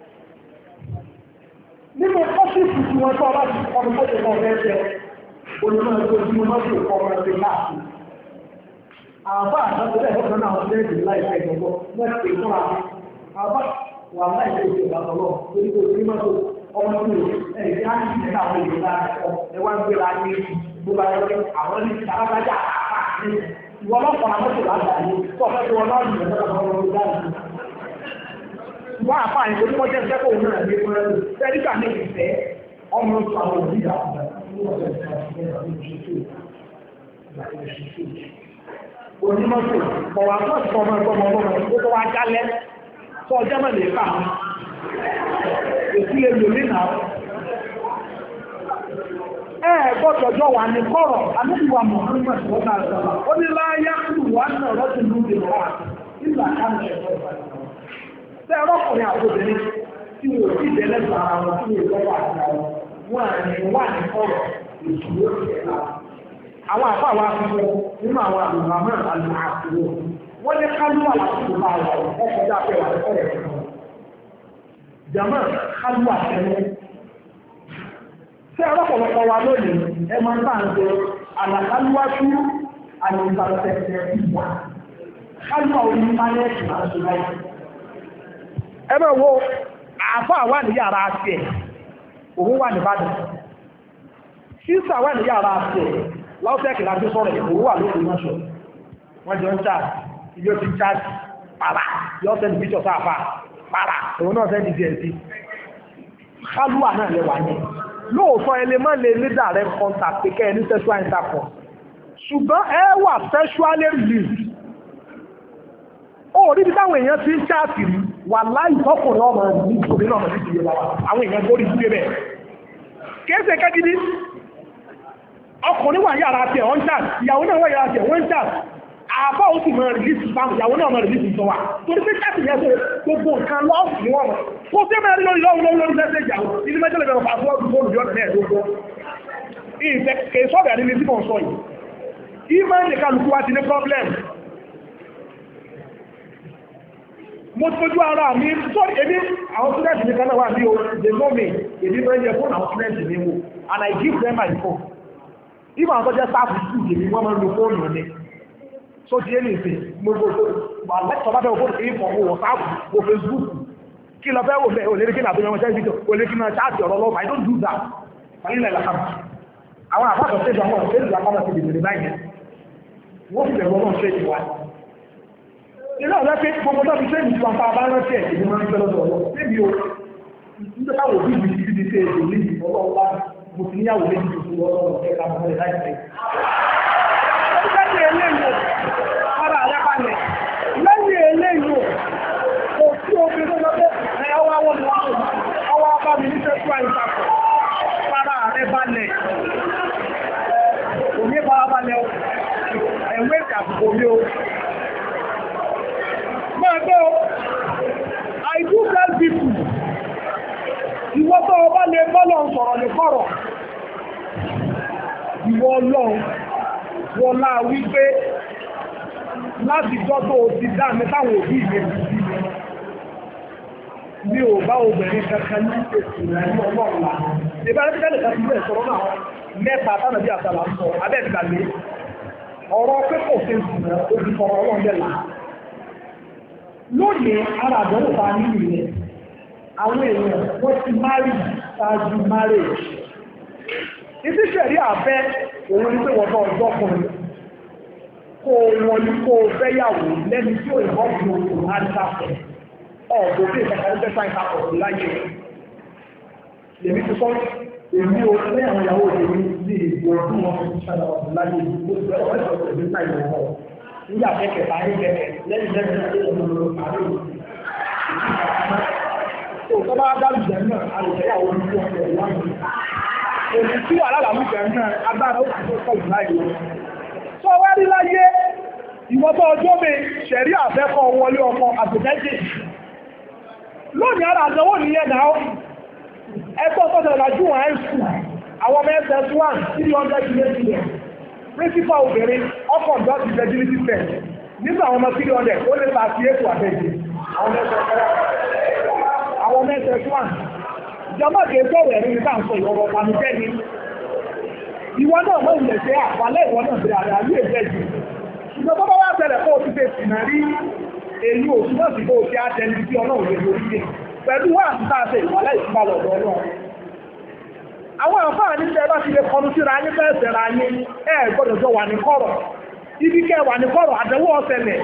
nínú kọ́sìtì tí wọ́n tọ́ láti ọdún tó ti kọ́ fẹ́ onímọ̀ ẹgbẹ́ ojúmọ́ náà tó kọ́ ọmọ ẹgbẹ́ káàkiri àbá àtàkùnrin ẹ̀fọ́ náà wọ́n tẹ́lẹ̀ láìpẹ́ ìgbọ̀gbọ́ mẹ́sì ìfúnra àbá wà láìpẹ́ ìgbọ̀gbọ́ lọ́wọ́ lórí onímọ̀ tó ọmọ tó ẹ̀yìn á ní ìṣẹ̀lẹ̀ àwọn ìlú láàrẹ̀ ẹwà ń gbéra ní gbogbo ayọ́kẹ́ àwọn ní ìtàlágájá àpá ní ìwọ ọlọ́pàá mọ́tò lágbàáyé tó ọ̀fẹ́ tó wọn náà nìyẹn tó ọmọ ọmọ dáàbò wọ́n àpá àyè tó mọ́ jẹ́ ìfẹ́kọ̀ òun náà ní ẹgbẹ́ tẹ́ríkà ní ìfẹ́ ọmọ tó àwọn òbí onímọ̀tò kọ̀wà tó ti ọmọ ẹgbọ́n ọmọ tó tó wá jálẹ̀ tó ọjọ́ mọ̀ lè fà èsì lè lò nínà gbọ́dọ̀jọ́ wà ní kọ́rọ̀ anúbíwà Muhammad wọ́n náà sọ́lá ó ní láyá kúrò wà náà rọ́tù lóde wà nígbà káàmù ẹ̀kọ́ tẹ́ ọlọ́kùnrin àtòbìnrin tí wò sí ìdẹ́lẹ́sọ̀ ara wọn tí wò lọ́wọ́ àti àwọn wà ní kọ́rọ̀ ìṣòro ìṣẹ̀lá àwọn àpá àwọn akẹ́kọ̀ọ́ nínú àwọn àlùmọ́mọ́ àlùmọ́ wọ́n ní kálúwà lásìkò máa wà ọkọ̀ dápẹ́ wà lẹ́kọ̀ọ́ rẹ̀ jàmọ́ kálúwà tẹ́lẹ̀ tí ọlọ́pọ̀lọpọ̀ wa lónìí ẹ máa ń bá ń jẹ àlàkálúwà tú àlùmọ́tẹ̀tẹ̀ ìwà kálúwà orí íńtánẹ́ẹ̀tì máa ń ṣe láì ẹ máa wo àáfà wà ní yàrá tiẹ̀ òun wà ní Ìbàdàn sísà wà ní yàrá tiẹ̀ láwọ́sẹ́kì láti sọ́rọ̀ ìwò wà lórí mọ́ṣọ́ wọ́n jẹ́ ń cháàtì ilé ó ti cháàtì pàrà yọ́ sẹ́ni píṣọ̀ sáàfà pàrà òun náà sẹ́ni dsc kálúwà náà lẹ́wà ní lóòótọ́ ẹlẹ́ mọ́ lè ní direct contact pé kẹ́ ní sexual intercourse ṣùgbọ́n ẹ wà sexually released ó rí bí táwọn èèyàn ti ń cháàtì rí wà láì tọkùnrin ọmọ ní ìṣòrí náà ní ìṣòrí àwọn èèyàn tó rí sí bẹ́ẹ̀ kéèsè kẹ́gidi ọkùnrin wà yàrá tẹ̀ wọ́n chat ìyàwó náà wà yàrá tẹ̀ wọ́n chat àbá ó sì máa rìlíìsì fáwọn ìyàwó náà máa rìlíìsì sọ wa torí pé káàtì yẹn ṣe gbogbo nǹkan lọ́ọ̀fù ni wọ́n mọ̀ kó sí mẹ́rin lórí lórí lẹ́sẹ̀ ìyàwó ilé mẹ́jọ lè bẹ̀rẹ̀ fàṣọ ọdún fóònù yọ̀nà mẹ́ẹ̀ẹ́dógún ìfẹ́ kèésọ́ọ̀bì àdínní tí mò ń sọ yìí ìmọ̀ ní kálukú wa ti ní problem mo tójú ara mi sọ́rí èmi àwọn students ní kanáà wà ní o they know me èmi bẹ́ẹ̀ yẹ fún àwọn students ní wo and I give them my phone ìmọ̀ àwọn tó jẹ́ staff school èmi wọ́n máa ń lo fóònù ní so ti ẹni ìsìn gbogbo wà lẹ́tọ̀ bá bẹ́ẹ̀ fóònù èyí fọ̀ WhatsApp o Facebook kí lọ fẹ́ wò bẹ́ẹ̀ o lè rí kí náà tó yẹ wọn ṣẹ́ fídíò o lè kí náà ṣáàtì ọ̀rọ̀ lọ́wọ́ I don't do that nílẹ̀ làkàmù àwọn àbájọ ṣe ìjọba ọ̀rọ̀ ṣe ìjọba ọ̀rọ̀ ṣe ìdìbò báyìí wọ́n fi bẹ̀rẹ̀ ọlọ́run ṣe ìwà ilé ọ̀rẹ́ pé gbogbo tó fi ṣe ìjọba ọ̀pá bá rántí ẹ̀ ìdí máa ń gbẹ́lọ́dọ̀ ọ̀rọ̀ níbi o nígbà táwọn òbí mi ti fi ṣe èdè ní ọlọ́run wá mo ti níyàwó méjì tó fún ọlọ́run ọ̀fẹ́ ká mọ́ ẹ̀ láìpẹ́ lẹ́yìn eléyìí ara rẹ̀ balẹ̀ lẹ́yìn eléyìí kò sí obìnrin tó lọ́pẹ́ ẹ̀ ọwọ́ àwọn ọwọ́ ọba mi ní sẹ́kú àìsàkọ̀ para rẹ̀ balẹ̀ òní farabalẹ̀ ẹ̀wé ìkàkùkò mi o máa gbọ́ I do tell people ìwọ tó ọba lè bọ́lọ̀ sọ̀rọ̀ ní kọ̀rọ̀ ìwọ ọlọ́run wọlá wípé láti jọ́ tó ti dá mi táwọn òbí mi ò bá obìnrin kankan ní èsì rẹ̀ ní ọlọ́ọ̀la ìbáraẹ̀kẹ́lẹ̀ kan ti bẹ̀rẹ̀ sọ̀rọ̀ náà mẹ́ta tánàbí àtàlà sọ abẹ́ẹ̀gbàgbé ọ̀rọ̀ pé kò ṣe jùlọ ojú fọ̀rọ̀ ọlọ́ọ̀dẹ́là lónìí ara àdánwò ta nínú ilẹ̀ àwọn èèyàn wọ́n ti márì ṣáájú marriage ìdíṣẹ̀rí àfẹ́ òun ní pé wọ́n bá ọjọ́ kan kó wọn ní kó fẹ́yàwó lẹ́ni tí ó ìbọ́ọ̀bù òun á dáfẹ́ ọ̀gbọ̀n bí ìfẹ́kẹ́ ń tẹ́sà ìtàkọ̀ láyé lèmi ti sọ èmi ò fẹ́ àwọn ìyàwó èmi ní ìgbò ọdún wọn fi ṣàdá ọ̀gbọ̀n láyé ìgbò ọ̀gbọ̀n ìṣọ̀tẹ̀ ìgbò náà ìwọ̀n wọn nígbà kẹ́kẹ́ bá ní kẹ́kẹ́ lẹ́yìn lẹ́yìn tó bá dá lùjẹ́ náà alùjẹ́yàwó ní ọ̀pọ̀ ìwọ̀n òní tí wà lálàmújẹ́ náà agbára ó kìí tó kọ̀ láyé tó wá rí láyé ìwọ́tọ̀ ọjọ́ mi ṣẹ̀rí àfẹ́kọ̀ wọlé ọkọ̀ àtìmẹ́jì lónìí ara àjọwò ní ẹ̀nà ẹgbọ́ tọ́jọ̀ ìlàjú wọn ẹ̀sù àwọn ss1 300 million principal obìnrin ọkọ̀ dọ́tí fertility test nígbà àwọn ọmọ 300 ó lè pàtí ètò àbẹ̀jì àwọn ss1 ìjọba kèékọ́ rẹ̀ rí nígbà ń sọ ìwọ̀rọ̀ pàmìjẹ́ ni ìwọ náà mọ́ ilẹ̀ ṣe àpálẹ̀ ìwọ náà bẹ̀rẹ̀ àrẹ àrí èjẹ́jì ṣùgbọ́n tó bá wá tẹ̀lẹ̀ kó o ti fẹ́ sì náà rí èyí òṣùwọ̀n sí kó o ti á tẹ̀lé sí ọlọ́run lè lórí rẹ̀ pẹ̀lú wà ń tàà ṣe ìwọ̀lẹ́ ìsúnmọ̀lọ̀ ọ̀dọ́ àwọn àǹfààní ní ẹbá ti lè kọlu síra yín bẹ́ẹ̀ sẹ̀ra yín ẹ gbọ́dọ̀ jọ wà ní kọ̀rọ̀ ibi kẹ́ wà ní kọ̀rọ̀ àdẹ̀wò ọ̀sẹ̀lẹ̀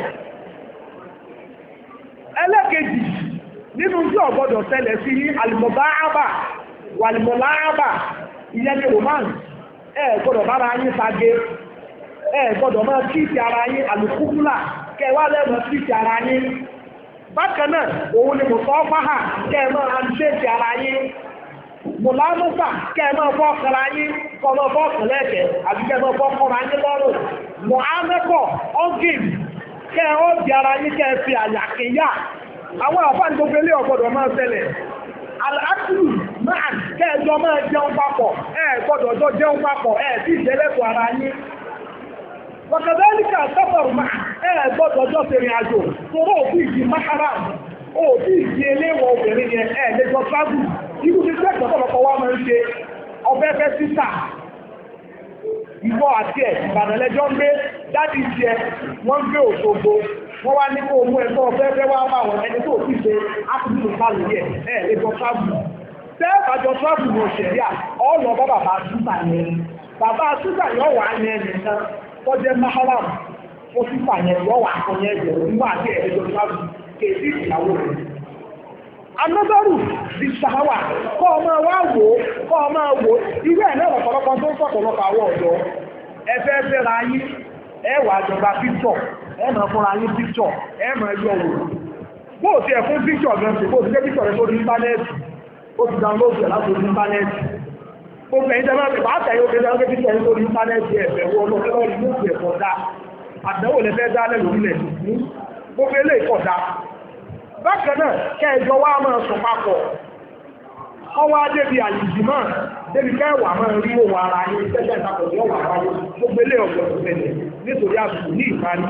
ẹlẹ́kejì nínú tí ọ̀gbọ́dọ̀ ṣẹlẹ̀ sí alìmọ̀báábà wàlìmọ̀láábà ìyẹn ni romance ẹ gbọ́dọ̀ bára yín sage ẹ gbọ́dọ̀ máa kíìsì ara yín alùkúkúlà kẹwàá lẹ́mọ̀ kíìsì ara yín bákan náà òun ni mọ̀tọ́ fáhà kẹ́ẹ̀mọ́ àdúgbèsì ara yín mọ̀lámọ́sà kẹ́ẹ̀mọ́ fọ́kànlá yín kọ́mọ́ fọ́kànlẹ́ẹ̀kẹ́ àbí kẹ́ẹ̀mọ́ fọ́kànlá yín lọ́rùn mọ̀ ámẹ́kọ̀ ọ́gìn kẹ́ẹ̀ di ara yín kẹ́ẹ̀ fi àyàkíyà àwọn àfáàní tó fẹ́lẹ́ ọ̀gbọ́dọ̀ máa ṣẹlẹ̀ aláàtù máa kẹ́ẹ̀jọ máa jẹun papọ̀ gbọ́dọ̀ jọ jẹun papọ̀ tí ìjẹ́lẹ́kọ̀ọ́ ara yín wàkàdálíkà sáfàrù máa gbọ́dọ̀ jọ fèrè àjò tó rọ̀ òfin ìdí máhárà òfin ìdí eléwọ̀ obìnrin yẹn lẹ́jọ́ sáàbù irú ti tẹ́ pọ̀pọ̀lọpọ̀ wá máa ń ṣe ọbẹ̀fẹ́ sísà ìwọ àti ẹ̀ ìbànàlẹ́jọ́ ń gbé dádì ti ẹ wọ́n gbé Òṣogbo wọ́n wá ní kó mú ẹ̀kọ́ ọbẹ̀fẹ́ wá bá wọn ẹni tó fi ṣe ápùlù pálù yẹ lẹ́jọ́ sáàbù tẹ́ẹ̀bàjọ sáàbù ní òṣèré ọ̀nà bàbá sísà yẹn bàbá sísà yẹn wà ní ẹnìkan tó jẹ́ maharam ó sì pàyẹ̀ lọ́wọ́ àkọyẹ ẹ̀jẹ̀ nígbà àti ẹ̀ẹ́dọ̀ ìwájú kèsì ìyàwó rẹ̀. Anọ́dọ́rù ti ṣàwà kọ́ ọmọ wò irú ẹ̀ náà ọ̀pọ̀lọpọ̀ tó ń sọ̀pọ̀lọpọ̀ àwọn ọ̀dọ́ ẹfẹ́ fẹ́ra yín ẹwà àjọba píktọ̀ ẹmọ̀ fúnra yín píktọ̀ ẹmọ̀ ẹyọ wò bó ti ẹ̀ fún píktọ̀ gan sí bó ti gbé píktọ̀ rẹ̀ sórí íńtánẹ́ẹ̀tì ó ti download ẹ̀ láti orí íńtánẹ́ẹ̀tì gbogbo ẹ̀yìn tẹ́lẹ̀ bá tẹ̀yẹ́ ó gbé píktọ̀ rẹ̀ sórí íńtánẹ́ẹ̀tì ẹ̀fẹ̀ wọ́n lọ́wọ́ àdánwò lẹ́fẹ́ dálẹ̀ lórílẹ̀ gbogbo ilé ìkọ̀dá bákan náà kẹjọ wá máa sọ papọ̀ ọwọ́ débi àlìjìmọ́ débi kẹwàá máa rí òwò ara yín tẹ́lẹ̀ ìtàkùn yóò wà wáyé gbogbo ilé ọ̀gbọ̀n ìfẹ̀lẹ̀ nítorí àbùkù ní ìparí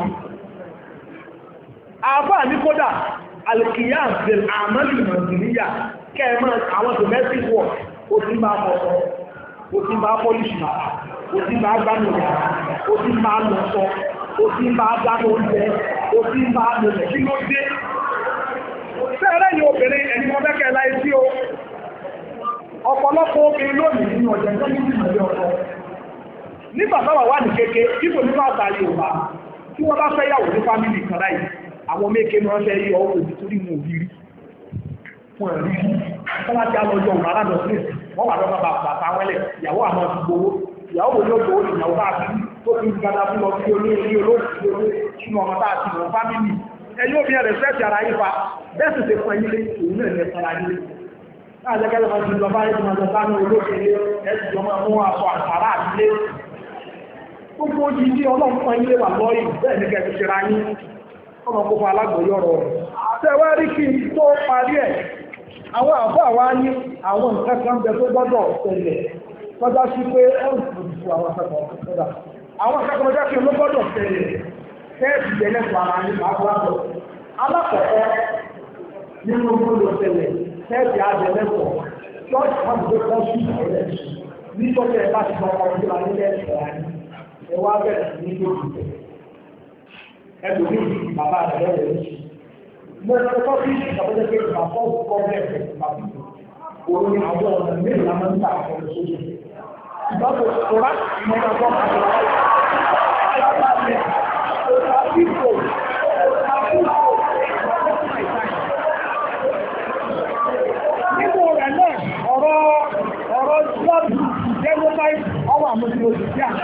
àbá ní kódà alìkìyà bẹ̀rẹ̀ àmọ́lì nàìjíríà kẹ́ẹ̀mọ́ àwọn domestic work ó ti bá bọ̀sọ̀ ó ti bá pọ́lìṣì náà ó ti bá gbánú yàrá ó ti bá lọ́sọ ó ti bá dáná oúnjẹ ó ti bá lọ́lẹ̀ kí ló dé fẹ́rẹ́ ni obìnrin ẹni wọ́n fẹ́kẹ́ láì sí o ọ̀pọ̀lọpọ̀ obìnrin lónìí nínú ọ̀jẹ̀ tó ní ìmọ̀lẹ́ ọkọ nígbà táwà wà ní kéke ipò nípa àtàrí òbá tí wọ́n bá fẹ́ yàwó ní fámìlì kan láì àwọn méke ní wọ́n fẹ́ yí ọwọ́ òbí torí mú òbí rí fún ẹ̀rí tọ́lá tí a lọ yọ òbá ládọ̀ sí wọ́n wà lọ́pàá bàbá wẹ́lẹ̀ ìyàwó àmọ́ ti gbowó ìyàwó wo ló gbowó ìyàwó bá fi tó fi gbada fún lọ sí olóòrí olóòrí sínú ọmọ tá a ti mọ̀ fámìlì ẹ̀yìn òbí ẹ̀rẹ̀ fẹ́ẹ̀tì ara yípa bẹ́ẹ̀ sì ti fún ẹyí lé òun náà ní ẹ̀sára yílé láàjẹ́gẹ́lẹ́ máa ti lọ bá ẹ̀sìn máa bá ní olóòkèlé ẹ̀sìn jọ máa mú aṣọ àṣàrà àdílé gbogbo yìí tí ọlọ́run fún ilé wà lọ́yìn bẹ́ẹ̀ ní kẹ́ẹ̀kẹ́ ṣe ra yín ọmọ kókó alágbòyọ̀rọ̀ tẹwárí kí n tó parí ẹ̀ àwọn àbọ̀ àwa ní àwọn nǹkan kan bẹ tó gbọ́dọ̀ ṣẹlẹ̀ tọ́já sí pé ẹ̀rùn fún àwọn akẹ́kọ̀ọ́ kọ́dà àwọn akẹ́kọ̀ọ́ jẹ́ kí ló gbọ́dọ̀ ṣẹlẹ̀ kẹ́ẹ̀sì jẹ́lẹ́sọ̀ ara ní àgbàdo alákọ̀ọ́ nínú gbọ́dọ̀ ṣẹlẹ̀ kẹ́ẹ̀sì àjẹlẹ́sọ̀ ṣọ́ọ̀ṣì wọn gbé kọ́ sí ìṣẹ̀lẹ̀ nítorí ẹ̀ bá ti gbọ́ ọmọ ìjọba nílẹ̀ ìṣẹ̀lẹ̀ ẹ wá bẹ̀rẹ̀ ní lójú ẹ̀dùn ní bàbá rẹ̀ lẹ́yìn ẹ̀ṣin mo sọ fọ́ sí ìṣàkóso pé bàbá ọkọ̀ bẹ̀rẹ̀ bàbá òun ni àwọn ọ̀nà mélòó la máa ń tà àwọn sójú ìbáwò kóra ìmọ̀ràn bọ́ nínú rẹ̀ náà ọ̀rọ̀ ìjọba jẹ́gbọ́n ọwọ́ àmójú oṣù sí àti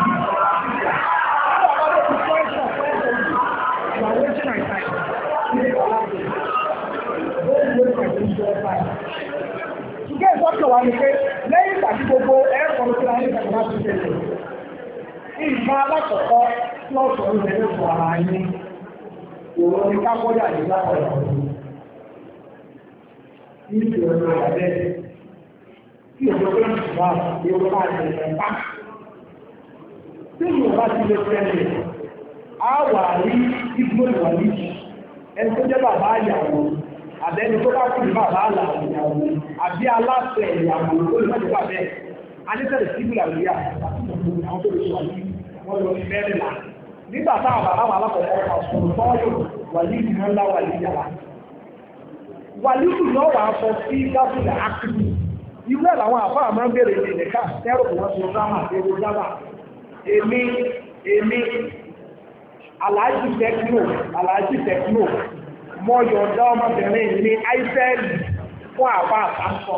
ṣùgbọ́n ìfọ́kẹ̀ wà ní pé lẹ́yìn ìgbàtí gbogbo ẹ̀kọ́ tí a ní ìgbàgbà ti tẹ̀lé ìgbà alákọ̀ọ́kọ́ tí ó sọ ní ẹgbẹ́ fún ara ní òun ní kápọ́jà ní lápọ̀lọ̀ ní ìrọ̀lẹ́ ìgbàlẹ́ tí òjò pé ìgbà yóò bá ìrẹ̀lẹ̀ bá tí yóò bá ti lè tẹ̀lé a wà ní ìgbó ìwà ní ẹni tó jẹ́ bàbá ìyàwó àbẹ́ni tó bá kú ní bàbá ìyàwó àbí aláṣẹ ìyàwó olùmọ̀jẹ̀ bàbẹ́ anítẹ̀lẹ̀ síbìlà lórí àwọn tó lè ṣe wà ní wọ́n lọ sí mẹ́rìnlá nígbà táwọn bàbá wà lápapọ̀ ọ̀sùn tọ́yọ̀ wà ní ìdíná ńlá wà ní ìyàwó wà ní ìdíná wà sọ sí gáfílẹ̀ ákìlì ìwé làwọn àbá àmọ́ bèèrè ìdẹ̀ká tẹ́rù wọn ti dáhà èrò dáhà èmi aláàjì tẹ́kínò mọ́ yọ̀ọ̀dá ọmọbìnrin ní àìsẹ́ẹ̀lì fún àbá àtàkọ́.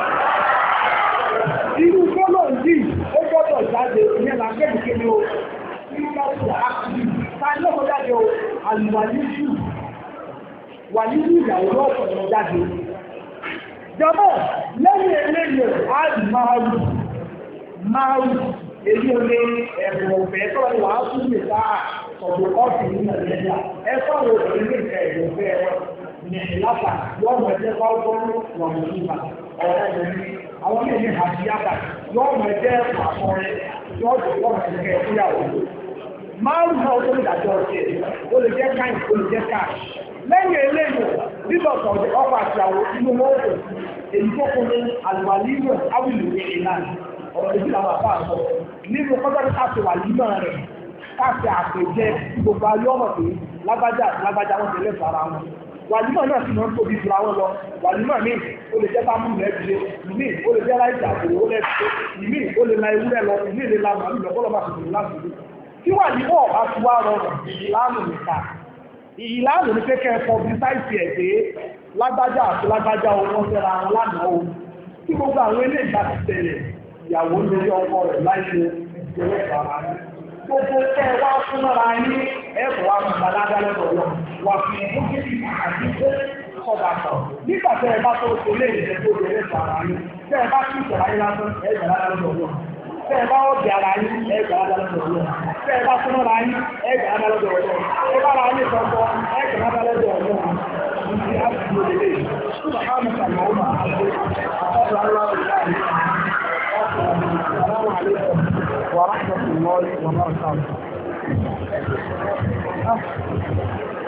Irú gbọ́nà yìí ó gbọ́dọ̀ jáde ìyẹn làgbẹ́bùké ní o nígbàtí àkùnrin táyé lọ́kọ̀ jáde o àlùwàlíjù wàlíjù ìyàwó lọ́pọ̀ jáde. Jọmọ́ lẹ́yìn eléyìí àì máàrù èyí ò lé ẹ̀bùn ọ̀fẹ́ tó wà á tún lè dáa ọ̀dọ̀ ọ́fì ní nàìjíríà ẹ̀fọ́ àwọn obìnrin ní ìfẹ́ ìgbẹ̀fẹ́ wọn ní ìlàpà yóò mọ̀ ẹ̀jẹ̀ fáwọn wọn ní ìgbà ọ̀rẹ́ ẹ̀mí àwọn ilé ní àjíyàtà yóò mọ̀ ẹ̀jẹ̀ àkọrẹ́ yóò jẹ́ wọ́n mọ̀ ẹ̀jẹ̀ ìfúyàwó márùn náà ó tó lè dájọ́ ọ̀sẹ̀ ó lè jẹ́ káyìn ó lè jẹ́ káàṣì lẹ́yìn eléyìí nígbà ọ̀sọ̀ ọkọ̀ àti àwọn inú wọn ó èyí tó kún ní àlùwàlíwọ̀ áwìlú ìlànà ọ̀rọ̀ ìdí làwọn àbá àṣọ nínú kọ́jọ́ ní káàṣì wà límọ̀ rẹ̀ káàṣì àpèjẹ gbogbo ayé ọmọ pé lágbájá wọn tẹ̀lé fara wọn wàlímọ̀ náà sì máa ń tóbi jura wọn lọ wàlímọ̀ míì ó lè jẹ́ bámú lẹ́ẹ̀dìde míì ó lè jẹ́ láìsí àgbòrò ó lẹ́ẹ̀dìde míì ó lè la ewúrẹ́ lọ míì lè la màálù lọ kọ́lọ́ bá ti dùn láti dùn tí wàlímọ̀ ọ̀bá ti wá rọrùn ìlànà nìkan ìlànà ní kékeré pọblisáìsì ẹ̀ pé lágbájá àti lágbájá wọn fẹ́ra wọn lánàá o tí gbogbo àwọn ilé ìgbà ti tẹ̀lé ìyàwó lórí ọkọ rẹ̀ láìsí ìṣòro ìfàrà ní gbogbo ẹ wá fún ara ní ẹ̀kọ́ wa mọ̀ dáadáa lọ́dọ̀ lọ wà fún ìmúkìtì àti kọ́dà kan nígbà tẹ́ ẹ bá tó ṣe lé ìṣẹ́ tó lè lẹ́sọ̀ ara ní tẹ́ ẹ bá tún ìṣẹ̀lá yín lásán ẹ̀ ìṣẹ̀lá lọ́dọ̀ lọ Bẹ́ẹ̀ bá ọ̀bẹ̀ ara yín ẹgbẹ̀ adálọ́dọ̀ ọlọ́run. Bẹ́ẹ̀ bá súnmọ́ ara yín ẹgbẹ̀ adálọ́dọ̀ ọlọ́run. Bẹ́ẹ̀ bá ara yín sọ́kọ́ ẹgbẹ̀ adálọ́dọ̀ ọlọ́run. Ìdí àbúrò lè lè. Ṣùgbọ́n àwọn ọmọ ìgbà ọmọ àti ọ̀pọ̀ aláwọ̀ ìgbà السلام عليكم ورحمة الله وبركاته.